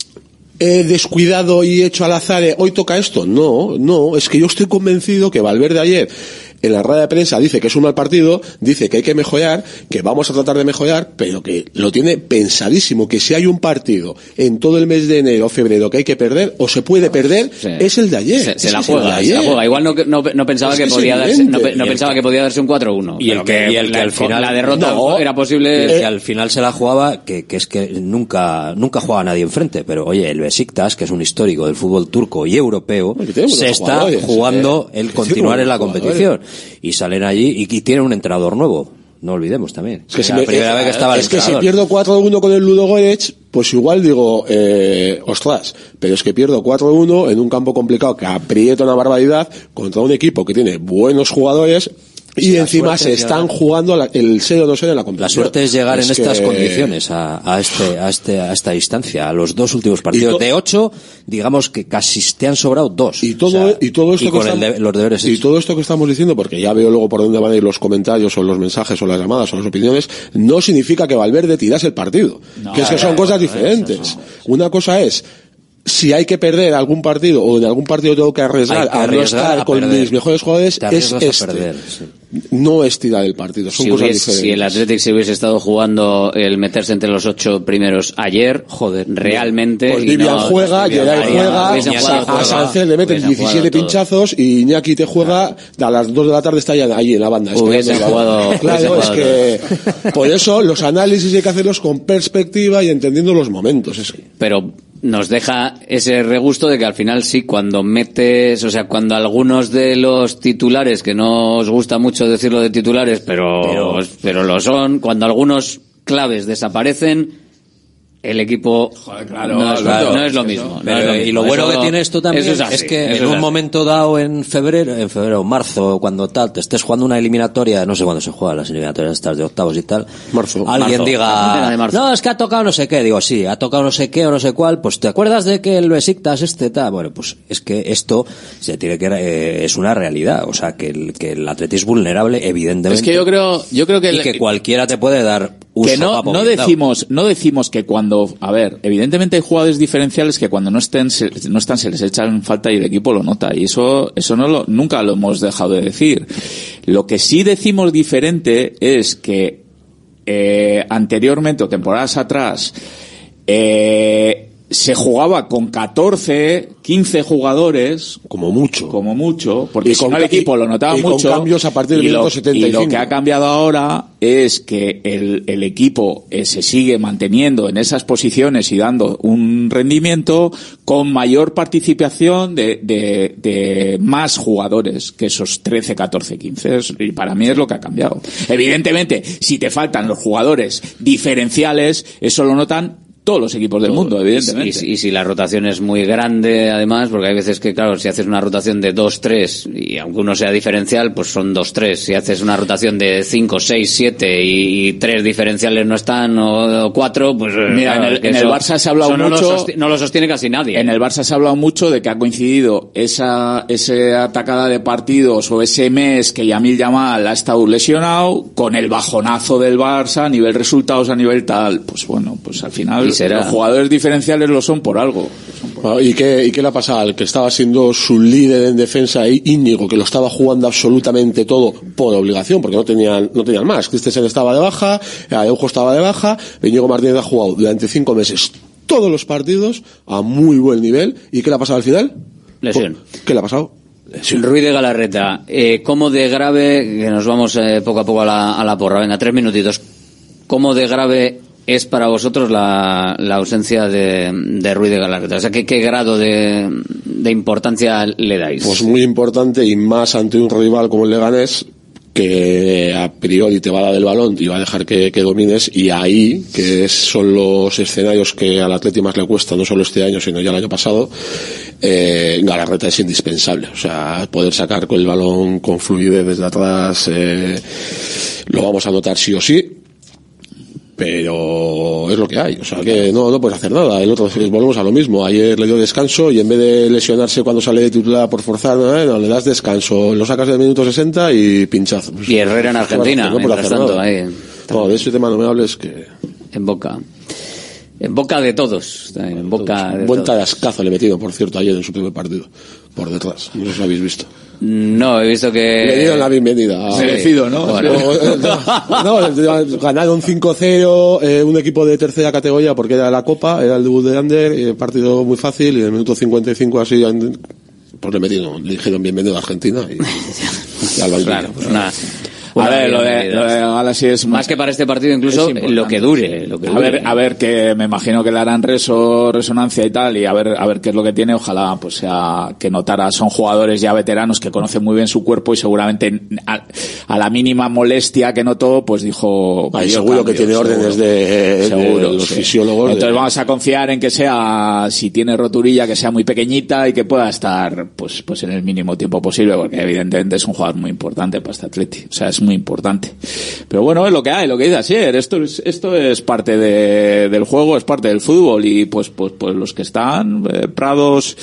descuidado y hecho al azar, hoy toca esto. No, es que yo estoy convencido que Valverde ayer en la rueda de prensa dice que es un mal partido, dice que hay que mejorar, que vamos a tratar de mejorar, pero que lo tiene pensadísimo, que si hay un partido en todo el mes de enero o febrero que hay que perder, o se puede perder, es el de ayer.
Se la juega. Igual no pensaba que podía darse, pensaba que podía darse un 4-1.
Y el que al final
la derrota era posible.
El que al final se la jugaba, que es que nunca jugaba nadie enfrente, pero oye, el Besiktas, que es un histórico del fútbol turco y europeo, se está jugando el continuar en la competición. Y salen allí y tienen un entrenador nuevo. No olvidemos también.
Es que la primera vez que estaba el entrenador. Que si pierdo 4-1 con el Ludogorets, pues igual digo, ostras, pero es que pierdo 4-1 en un campo complicado que aprieta una barbaridad contra un equipo que tiene buenos jugadores y encima se están jugando el ser o no ser en la competición.
La suerte es llegar en estas condiciones a esta distancia, a los 2 últimos partidos. De 8, digamos que casi te han sobrado 2.
Y todo esto
los deberes
y todo esto que estamos diciendo, porque ya veo luego por dónde van a ir los comentarios o los mensajes o las llamadas o las opiniones, no significa que Valverde tirase el partido. Que son cosas diferentes. Una cosa es si hay que perder algún partido o en algún partido tengo que arriesgar a no estar con mis mejores jugadores, no es tirar el partido, son cosas diferentes.
Si el Athletic se hubiese estado jugando el meterse entre los 8 primeros ayer, realmente...
Pues Vivian juega, Gerard juega, a Sánchez le meten 17 pinchazos y Iñaki te juega, a las 2 de la tarde está ya ahí en la banda. Claro, es que por eso los análisis hay que hacerlos con perspectiva y entendiendo los momentos.
Pero nos deja ese regusto de que al final sí, cuando metes, o sea, cuando algunos de los titulares, que no os gusta mucho decirlo de titulares, pero lo son, cuando algunos claves desaparecen, el equipo no es lo mismo.
Y lo bueno que tiene esto también es que en un momento dado en febrero, marzo, cuando tal, te estés jugando una eliminatoria, no sé cuándo se juegan las eliminatorias estas de octavos y tal, alguien diga, no, es que ha tocado no sé qué, digo, sí, ha tocado no sé qué o no sé cuál, pues ¿te acuerdas de que el Besiktas tal? Bueno, pues es que esto se tiene que es una realidad, o sea, que el Atleti es vulnerable, evidentemente.
Es que yo creo
que cualquiera te puede dar un
que no decimos que cuando, a ver, evidentemente hay jugadores diferenciales que cuando no están se les echan falta y el equipo lo nota, y eso nunca lo hemos dejado de decir. Lo que sí decimos diferente es que anteriormente o temporadas atrás se jugaba con 14, 15 jugadores
como mucho,
porque si no el equipo lo notaba mucho,
con cambios a partir del minuto 75.
Y lo que ha cambiado ahora es que el equipo se sigue manteniendo en esas posiciones y dando un rendimiento con mayor participación de más jugadores que esos 13, 14, 15, y para mí es lo que ha cambiado. Evidentemente, si te faltan los jugadores diferenciales, eso lo notan todos los equipos del mundo, evidentemente.
Y si la rotación es muy grande, además, porque hay veces que, claro, si haces una rotación de 2-3, y aunque uno sea diferencial, pues son 2-3. Si haces una rotación de 5, 6, 7 y 3 diferenciales no están, o 4, pues...
Mira, en el Barça se ha hablado mucho...
No lo sostiene casi nadie.
En el Barça se ha hablado mucho de que ha coincidido esa atacada de partidos o ese mes que Yamil Yamal ha estado lesionado con el bajonazo del Barça a nivel resultados, a nivel tal. Pues bueno, pues al final... Los jugadores diferenciales lo son por algo.
¿Y qué le ha pasado? Al que estaba siendo su líder en defensa, Íñigo, que lo estaba jugando absolutamente todo por obligación, porque no tenían más. Christensen estaba de baja, Araujo estaba de baja, Íñigo Martínez ha jugado durante 5 meses todos los partidos a muy buen nivel. ¿Y qué le ha pasado al final?
Lesión.
¿Qué le ha pasado?
Ruiz de Galarreta, ¿cómo de grave, que nos vamos poco a poco a la porra? Venga, 3 minutitos. ¿cómo de grave es para vosotros la ausencia de Ruiz de Galarreta? O sea, ¿qué grado de importancia le dais?
Pues muy importante, y más ante un rival como el Leganés, que a priori te va a dar el balón y va a dejar que domines, y ahí, que son los escenarios que al Atleti más le cuesta, no solo este año sino ya el año pasado, Galarreta es indispensable. O sea, poder sacar con el balón con fluidez desde atrás, lo vamos a notar sí o sí, pero es lo que hay. O sea, que no puedes hacer nada. El otro, volvemos a lo mismo. Ayer le dio descanso y en vez de lesionarse cuando sale de titular por forzar, no, le das descanso, lo sacas del minuto 60 y pinchazo.
Y Herrera en Argentina, mientras tanto, ahí.
No, de ese tema no me hables, que...
En boca de todos. En boca de
buen
todos.
tarascazo le he metido, por cierto, ayer en su primer partido. Por detrás. No sé si lo habéis visto.
No, he visto que...
Le dieron la bienvenida.
Merecido, ¿no?
Bueno. No, ganaron 5-0, un equipo de tercera categoría, porque era la Copa, era el debut de Ander, partido muy fácil, y en el minuto 55 así, pues le dijeron bienvenido a Argentina, y al
claro, pues nada.
A ver, lo de Galaxy es
más que para este partido, incluso lo que dure.
A ver, que me imagino que le harán resonancia y tal, y a ver qué es lo que tiene. Ojalá pues sea que notara. Son jugadores ya veteranos que conocen muy bien su cuerpo, y seguramente a la mínima molestia que notó, pues dijo...
seguro que tiene órdenes de los fisiólogos.
Entonces vamos a confiar en que sea, si tiene roturilla, que sea muy pequeñita y que pueda estar pues en el mínimo tiempo posible, porque evidentemente es un jugador muy importante para este Atleti. O sea, es muy importante. Pero bueno, es lo que hay, lo que dice Asier. Esto es parte del juego, es parte del fútbol, y pues los que están, Prados,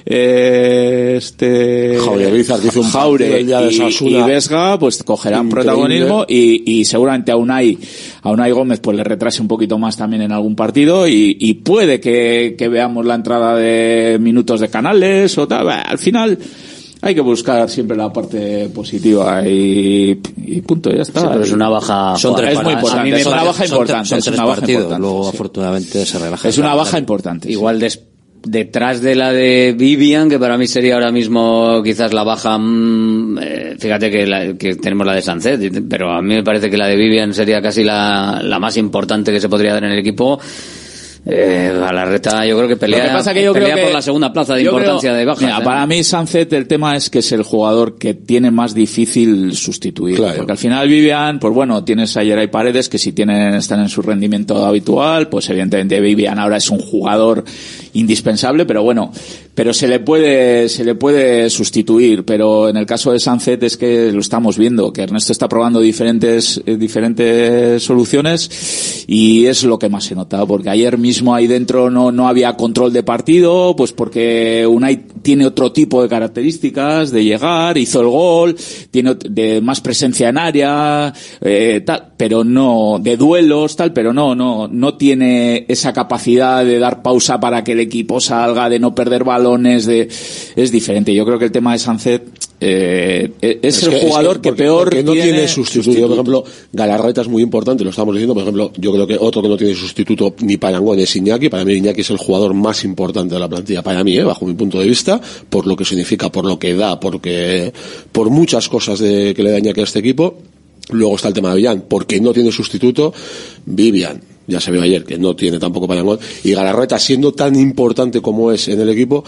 Jaure y Vesga, pues cogerán protagonismo, y seguramente a Unai Gómez pues le retrase un poquito más también en algún partido, y puede que veamos la entrada de minutos de Canales o tal. Al final hay que buscar siempre la parte positiva y punto, ya está.
Sí, pero es una baja...
Es muy importante. Es una baja importante.
Son tres partidos. Luego, afortunadamente, se relaja.
Es una baja importante.
Igual detrás de la de Vivian, que para mí sería ahora mismo quizás la baja, fíjate que tenemos la de Sancet, pero a mí me parece que la de Vivian sería casi la más importante que se podría dar en el equipo. Galarreta yo creo que pelea por la segunda plaza de importancia de bajas.
Mira, para mí Sancet, el tema es que es el jugador que tiene más difícil sustituir, claro. Porque al final Vivian, pues bueno, tienes a Yeray Paredes, que si están en su rendimiento habitual, pues evidentemente Vivian ahora es un jugador indispensable, pero bueno, se le puede sustituir. Pero en el caso de Sancet es que lo estamos viendo, que Ernesto está probando diferentes soluciones, y es lo que más se nota, porque ayer mismo ahí dentro no había control de partido, pues porque Unai tiene otro tipo de características de llegar, hizo el gol, tiene de más presencia en área, tal, pero no de duelos, tal, pero no tiene esa capacidad de dar pausa para que el equipo salga, de no perder balones, es diferente. Yo creo que el tema de Sancet es el jugador que peor
no tiene sustituto. Por ejemplo, Galarreta es muy importante, lo estamos diciendo. Por ejemplo, yo creo que otro que no tiene sustituto ni Parangón es Iñaki. Para mí Iñaki es el jugador más importante de la plantilla, para mí, bajo mi punto de vista, por lo que significa, por lo que da, por muchas cosas que le da Iñaki a este equipo. Luego está el tema de Vivian, porque no tiene sustituto. Vivian, ya se vio ayer que no tiene tampoco Parangón, y Galarreta, siendo tan importante como es en el equipo,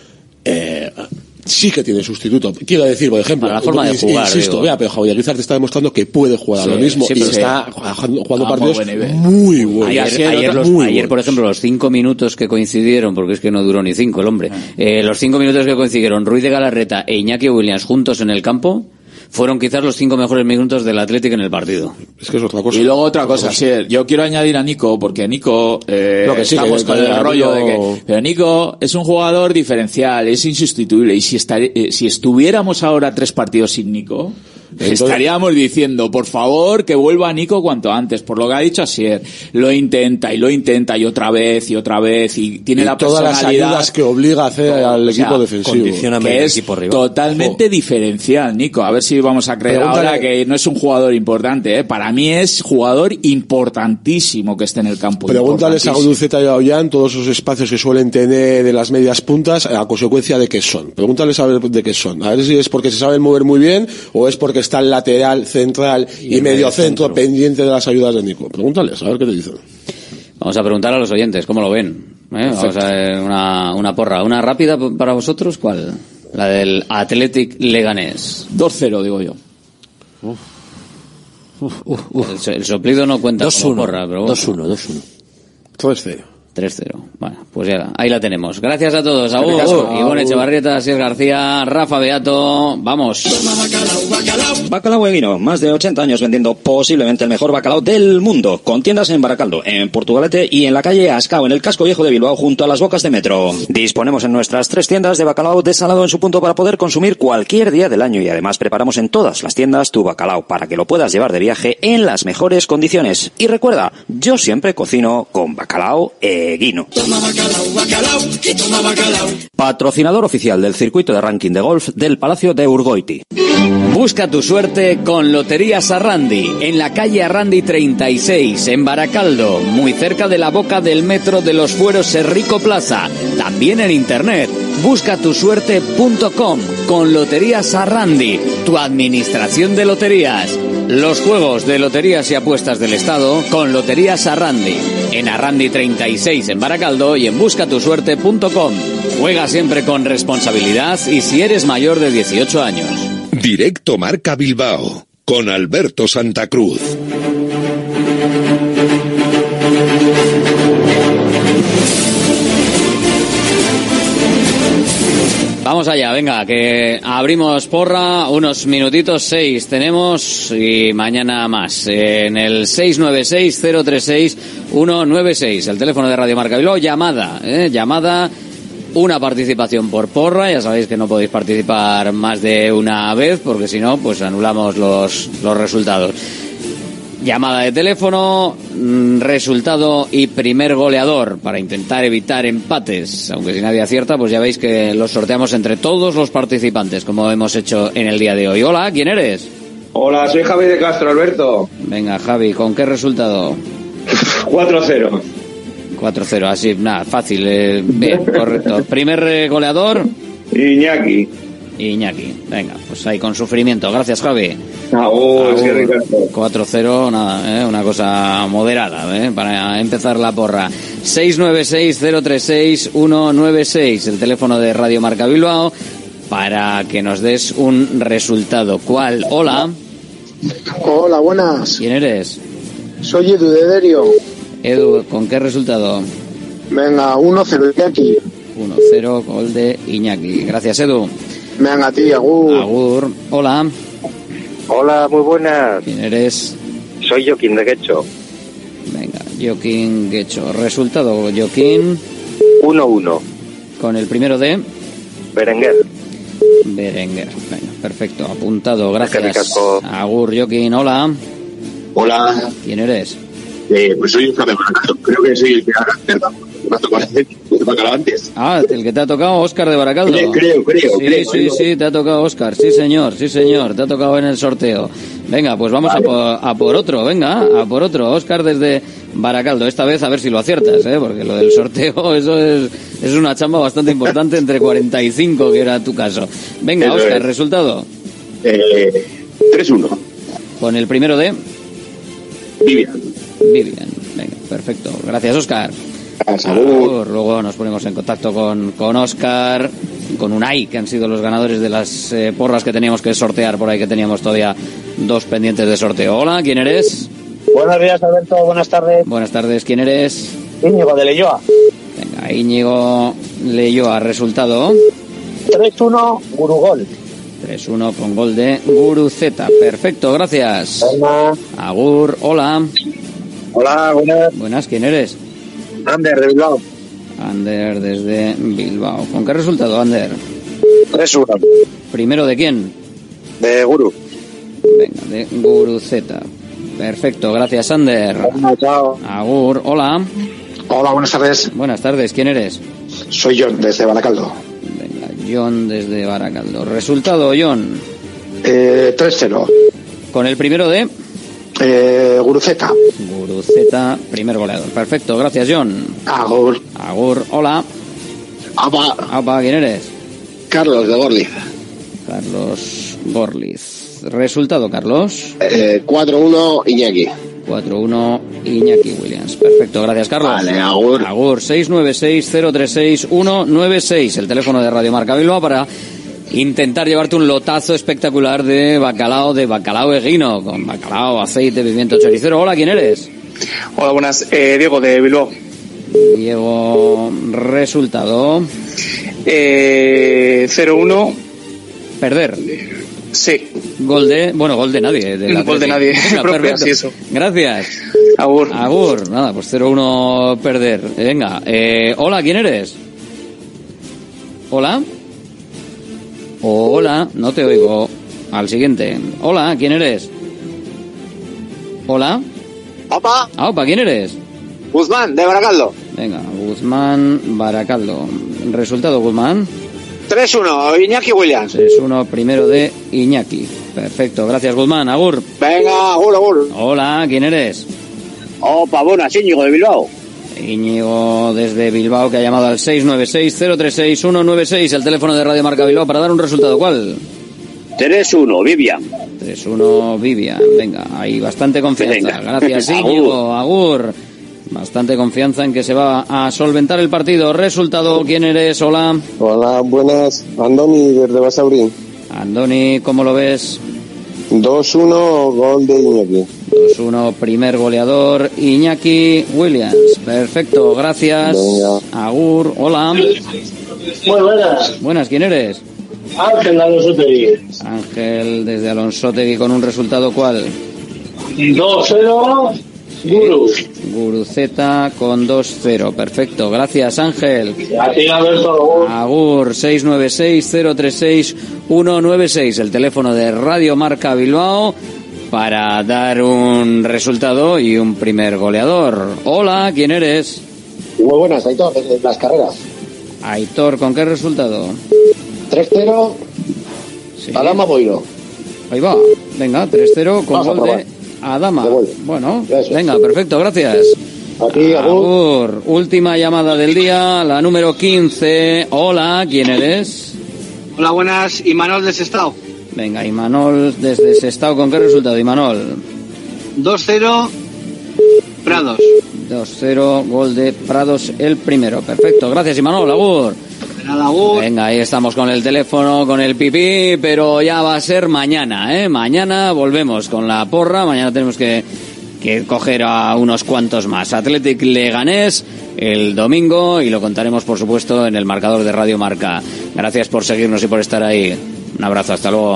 sí que tiene sustituto. Quiero decir, por ejemplo,
la forma de jugar,
insisto, pero Javier Guizar te está demostrando que puede jugar a lo mismo, y está jugando partidos muy buenos.
Ayer, por ejemplo, los 5 minutos que coincidieron, porque es que no duró ni 5 el hombre, los 5 minutos que coincidieron Ruiz de Galarreta e Iñaki Williams juntos en el campo, fueron quizás los 5 mejores minutos del Atlético en el partido.
Es que es otra cosa.
Y luego otra cosa, sí, yo quiero añadir a Nico, porque Nico, estamos con el rollo de que, pero Nico es un jugador diferencial, es insustituible, y si estuviéramos ahora 3 partidos sin Nico, entonces, estaríamos diciendo, por favor, que vuelva Nico cuanto antes, por lo que ha dicho Asier. Lo intenta y otra vez, y tiene la
todas
personalidad,
las ayudas que obliga a hacer al equipo defensivo,
que es totalmente diferencial, Nico. A ver si vamos a creer ahora que no es un jugador importante, Para mí es jugador importantísimo que esté en el campo.
Pregúntales a Guruceta y a Ollán todos esos espacios que suelen tener de las medias puntas, a consecuencia de qué son. Pregúntales a ver de qué son. A ver si es porque se saben mover muy bien, o es porque está el lateral, central y medio centro pendiente de las ayudas de Nico. Pregúntales, a ver qué te dicen.
Vamos a preguntar a los oyentes, ¿cómo lo ven? Vamos a ver una porra. ¿Una rápida para vosotros? ¿Cuál? La del Athletic Leganés.
2-0, digo yo.
El soplido no cuenta como porra, pero bueno.
2-1.
3-0.
3-0. Bueno, pues ya, ahí la tenemos. Gracias a todos. Agur, Ivonne Echevarrieta, Asier García, Rafa Beato. Vamos.
Bacalao Eguino, más de 80 años vendiendo posiblemente el mejor bacalao del mundo. Con tiendas en Baracaldo, en Portugalete y en la calle Ascao, en el casco viejo de Bilbao, junto a las bocas de metro. Disponemos en nuestras 3 tiendas de bacalao desalado en su punto para poder consumir cualquier día del año, y además preparamos en todas las tiendas tu bacalao para que lo puedas llevar de viaje en las mejores condiciones. Y recuerda, yo siempre cocino con bacalao Eguino.
Toma bacalao, bacalao, y toma bacalao.
Patrocinador oficial del circuito de ranking de golf del Palacio de Urgoiti.
Busca tu suerte con Loterías Arrandi, en la calle Arrandi 36, en Baracaldo, muy cerca de la boca del metro de los Fueros Serrico Plaza. También en internet, buscatusuerte.com, con Loterías Arrandi, tu administración de loterías. Los juegos de loterías y apuestas del Estado con Loterías Arrandi, en Arrandi 36 en Baracaldo y en buscatusuerte.com. Juega siempre con responsabilidad y si eres mayor de 18 años.
Directo Marca Bilbao, con Alberto Santa Cruz.
Vamos allá, venga, que abrimos porra, unos minutitos, 6 tenemos y mañana más. En el 696-036-196, el teléfono de Radio Marca Bilbao, llamada, una participación por porra, ya sabéis que no podéis participar más de una vez porque si no, pues anulamos los resultados. Llamada de teléfono, resultado y primer goleador para intentar evitar empates. Aunque si nadie acierta, pues ya veis que los sorteamos entre todos los participantes, como hemos hecho en el día de hoy. Hola, ¿quién eres?
Hola, soy Javi de Castro, Alberto.
Venga, Javi, ¿con qué resultado?
4-0.
4-0, así, nada, fácil. Bien, correcto. Primer goleador.
Iñaki,
venga, pues ahí con sufrimiento. Gracias, Javi.
4-0,
nada, una cosa moderada, para empezar la porra. 696-036-196, el teléfono de Radio Marca Bilbao, para que nos des un resultado. ¿Cuál? Hola.
Hola, buenas.
¿Quién eres?
Soy Edu de Derio.
Edu, ¿con qué resultado?
Venga, 1-0 Iñaki.
1-0, gol de Iñaki. Gracias, Edu.
Venga, a ti, Agur.
Agur. Hola.
Hola, muy buenas.
¿Quién eres?
Soy Joaquín de Guecho.
Venga, Joaquín Guecho. Resultado, Joaquín.
1-1.
Con el primero de...
Berenguer.
Venga, perfecto. Apuntado, gracias. Agur, Joaquín. Hola.
Hola.
¿Quién eres?
Pues soy Óscar de Baracaldo. Creo que soy el que me ha tocado antes.
Ah, el que te ha tocado, Óscar de Baracaldo.
Creo.
Sí, te ha tocado Óscar. Sí, señor. Te ha tocado en el sorteo. Venga, pues vamos a por otro. Venga, a por otro. Óscar desde Baracaldo. Esta vez a ver si lo aciertas, porque lo del sorteo, eso es una chamba bastante importante entre 45, que era tu caso. Venga, Óscar, resultado.
3-1.
Con el primero de...
Vivian.
Venga, perfecto. Gracias, Óscar.
Salud.
Luego nos ponemos en contacto con Óscar, con Unai, que han sido los ganadores de las porras que teníamos que sortear por ahí, que teníamos todavía 2 pendientes de sorteo. Hola, ¿quién eres?
Buenos días, Alberto. Buenas tardes.
Buenas tardes, ¿quién eres?
Íñigo de Leyoa.
Venga, Íñigo Leyoa, resultado.
3-1, Gurugol.
3-1 con gol de Guruceta. Perfecto, gracias.
Hola.
Agur, hola.
Hola, buenas.
Buenas, ¿quién eres?
Ander de Bilbao.
Ander desde Bilbao. ¿Con qué resultado, Ander?
3-1.
¿Primero de quién?
De Guru.
Venga, de Guruceta. Perfecto, gracias, Ander.
Hola, chao.
Agur, hola.
Hola, buenas tardes.
Buenas tardes, ¿quién eres?
Soy John, desde Baracaldo.
Venga, John desde Baracaldo. Resultado, John.
3-0.
¿Con el primero de...?
Guruceta.
Guruceta, primer goleador. Perfecto, gracias, John.
Agur.
Agur, hola.
Apa,
¿quién eres?
Carlos de Gorliz.
Carlos Gorliz. Resultado, Carlos.
4-1 Iñaki.
4-1 Iñaki Williams. Perfecto, gracias, Carlos.
Vale, agur.
Agur, 696-036-196, el teléfono de Radio Marca Bilbao para intentar llevarte un lotazo espectacular de bacalao eguino, con bacalao, aceite, pimiento, choricero. Hola, ¿quién eres?
Hola, buenas. Diego, de Bilbao.
Diego, resultado.
0-1.
Perder.
Sí.
Gol de nadie.
Gol de nadie.
Venga, perfecto. Eso. Gracias. Agur. Nada, pues 0-1 perder. Venga. Hola, ¿quién eres? Hola. Hola, no te oigo. Al siguiente. Hola, ¿quién eres? Hola. Opa, ¿quién eres?
Guzmán, de Baracaldo.
Venga, Guzmán, Baracaldo. Resultado, Guzmán.
3-1, Iñaki Williams.
3-1, primero de Iñaki. Perfecto, gracias, Guzmán. Agur.
Venga, agur.
Hola, ¿quién eres?
Opa, buenas, Íñigo, de Bilbao.
Íñigo, desde Bilbao, que ha llamado al 696-036-196, el teléfono de Radio Marca Bilbao, para dar un resultado. ¿Cuál?
3-1, Vivian.
3-1, Vivian. Venga, hay bastante confianza. Venga. Gracias, Íñigo. Agur. Bastante confianza en que se va a solventar el partido. Resultado, ¿quién eres? Hola.
Hola, buenas. Andoni, desde Basaurín.
Andoni, ¿cómo lo ves?
2-1, gol de Iñaki.
2-1, primer goleador, Iñaki Williams. Perfecto, gracias.
Venga.
Agur, hola.
Muy buenas.
Buenas, ¿quién eres?
Ángel de Alonsotegui.
Ángel, desde Alonsotegui, con un resultado, ¿cuál?
2-0,
Guruceta con 2-0. Perfecto, gracias, Ángel.
A ti, Alberto.
Agur, 696-036-196, el teléfono de Radio Marca Bilbao, para dar un resultado y un primer goleador. Hola, ¿quién eres?
Muy buenas, Aitor, desde Las Carreras.
Aitor, ¿con qué resultado?
3-0, sí. Adama Boiro.
Ahí va, venga, 3-0 con gol de Adama. Bueno, venga, perfecto, gracias.
Aquí,
Agur. Última llamada del día, la número 15. Hola, ¿quién eres?
Hola, buenas, Imanol de Sestao.
Venga, Imanol desde Sestao, ¿con qué resultado, Imanol?
2-0, Prados.
2-0, gol de Prados el primero. Perfecto, gracias, Imanol. Agur. Venga, ahí estamos con el teléfono, con el pipí, pero ya va a ser mañana, ¿eh? Mañana volvemos con la porra, mañana tenemos que coger a unos cuantos más. Athletic Leganés el domingo, y lo contaremos, por supuesto, en el marcador de Radio Marca. Gracias por seguirnos y por estar ahí. Un abrazo, hasta luego.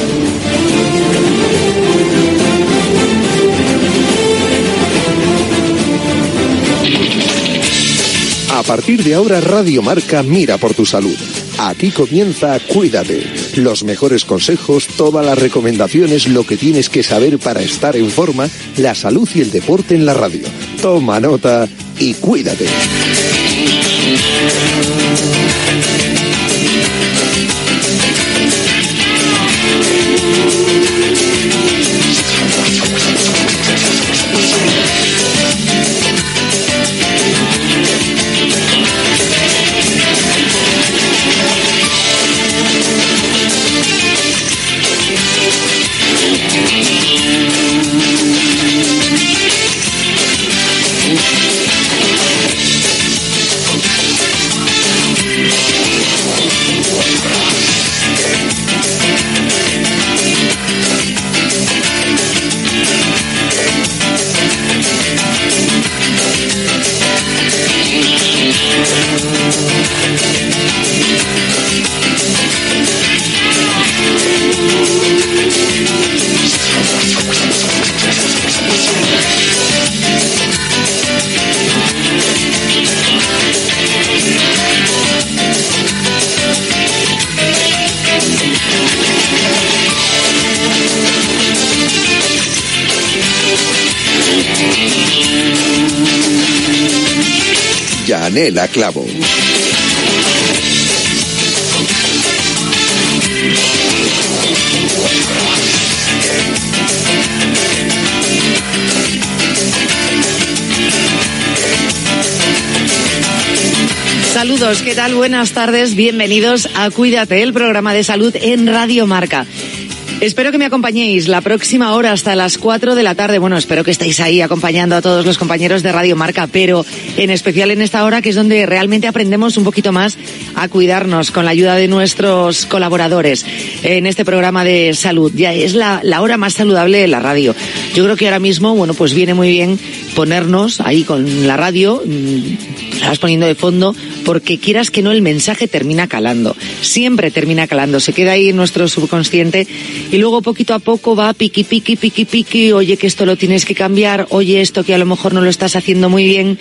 A partir de ahora, Radio Marca mira por tu salud. Aquí comienza Cuídate. Los mejores consejos, todas las recomendaciones, lo que tienes que saber para estar en forma, la salud y el deporte en la radio. Toma nota y cuídate. Yanela Clavo.
Saludos, ¿qué tal? Buenas tardes, bienvenidos a Cuídate, el programa de salud en Radio Marca. Espero que me acompañéis la próxima hora hasta las 4 de la tarde. Bueno, espero que estéis ahí acompañando a todos los compañeros de Radio Marca, pero en especial en esta hora que es donde realmente aprendemos un poquito más a cuidarnos con la ayuda de nuestros colaboradores en este programa de salud. Ya es la hora más saludable de la radio. Yo creo que ahora mismo, bueno, pues viene muy bien ponernos ahí con la radio, la vas poniendo de fondo, porque quieras que no, el mensaje termina calando. Siempre termina calando, se queda ahí en nuestro subconsciente y luego poquito a poco va piqui, oye, que esto lo tienes que cambiar, oye, esto que a lo mejor no lo estás haciendo muy bien.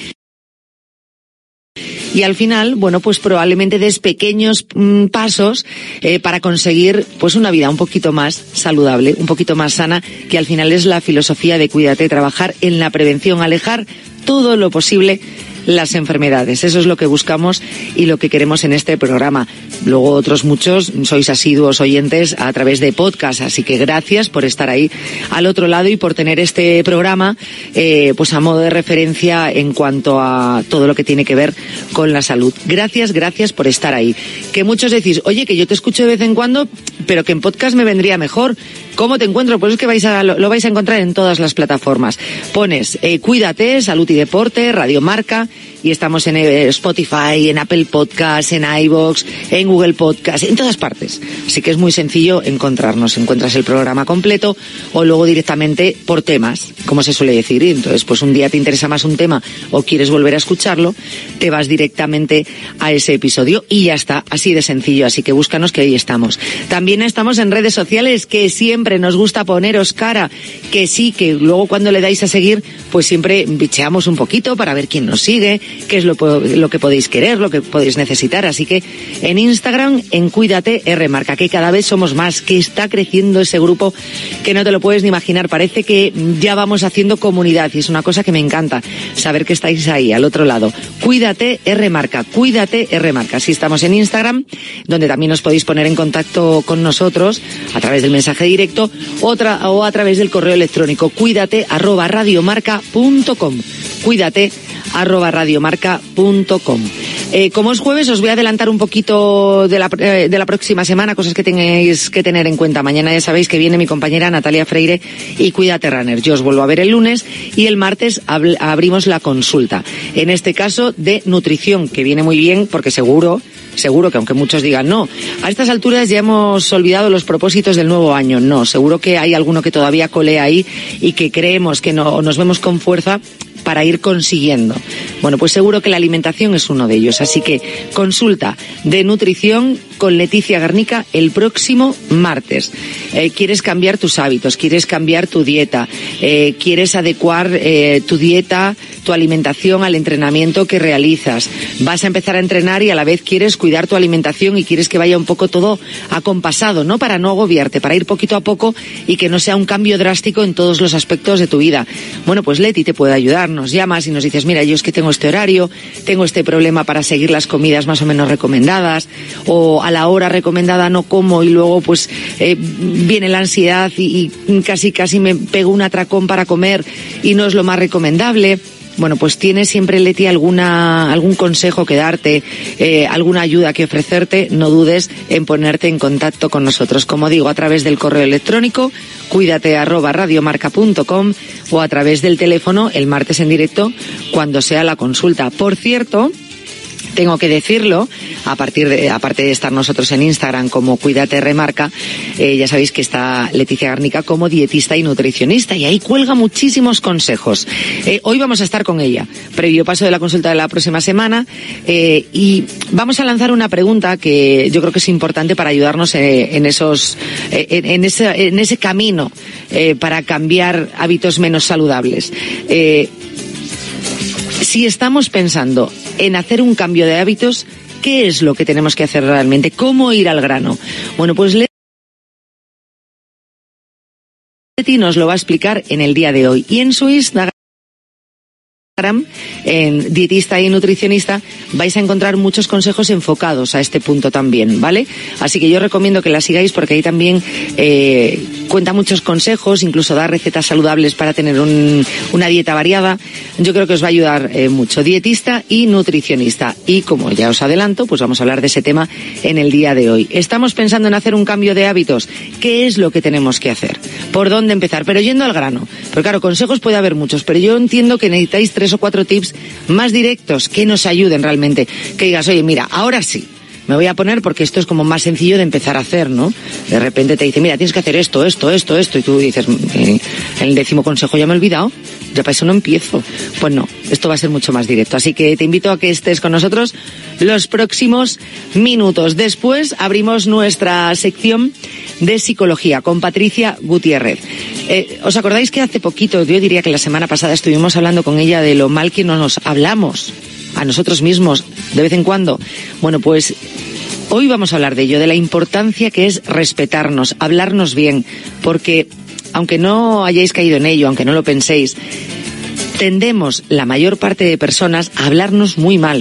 Y al final, bueno, pues probablemente des pequeños pasos para conseguir pues una vida un poquito más saludable, un poquito más sana, que al final es la filosofía de Cuídate, trabajar en la prevención, alejar todo lo posible las enfermedades. Eso es lo que buscamos y lo que queremos en este programa. Luego otros muchos sois asiduos oyentes a través de podcast, así que gracias por estar ahí al otro lado y por tener este programa pues a modo de referencia en cuanto a todo lo que tiene que ver con la salud. Gracias por estar ahí. Que muchos decís, oye, que yo te escucho de vez en cuando, pero que en podcast me vendría mejor. ¿Cómo te encuentro? Pues es que lo vais a encontrar en todas las plataformas. Pones Cuídate, Salud y Deporte, Radio Marca, y estamos en Spotify, en Apple Podcasts, en iVoox, en Google Podcasts, en todas partes. Así que es muy sencillo encontrarnos. Encuentras el programa completo o luego directamente por temas, como se suele decir. Y entonces, pues un día te interesa más un tema o quieres volver a escucharlo, te vas directamente a ese episodio y ya está, así de sencillo. Así que búscanos, que ahí estamos. También estamos en redes sociales, que siempre nos gusta poneros cara, que sí, que luego cuando le dais a seguir, pues siempre bicheamos un poquito para ver quién nos sigue, qué es lo que podéis querer, lo que podéis necesitar. Así que en Instagram, en Cuídate Marca, que cada vez somos más, que está creciendo ese grupo que no te lo puedes ni imaginar. Parece que ya vamos haciendo comunidad y es una cosa que me encanta, saber que estáis ahí al otro lado. Cuídate Marca, Cuídate Marca. Así estamos en Instagram, donde también os podéis poner en contacto con nosotros a través del mensaje directo o a través del correo electrónico cuídate@radiomarca.com. cuídate@radiomarca.com. Como es jueves, os voy a adelantar un poquito de la próxima semana, cosas que tenéis que tener en cuenta. Mañana ya sabéis que viene mi compañera Natalia Freire y Cuídate Runner. Yo os vuelvo a ver el lunes y el martes abrimos la consulta. En este caso de nutrición, que viene muy bien porque seguro que aunque muchos digan no, a estas alturas ya hemos olvidado los propósitos del nuevo año. No, seguro que hay alguno que todavía colea ahí y que creemos que nos vemos con fuerza para ir consiguiendo. Bueno, pues seguro que la alimentación es uno de ellos. Así que consulta de nutrición con Leticia Garnica el próximo martes. ¿Quieres cambiar tus hábitos? ¿Quieres cambiar tu dieta? ¿Quieres adecuar tu dieta, tu alimentación al entrenamiento que realizas? Vas a empezar a entrenar y a la vez quieres cuidar tu alimentación y quieres que vaya un poco todo acompasado, ¿no? Para no agobiarte, para ir poquito a poco y que no sea un cambio drástico en todos los aspectos de tu vida. Bueno, pues Leti te puede ayudar. Nos llamas y nos dices, mira, yo es que tengo este horario, tengo este problema para seguir las comidas más o menos recomendadas, o a la hora recomendada no como y luego pues viene la ansiedad y casi me pego un atracón para comer y no es lo más recomendable. Bueno, pues tiene siempre, Leti, algún consejo que darte, alguna ayuda que ofrecerte. No dudes en ponerte en contacto con nosotros. Como digo, a través del correo electrónico, cuídate@radiomarca.com, o a través del teléfono el martes en directo cuando sea la consulta. Por cierto, tengo que decirlo, aparte de estar nosotros en Instagram como Cuídate Remarca, ya sabéis que está Leticia Garnica como dietista y nutricionista y ahí cuelga muchísimos consejos. Hoy vamos a estar con ella, previo paso de la consulta de la próxima semana, y vamos a lanzar una pregunta que yo creo que es importante para ayudarnos en ese camino para cambiar hábitos menos saludables. Si estamos pensando en hacer un cambio de hábitos, ¿qué es lo que tenemos que hacer realmente? ¿Cómo ir al grano? Bueno, pues Leti nos lo va a explicar en el día de hoy. Y en su Instagram Instagram, en dietista y nutricionista, vais a encontrar muchos consejos enfocados a este punto también, ¿vale? Así que yo recomiendo que la sigáis porque ahí también cuenta muchos consejos, incluso da recetas saludables para tener una dieta variada. Yo creo que os va a ayudar mucho. Dietista y nutricionista. Y como ya os adelanto, pues vamos a hablar de ese tema en el día de hoy. Estamos pensando en hacer un cambio de hábitos. ¿Qué es lo que tenemos que hacer? ¿Por dónde empezar? Pero yendo al grano. Porque claro, consejos puede haber muchos, pero yo entiendo que necesitáis 3 o 4 tips más directos que nos ayuden realmente. Que digas, oye, mira, ahora sí, me voy a poner porque esto es como más sencillo de empezar a hacer, ¿no? De repente te dice, mira, tienes que hacer esto, y tú dices, el 10º consejo ya me he olvidado, ya para eso no empiezo. Pues no, esto va a ser mucho más directo. Así que te invito a que estés con nosotros los próximos minutos. Después abrimos nuestra sección de psicología con Patricia Gutiérrez. ¿Os acordáis que hace poquito, yo diría que la semana pasada, estuvimos hablando con ella de lo mal que no nos hablamos a nosotros mismos de vez en cuando? Bueno, pues hoy vamos a hablar de ello, de la importancia que es respetarnos, hablarnos bien, porque aunque no hayáis caído en ello, aunque no lo penséis, tendemos, la mayor parte de personas, a hablarnos muy mal.